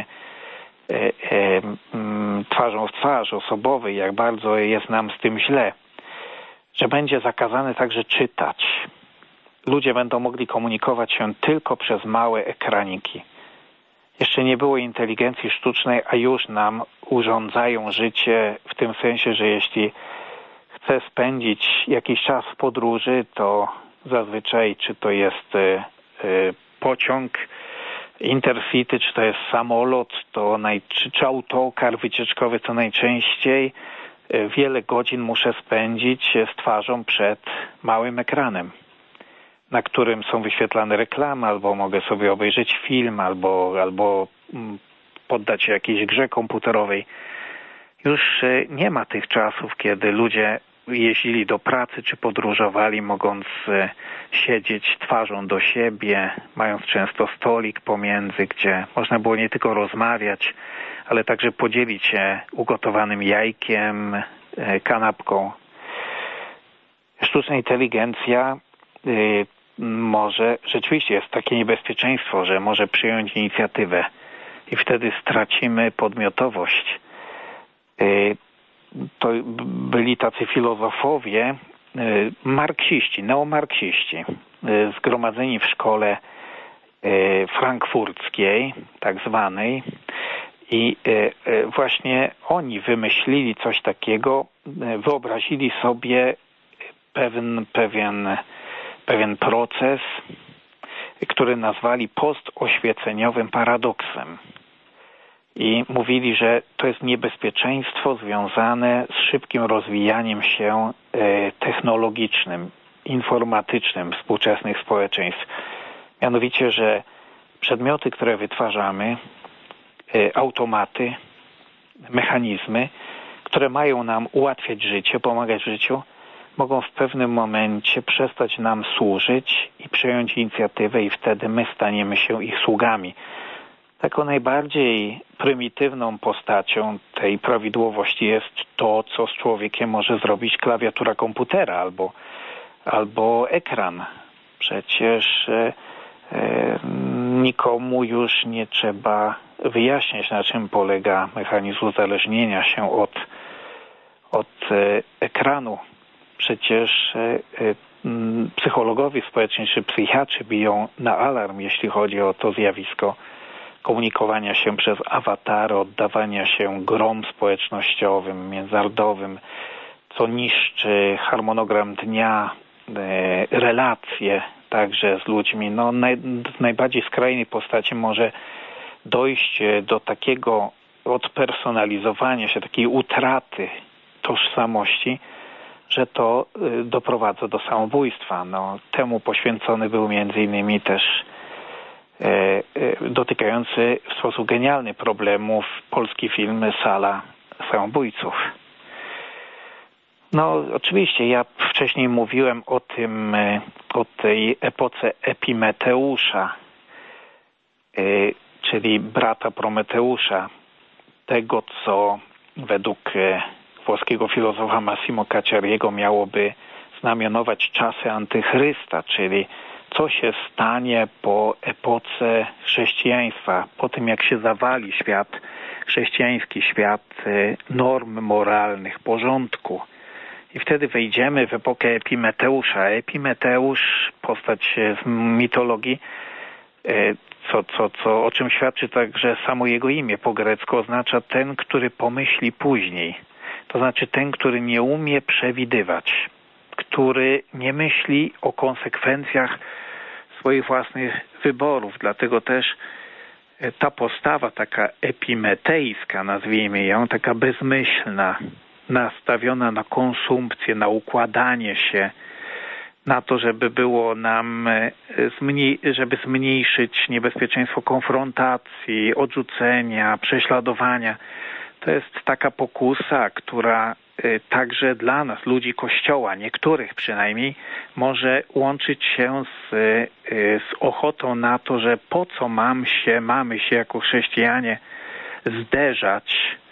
[SPEAKER 7] twarzą w twarz, osobowe, jak bardzo jest nam z tym źle, że będzie zakazane także czytać. Ludzie będą mogli komunikować się tylko przez małe ekraniki. Jeszcze nie było inteligencji sztucznej, a już nam urządzają życie w tym sensie, że jeśli chcę spędzić jakiś czas w podróży, to zazwyczaj czy to jest y, y, pociąg Intercity, czy to jest samolot, to naj, czy, czy autokar wycieczkowy, to najczęściej y, wiele godzin muszę spędzić z twarzą przed małym ekranem, na którym są wyświetlane reklamy, albo mogę sobie obejrzeć film, albo, albo poddać się jakiejś grze komputerowej. Już nie ma tych czasów, kiedy ludzie jeździli do pracy czy podróżowali, mogąc siedzieć twarzą do siebie, mając często stolik pomiędzy, gdzie można było nie tylko rozmawiać, ale także podzielić się ugotowanym jajkiem, kanapką. Sztuczna inteligencja może, rzeczywiście jest takie niebezpieczeństwo, że może przyjąć inicjatywę i wtedy stracimy podmiotowość. To byli tacy filozofowie, marksiści, neomarksiści, zgromadzeni w szkole frankfurckiej, tak zwanej, i właśnie oni wymyślili coś takiego, wyobrazili sobie pewien, pewien pewien proces, który nazwali postoświeceniowym paradoksem. I mówili, że to jest niebezpieczeństwo związane z szybkim rozwijaniem się technologicznym informatycznym współczesnych społeczeństw. Mianowicie, że przedmioty, które wytwarzamy, automaty, mechanizmy, które mają nam ułatwiać życie, pomagać w życiu, mogą w pewnym momencie przestać nam służyć i przejąć inicjatywę i wtedy my staniemy się ich sługami. Taką najbardziej prymitywną postacią tej prawidłowości jest to, co z człowiekiem może zrobić klawiatura komputera albo, albo ekran. Przecież e, e, nikomu już nie trzeba wyjaśniać, na czym polega mechanizm uzależnienia się od, od e, ekranu. Przecież e, e, psychologowie społeczni czy psychiatrzy biją na alarm, jeśli chodzi o to zjawisko komunikowania się przez awatary, oddawania się grom społecznościowym, międzynarodowym, co niszczy harmonogram dnia, e, relacje także z ludźmi. No, naj, w najbardziej skrajnej postaci może dojść do takiego odpersonalizowania się, takiej utraty tożsamości, że to y, doprowadza do samobójstwa. No, temu poświęcony był między innymi też dotykający w sposób genialny problemów polski film Sala samobójców. No oczywiście ja wcześniej mówiłem o tym, o tej epoce Epimeteusza, czyli brata Prometeusza, tego co według włoskiego filozofa Massimo Cacciariego miałoby znamionować czasy antychrysta, czyli co się stanie po epoce chrześcijaństwa, po tym jak się zawali świat, chrześcijański świat norm moralnych, porządku. I wtedy wejdziemy w epokę Epimeteusza. Epimeteusz, postać z mitologii, co, co, co, o czym świadczy także samo jego imię po grecku, oznacza ten, który pomyśli później. To znaczy ten, który nie umie przewidywać, który nie myśli o konsekwencjach swoich własnych wyborów. Dlatego też ta postawa taka epimetejska, nazwijmy ją, taka bezmyślna, nastawiona na konsumpcję, na układanie się, na to, żeby było nam, żeby zmniejszyć niebezpieczeństwo konfrontacji, odrzucenia, prześladowania. To jest taka pokusa, która także dla nas, ludzi Kościoła, niektórych przynajmniej, może łączyć się z, z ochotą na to, że po co mam się, mamy się jako chrześcijanie zderzać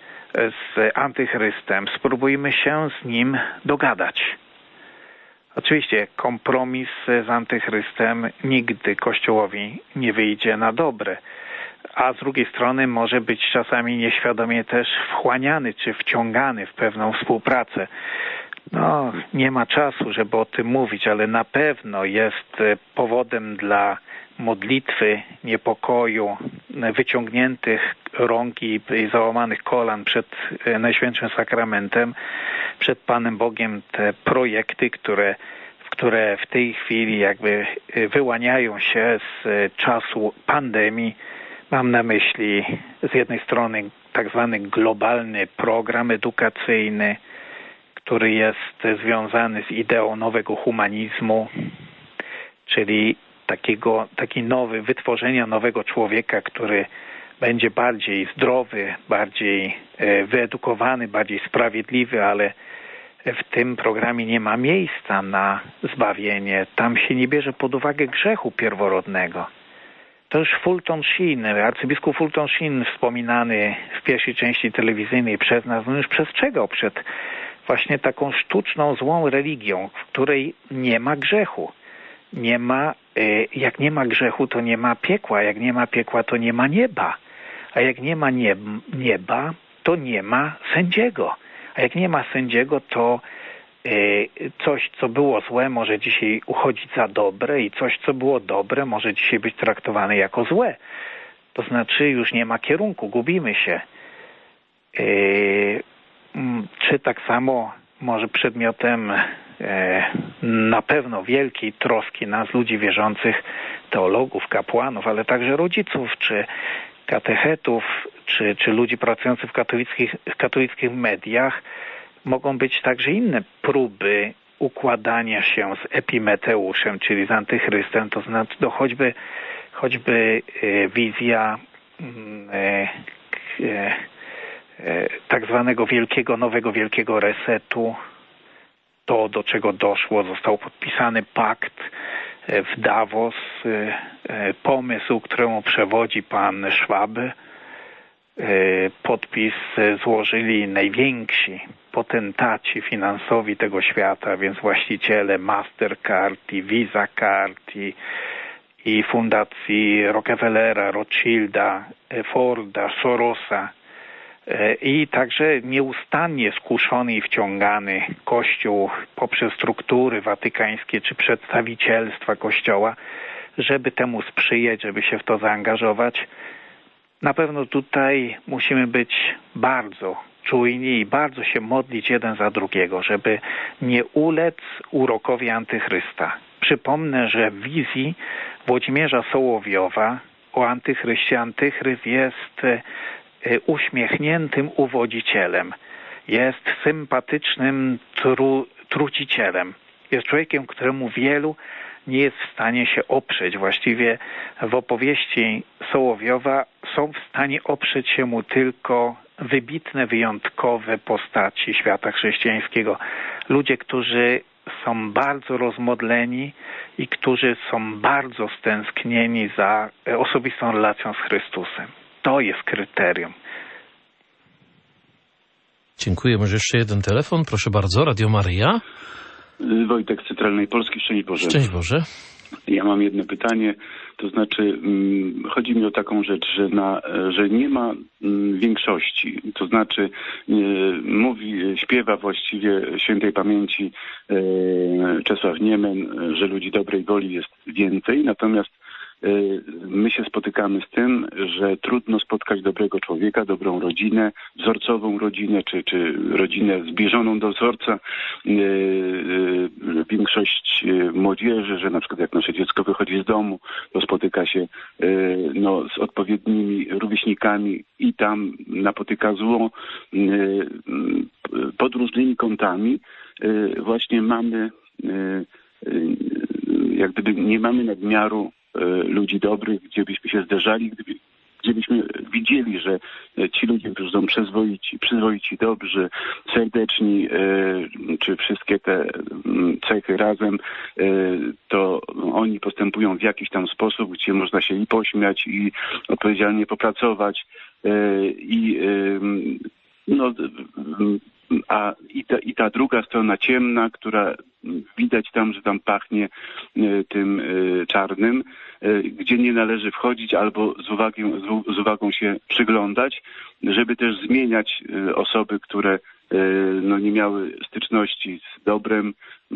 [SPEAKER 7] z antychrystem. Spróbujmy się z nim dogadać. Oczywiście kompromis z antychrystem nigdy Kościołowi nie wyjdzie na dobre, a z drugiej strony może być czasami nieświadomie też wchłaniany czy wciągany w pewną współpracę. No, nie ma czasu, żeby o tym mówić, ale na pewno jest powodem dla modlitwy, niepokoju, wyciągniętych rąk i załamanych kolan przed Najświętszym Sakramentem, przed Panem Bogiem te projekty, które, które w tej chwili jakby wyłaniają się z czasu pandemii. Mam na myśli z jednej strony tak zwany globalny program edukacyjny, który jest związany z ideą nowego humanizmu, czyli takiego, taki nowy, wytworzenia nowego człowieka, który będzie bardziej zdrowy, bardziej wyedukowany, bardziej sprawiedliwy, ale w tym programie nie ma miejsca na zbawienie. Tam się nie bierze pod uwagę grzechu pierworodnego. To już Fulton Sheen, arcybiskup Fulton Sheen, wspominany w pierwszej części telewizyjnej przez nas, no już przestrzegał przed właśnie taką sztuczną, złą religią, w której nie ma grzechu. Nie ma, jak nie ma grzechu, to nie ma piekła. Jak nie ma piekła, to nie ma nieba. A jak nie ma nieba, to nie ma sędziego. A jak nie ma sędziego, to coś, co było złe, może dzisiaj uchodzić za dobre i coś, co było dobre, może dzisiaj być traktowane jako złe. To znaczy już nie ma kierunku, gubimy się. Czy tak samo może przedmiotem na pewno wielkiej troski nas, ludzi wierzących, teologów, kapłanów, ale także rodziców, czy katechetów, czy, czy ludzi pracujących w katolickich, w katolickich mediach, mogą być także inne próby układania się z Epimeteuszem, czyli z Antychrystem, to znaczy no choćby, choćby wizja e, e, e, tak zwanego wielkiego, nowego wielkiego resetu, to do czego doszło, został podpisany pakt w Davos, pomysł, któremu przewodzi pan Schwab. Podpis złożyli najwięksi potentaci finansowi tego świata, więc właściciele Mastercard i Visa Card i, i fundacji Rockefellera, Rothschilda, Forda, Sorosa i także nieustannie skuszony i wciągany Kościół poprzez struktury watykańskie czy przedstawicielstwa Kościoła, żeby temu sprzyjać, żeby się w to zaangażować. Na pewno tutaj musimy być bardzo czujni i bardzo się modlić jeden za drugiego, żeby nie ulec urokowi Antychrysta. Przypomnę, że w wizji Włodzimierza Sołowiowa o Antychryście Antychryst jest uśmiechniętym uwodzicielem, jest sympatycznym tru, trucicielem. Jest człowiekiem, któremu wielu nie jest w stanie się oprzeć. Właściwie w opowieści Sołowiowa są w stanie oprzeć się mu tylko wybitne, wyjątkowe postaci świata chrześcijańskiego. Ludzie, którzy są bardzo rozmodleni i którzy są bardzo stęsknieni za osobistą relacją z Chrystusem. To jest kryterium.
[SPEAKER 1] Dziękuję. Może jeszcze jeden telefon? Proszę bardzo. Radio Maryja.
[SPEAKER 10] Wojtek z Centralnej Polski. Szczęść Boże.
[SPEAKER 1] Szczęść Boże.
[SPEAKER 10] Ja mam jedno pytanie, to znaczy chodzi mi o taką rzecz, że, na, że nie ma większości, to znaczy mówi, śpiewa właściwie świętej pamięci Czesław Niemen, że ludzi dobrej woli jest więcej, natomiast my się spotykamy z tym, że trudno spotkać dobrego człowieka, dobrą rodzinę, wzorcową rodzinę, czy, czy rodzinę zbliżoną do wzorca. Większość młodzieży, że na przykład jak nasze dziecko wychodzi z domu, to spotyka się no, z odpowiednimi rówieśnikami i tam napotyka zło. Pod różnymi kątami właśnie mamy, jak gdyby nie mamy nadmiaru ludzi dobrych, gdzie byśmy się zderzali, gdyby, gdzie byśmy widzieli, że ci ludzie, którzy są przyzwoici, przyzwoici, dobrzy, serdeczni, czy wszystkie te cechy razem, to oni postępują w jakiś tam sposób, gdzie można się i pośmiać, i odpowiedzialnie popracować, i no, a i ta, i ta druga strona ciemna, która widać tam, że tam pachnie tym czarnym, gdzie nie należy wchodzić albo z uwagą, z uwagą się przyglądać, żeby też zmieniać osoby, które no, nie miały styczności z dobrem,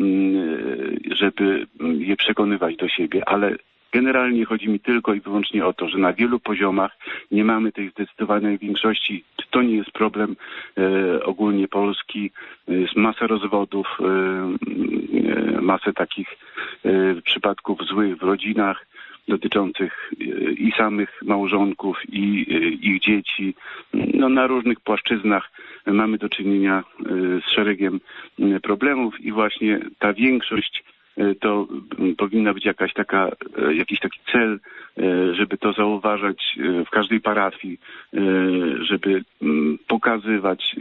[SPEAKER 10] żeby je przekonywać do siebie, ale generalnie chodzi mi tylko i wyłącznie o to, że na wielu poziomach nie mamy tej zdecydowanej większości. To nie jest problem e, ogólnie Polski. Jest masa rozwodów, e, e, masę takich e, przypadków złych w rodzinach dotyczących e, i samych małżonków, i e, ich dzieci. No, na różnych płaszczyznach mamy do czynienia e, z szeregiem e, problemów i właśnie ta większość to powinna być jakaś taka, jakiś taki cel, żeby to zauważać w każdej parafii, żeby pokazywać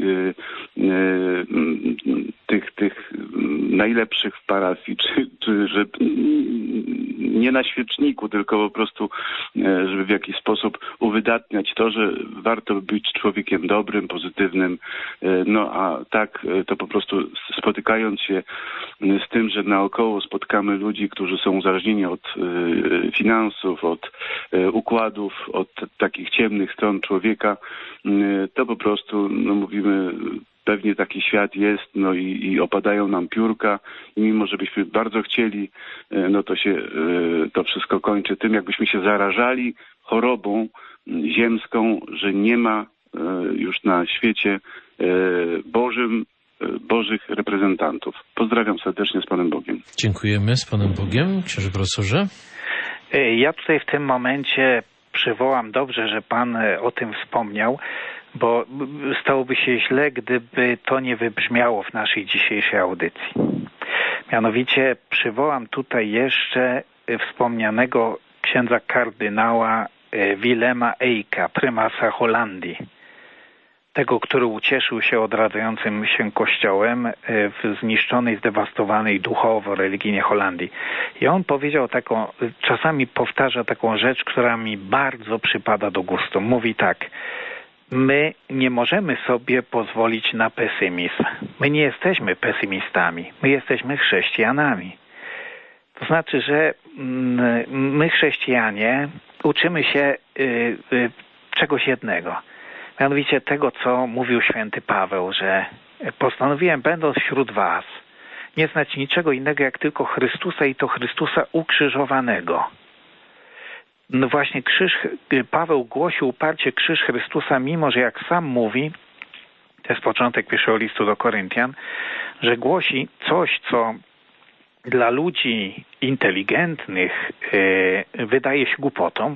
[SPEAKER 10] tych, tych najlepszych w parafii, czy, czy żeby nie na świeczniku, tylko po prostu, żeby w jakiś sposób uwydatniać to, że warto być człowiekiem dobrym, pozytywnym, no a tak to po prostu spotykając się z tym, że naokoło spotkamy ludzi, którzy są uzależnieni od y, finansów, od y, układów, od takich ciemnych stron człowieka, y, to po prostu no, mówimy, pewnie taki świat jest, no i, i opadają nam piórka i mimo, że byśmy bardzo chcieli, y, no to się y, to wszystko kończy tym, jakbyśmy się zarażali chorobą y, ziemską, że nie ma y, już na świecie y, Bożym Bożych reprezentantów. Pozdrawiam serdecznie z Panem Bogiem.
[SPEAKER 1] Dziękujemy z Panem Bogiem. Księże profesorze.
[SPEAKER 7] Ja tutaj w tym momencie przywołam, dobrze, że Pan o tym wspomniał, bo stałoby się źle, gdyby to nie wybrzmiało w naszej dzisiejszej audycji. Mianowicie przywołam tutaj jeszcze wspomnianego księdza kardynała Willema Eycka, prymasa Holandii. Tego, który ucieszył się odradzającym się kościołem w zniszczonej, zdewastowanej duchowo, religijnie Holandii. I on powiedział taką, czasami powtarza taką rzecz, która mi bardzo przypada do gustu. Mówi tak: my nie możemy sobie pozwolić na pesymizm. My nie jesteśmy pesymistami. My jesteśmy chrześcijanami. To znaczy, że my chrześcijanie uczymy się czegoś jednego. Mianowicie tego, co mówił święty Paweł, że postanowiłem, będąc wśród was, nie znać niczego innego jak tylko Chrystusa i to Chrystusa ukrzyżowanego. No właśnie krzyż, Paweł głosił uparcie krzyż Chrystusa, mimo że jak sam mówi, to jest początek pierwszego listu do Koryntian, że głosi coś, co dla ludzi inteligentnych yy, wydaje się głupotą,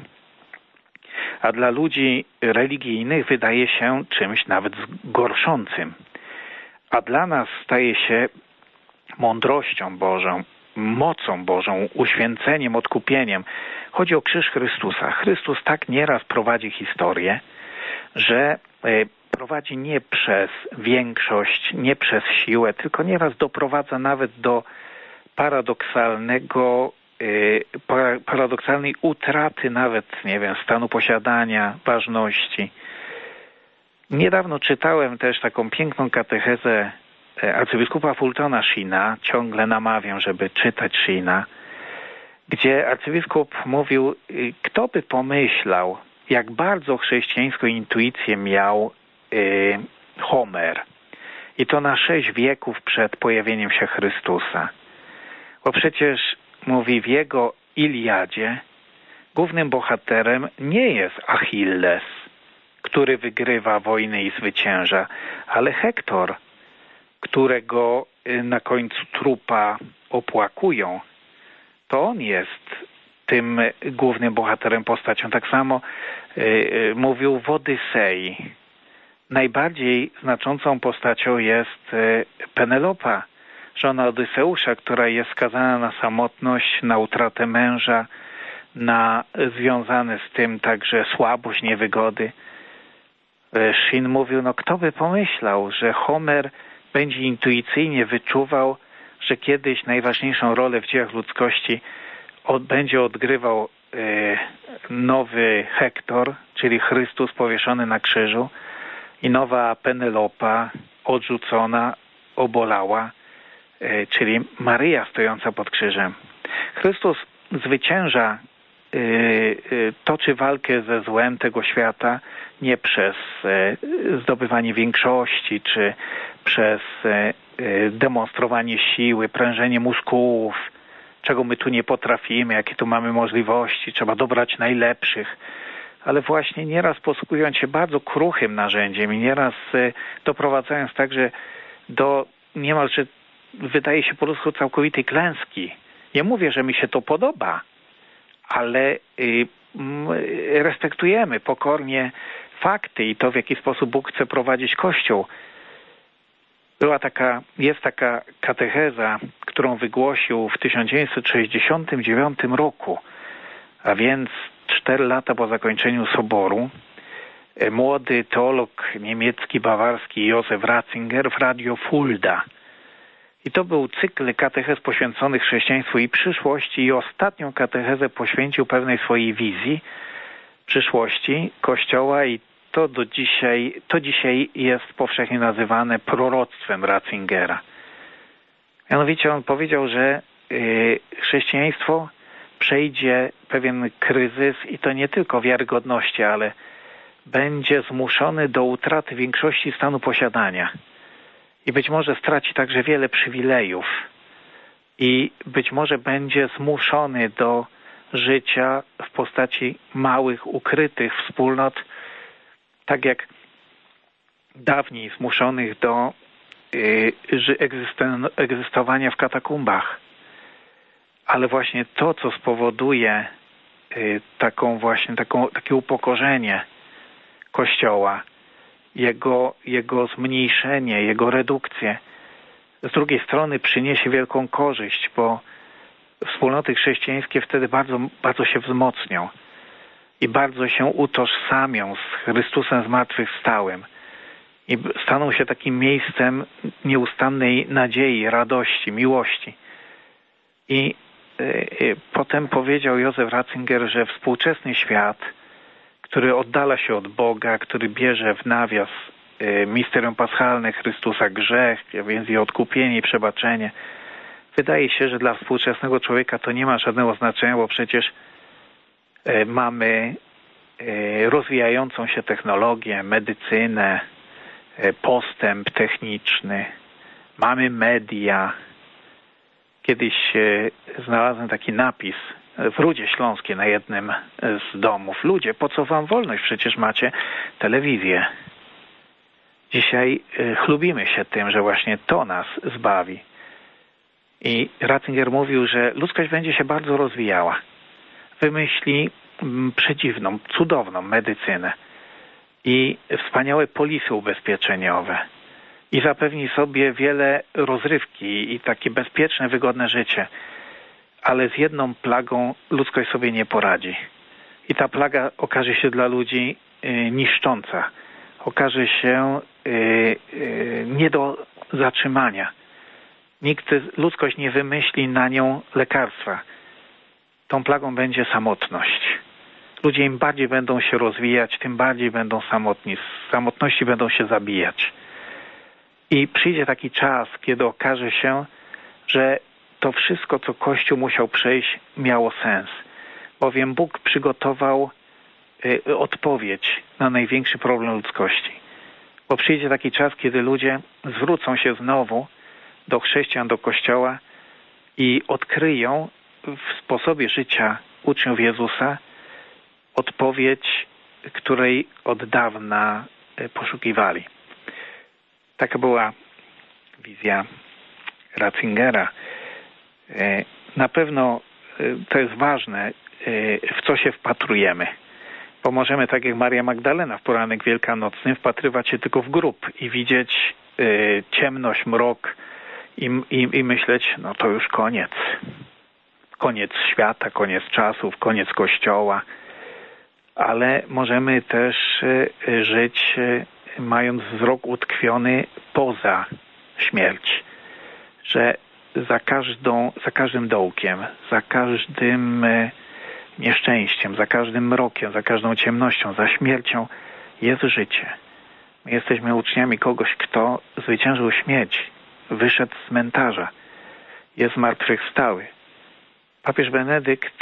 [SPEAKER 7] a dla ludzi religijnych wydaje się czymś nawet gorszącym. A dla nas staje się mądrością Bożą, mocą Bożą, uświęceniem, odkupieniem. Chodzi o krzyż Chrystusa. Chrystus tak nieraz prowadzi historię, że prowadzi nie przez większość, nie przez siłę, tylko nieraz doprowadza nawet do paradoksalnego paradoksalnej utraty nawet, nie wiem, stanu posiadania, ważności. Niedawno czytałem też taką piękną katechezę arcybiskupa Fultona Sheena, ciągle namawiam, żeby czytać Sheena, gdzie arcybiskup mówił, kto by pomyślał, jak bardzo chrześcijańską intuicję miał y, Homer. I to na sześć wieków przed pojawieniem się Chrystusa. Bo przecież mówi, w jego Iliadzie głównym bohaterem nie jest Achilles, który wygrywa wojnę i zwycięża, ale Hektor, którego na końcu trupa opłakują. To on jest tym głównym bohaterem, postacią. Tak samo yy, mówił w Odysei. Najbardziej znaczącą postacią jest yy, Penelopa, żona Odyseusza, która jest skazana na samotność, na utratę męża, na związane z tym także słabość, niewygody. Shin mówił, no kto by pomyślał, że Homer będzie intuicyjnie wyczuwał, że kiedyś najważniejszą rolę w dziejach ludzkości od, będzie odgrywał e, nowy Hektor, czyli Chrystus powieszony na krzyżu, i nowa Penelopa odrzucona, obolała, czyli Maryja stojąca pod krzyżem. Chrystus zwycięża, toczy walkę ze złem tego świata nie przez zdobywanie większości, czy przez demonstrowanie siły, prężenie muskułów, czego my tu nie potrafimy, jakie tu mamy możliwości, trzeba dobrać najlepszych, ale właśnie nieraz posługując się bardzo kruchym narzędziem i nieraz doprowadzając także do niemalże, wydaje się po ludzku, całkowitej klęski. Nie mówię, że mi się to podoba, ale y, y, respektujemy pokornie fakty i to, w jaki sposób Bóg chce prowadzić Kościół. Była taka, jest taka katecheza, którą wygłosił w tysiąc dziewięćset sześćdziesiątym dziewiątym roku, a więc cztery lata po zakończeniu Soboru, młody teolog niemiecki, bawarski Józef Ratzinger w Radio Fulda. I to był cykl katechez poświęconych chrześcijaństwu i przyszłości, i ostatnią katechezę poświęcił pewnej swojej wizji przyszłości Kościoła, i to do dzisiaj, to dzisiaj jest powszechnie nazywane proroctwem Ratzingera. Mianowicie on powiedział, że yy, chrześcijaństwo przejdzie pewien kryzys, i to nie tylko wiarygodności, ale będzie zmuszony do utraty większości stanu posiadania. I być może straci także wiele przywilejów. I być może będzie zmuszony do życia w postaci małych, ukrytych wspólnot, tak jak dawniej zmuszonych do y, egzystowania w katakumbach. Ale właśnie to, co spowoduje y, taką właśnie, taką, takie upokorzenie Kościoła, Jego, jego zmniejszenie, jego redukcję, z drugiej strony przyniesie wielką korzyść, bo wspólnoty chrześcijańskie wtedy bardzo, bardzo się wzmocnią i bardzo się utożsamią z Chrystusem zmartwychwstałym i staną się takim miejscem nieustannej nadziei, radości, miłości. I y, y, potem powiedział Józef Ratzinger, że współczesny świat, który oddala się od Boga, który bierze w nawias y, misterium paschalne Chrystusa grzech, więc i odkupienie i przebaczenie, wydaje się, że dla współczesnego człowieka to nie ma żadnego znaczenia, bo przecież y, mamy y, rozwijającą się technologię, medycynę, y, postęp techniczny, mamy media. Kiedyś y, znalazłem taki napis w Rudzie Śląskiej na jednym z domów. Ludzie, po co wam wolność? Przecież macie telewizję. Dzisiaj y, chlubimy się tym, że właśnie to nas zbawi. I Ratzinger mówił, że ludzkość będzie się bardzo rozwijała. Wymyśli m, przedziwną, cudowną medycynę i wspaniałe polisy ubezpieczeniowe i zapewni sobie wiele rozrywki i takie bezpieczne, wygodne życie. Ale z jedną plagą ludzkość sobie nie poradzi. I ta plaga okaże się dla ludzi y, niszcząca. Okaże się y, y, nie do zatrzymania. Nikt, ludzkość nie wymyśli na nią lekarstwa. Tą plagą będzie samotność. Ludzie im bardziej będą się rozwijać, tym bardziej będą samotni. Z samotności będą się zabijać. I przyjdzie taki czas, kiedy okaże się, że to wszystko, co Kościół musiał przejść, miało sens. Bowiem Bóg przygotował y, odpowiedź na największy problem ludzkości. Bo przyjdzie taki czas, kiedy ludzie zwrócą się znowu do chrześcijan, do Kościoła i odkryją w sposobie życia uczniów Jezusa odpowiedź, której od dawna y, poszukiwali. Taka była wizja Ratzingera. Na pewno to jest ważne, w co się wpatrujemy. Bo możemy, tak jak Maria Magdalena w poranek wielkanocny, wpatrywać się tylko w grób i widzieć ciemność, mrok i, i, i myśleć, no to już koniec. Koniec świata, koniec czasów, koniec Kościoła. Ale możemy też żyć, mając wzrok utkwiony poza śmierć. Że za każdą, za każdym dołkiem, za każdym nieszczęściem, za każdym mrokiem, za każdą ciemnością, za śmiercią jest życie. My jesteśmy uczniami kogoś, kto zwyciężył śmierć, wyszedł z cmentarza, jest zmartwychwstały. Papież Benedykt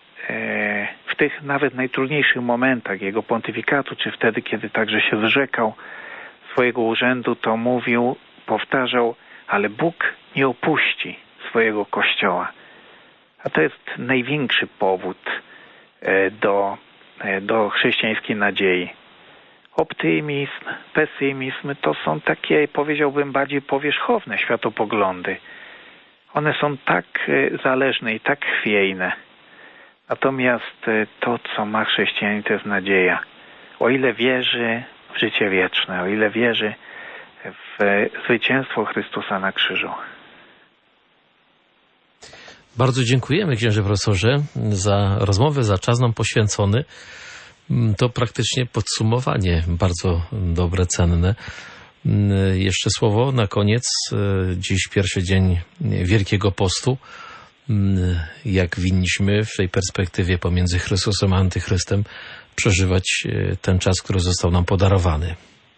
[SPEAKER 7] w tych nawet najtrudniejszych momentach jego pontyfikatu, czy wtedy, kiedy także się zrzekał swojego urzędu, to mówił, powtarzał, ale Bóg nie opuści swojego Kościoła. A to jest największy powód do, do chrześcijańskiej nadziei. Optymizm, pesymizm to są takie, powiedziałbym, bardziej powierzchowne światopoglądy. One są tak zależne i tak chwiejne. Natomiast to, co ma chrześcijanin, to jest nadzieja. O ile wierzy w życie wieczne, o ile wierzy w zwycięstwo Chrystusa na krzyżu.
[SPEAKER 1] Bardzo dziękujemy, księże profesorze, za rozmowę, za czas nam poświęcony. To praktycznie podsumowanie, bardzo dobre, cenne. Jeszcze słowo na koniec. Dziś pierwszy dzień Wielkiego Postu. Jak winniśmy w tej perspektywie pomiędzy Chrystusem a Antychrystem przeżywać ten czas, który został nam podarowany?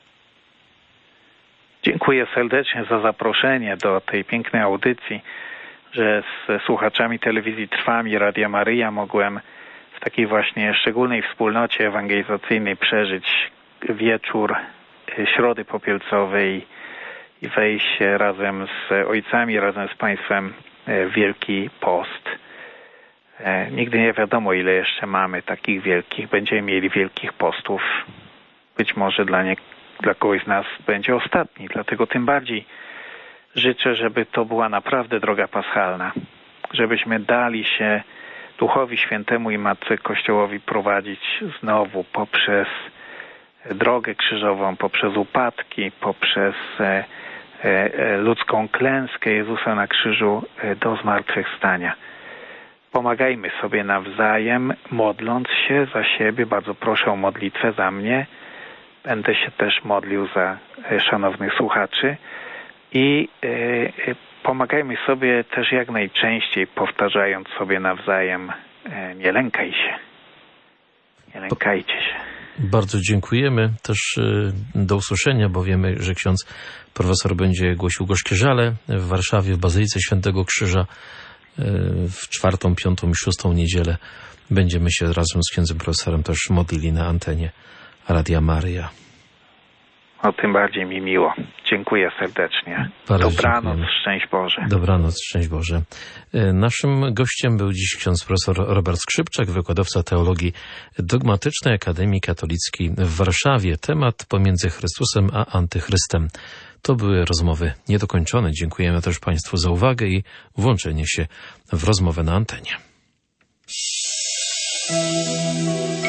[SPEAKER 7] Dziękuję serdecznie za zaproszenie do tej pięknej audycji, że z słuchaczami telewizji Trwam i Radia Maryja mogłem w takiej właśnie szczególnej wspólnocie ewangelizacyjnej przeżyć wieczór Środy Popielcowej i wejść razem z ojcami, razem z Państwem w Wielki Post. Nigdy nie wiadomo, ile jeszcze mamy takich wielkich. Będziemy mieli wielkich postów. Być może dla, nie, dla kogoś z nas będzie ostatni. Dlatego tym bardziej życzę, żeby to była naprawdę droga paschalna. Żebyśmy dali się Duchowi Świętemu i Matce Kościołowi prowadzić znowu poprzez drogę krzyżową, poprzez upadki, poprzez ludzką klęskę Jezusa na krzyżu do zmartwychwstania. Pomagajmy sobie nawzajem, modląc się za siebie. Bardzo proszę o modlitwę za mnie. Będę się też modlił za szanownych słuchaczy. I pomagajmy sobie też jak najczęściej, powtarzając sobie nawzajem: nie lękaj się. Nie lękajcie się.
[SPEAKER 1] Bardzo dziękujemy. Też do usłyszenia, bo wiemy, że ksiądz profesor będzie głosił gorzkie żale w Warszawie, w Bazylice Świętego Krzyża w czwartą, piątą i szóstą niedzielę. Będziemy się razem z księdzem profesorem też modlili na antenie Radia Maryja.
[SPEAKER 7] O tym bardziej mi miło. Dziękuję serdecznie.
[SPEAKER 1] Bardzo
[SPEAKER 7] Dobranoc,
[SPEAKER 1] dziękujemy.
[SPEAKER 7] szczęść Boże.
[SPEAKER 1] Dobranoc, szczęść Boże. Naszym gościem był dziś ksiądz profesor Robert Skrzypczak, wykładowca teologii dogmatycznej Akademii Katolickiej w Warszawie. Temat pomiędzy Chrystusem a Antychrystem. To były rozmowy niedokończone. Dziękujemy też Państwu za uwagę i włączenie się w rozmowę na antenie.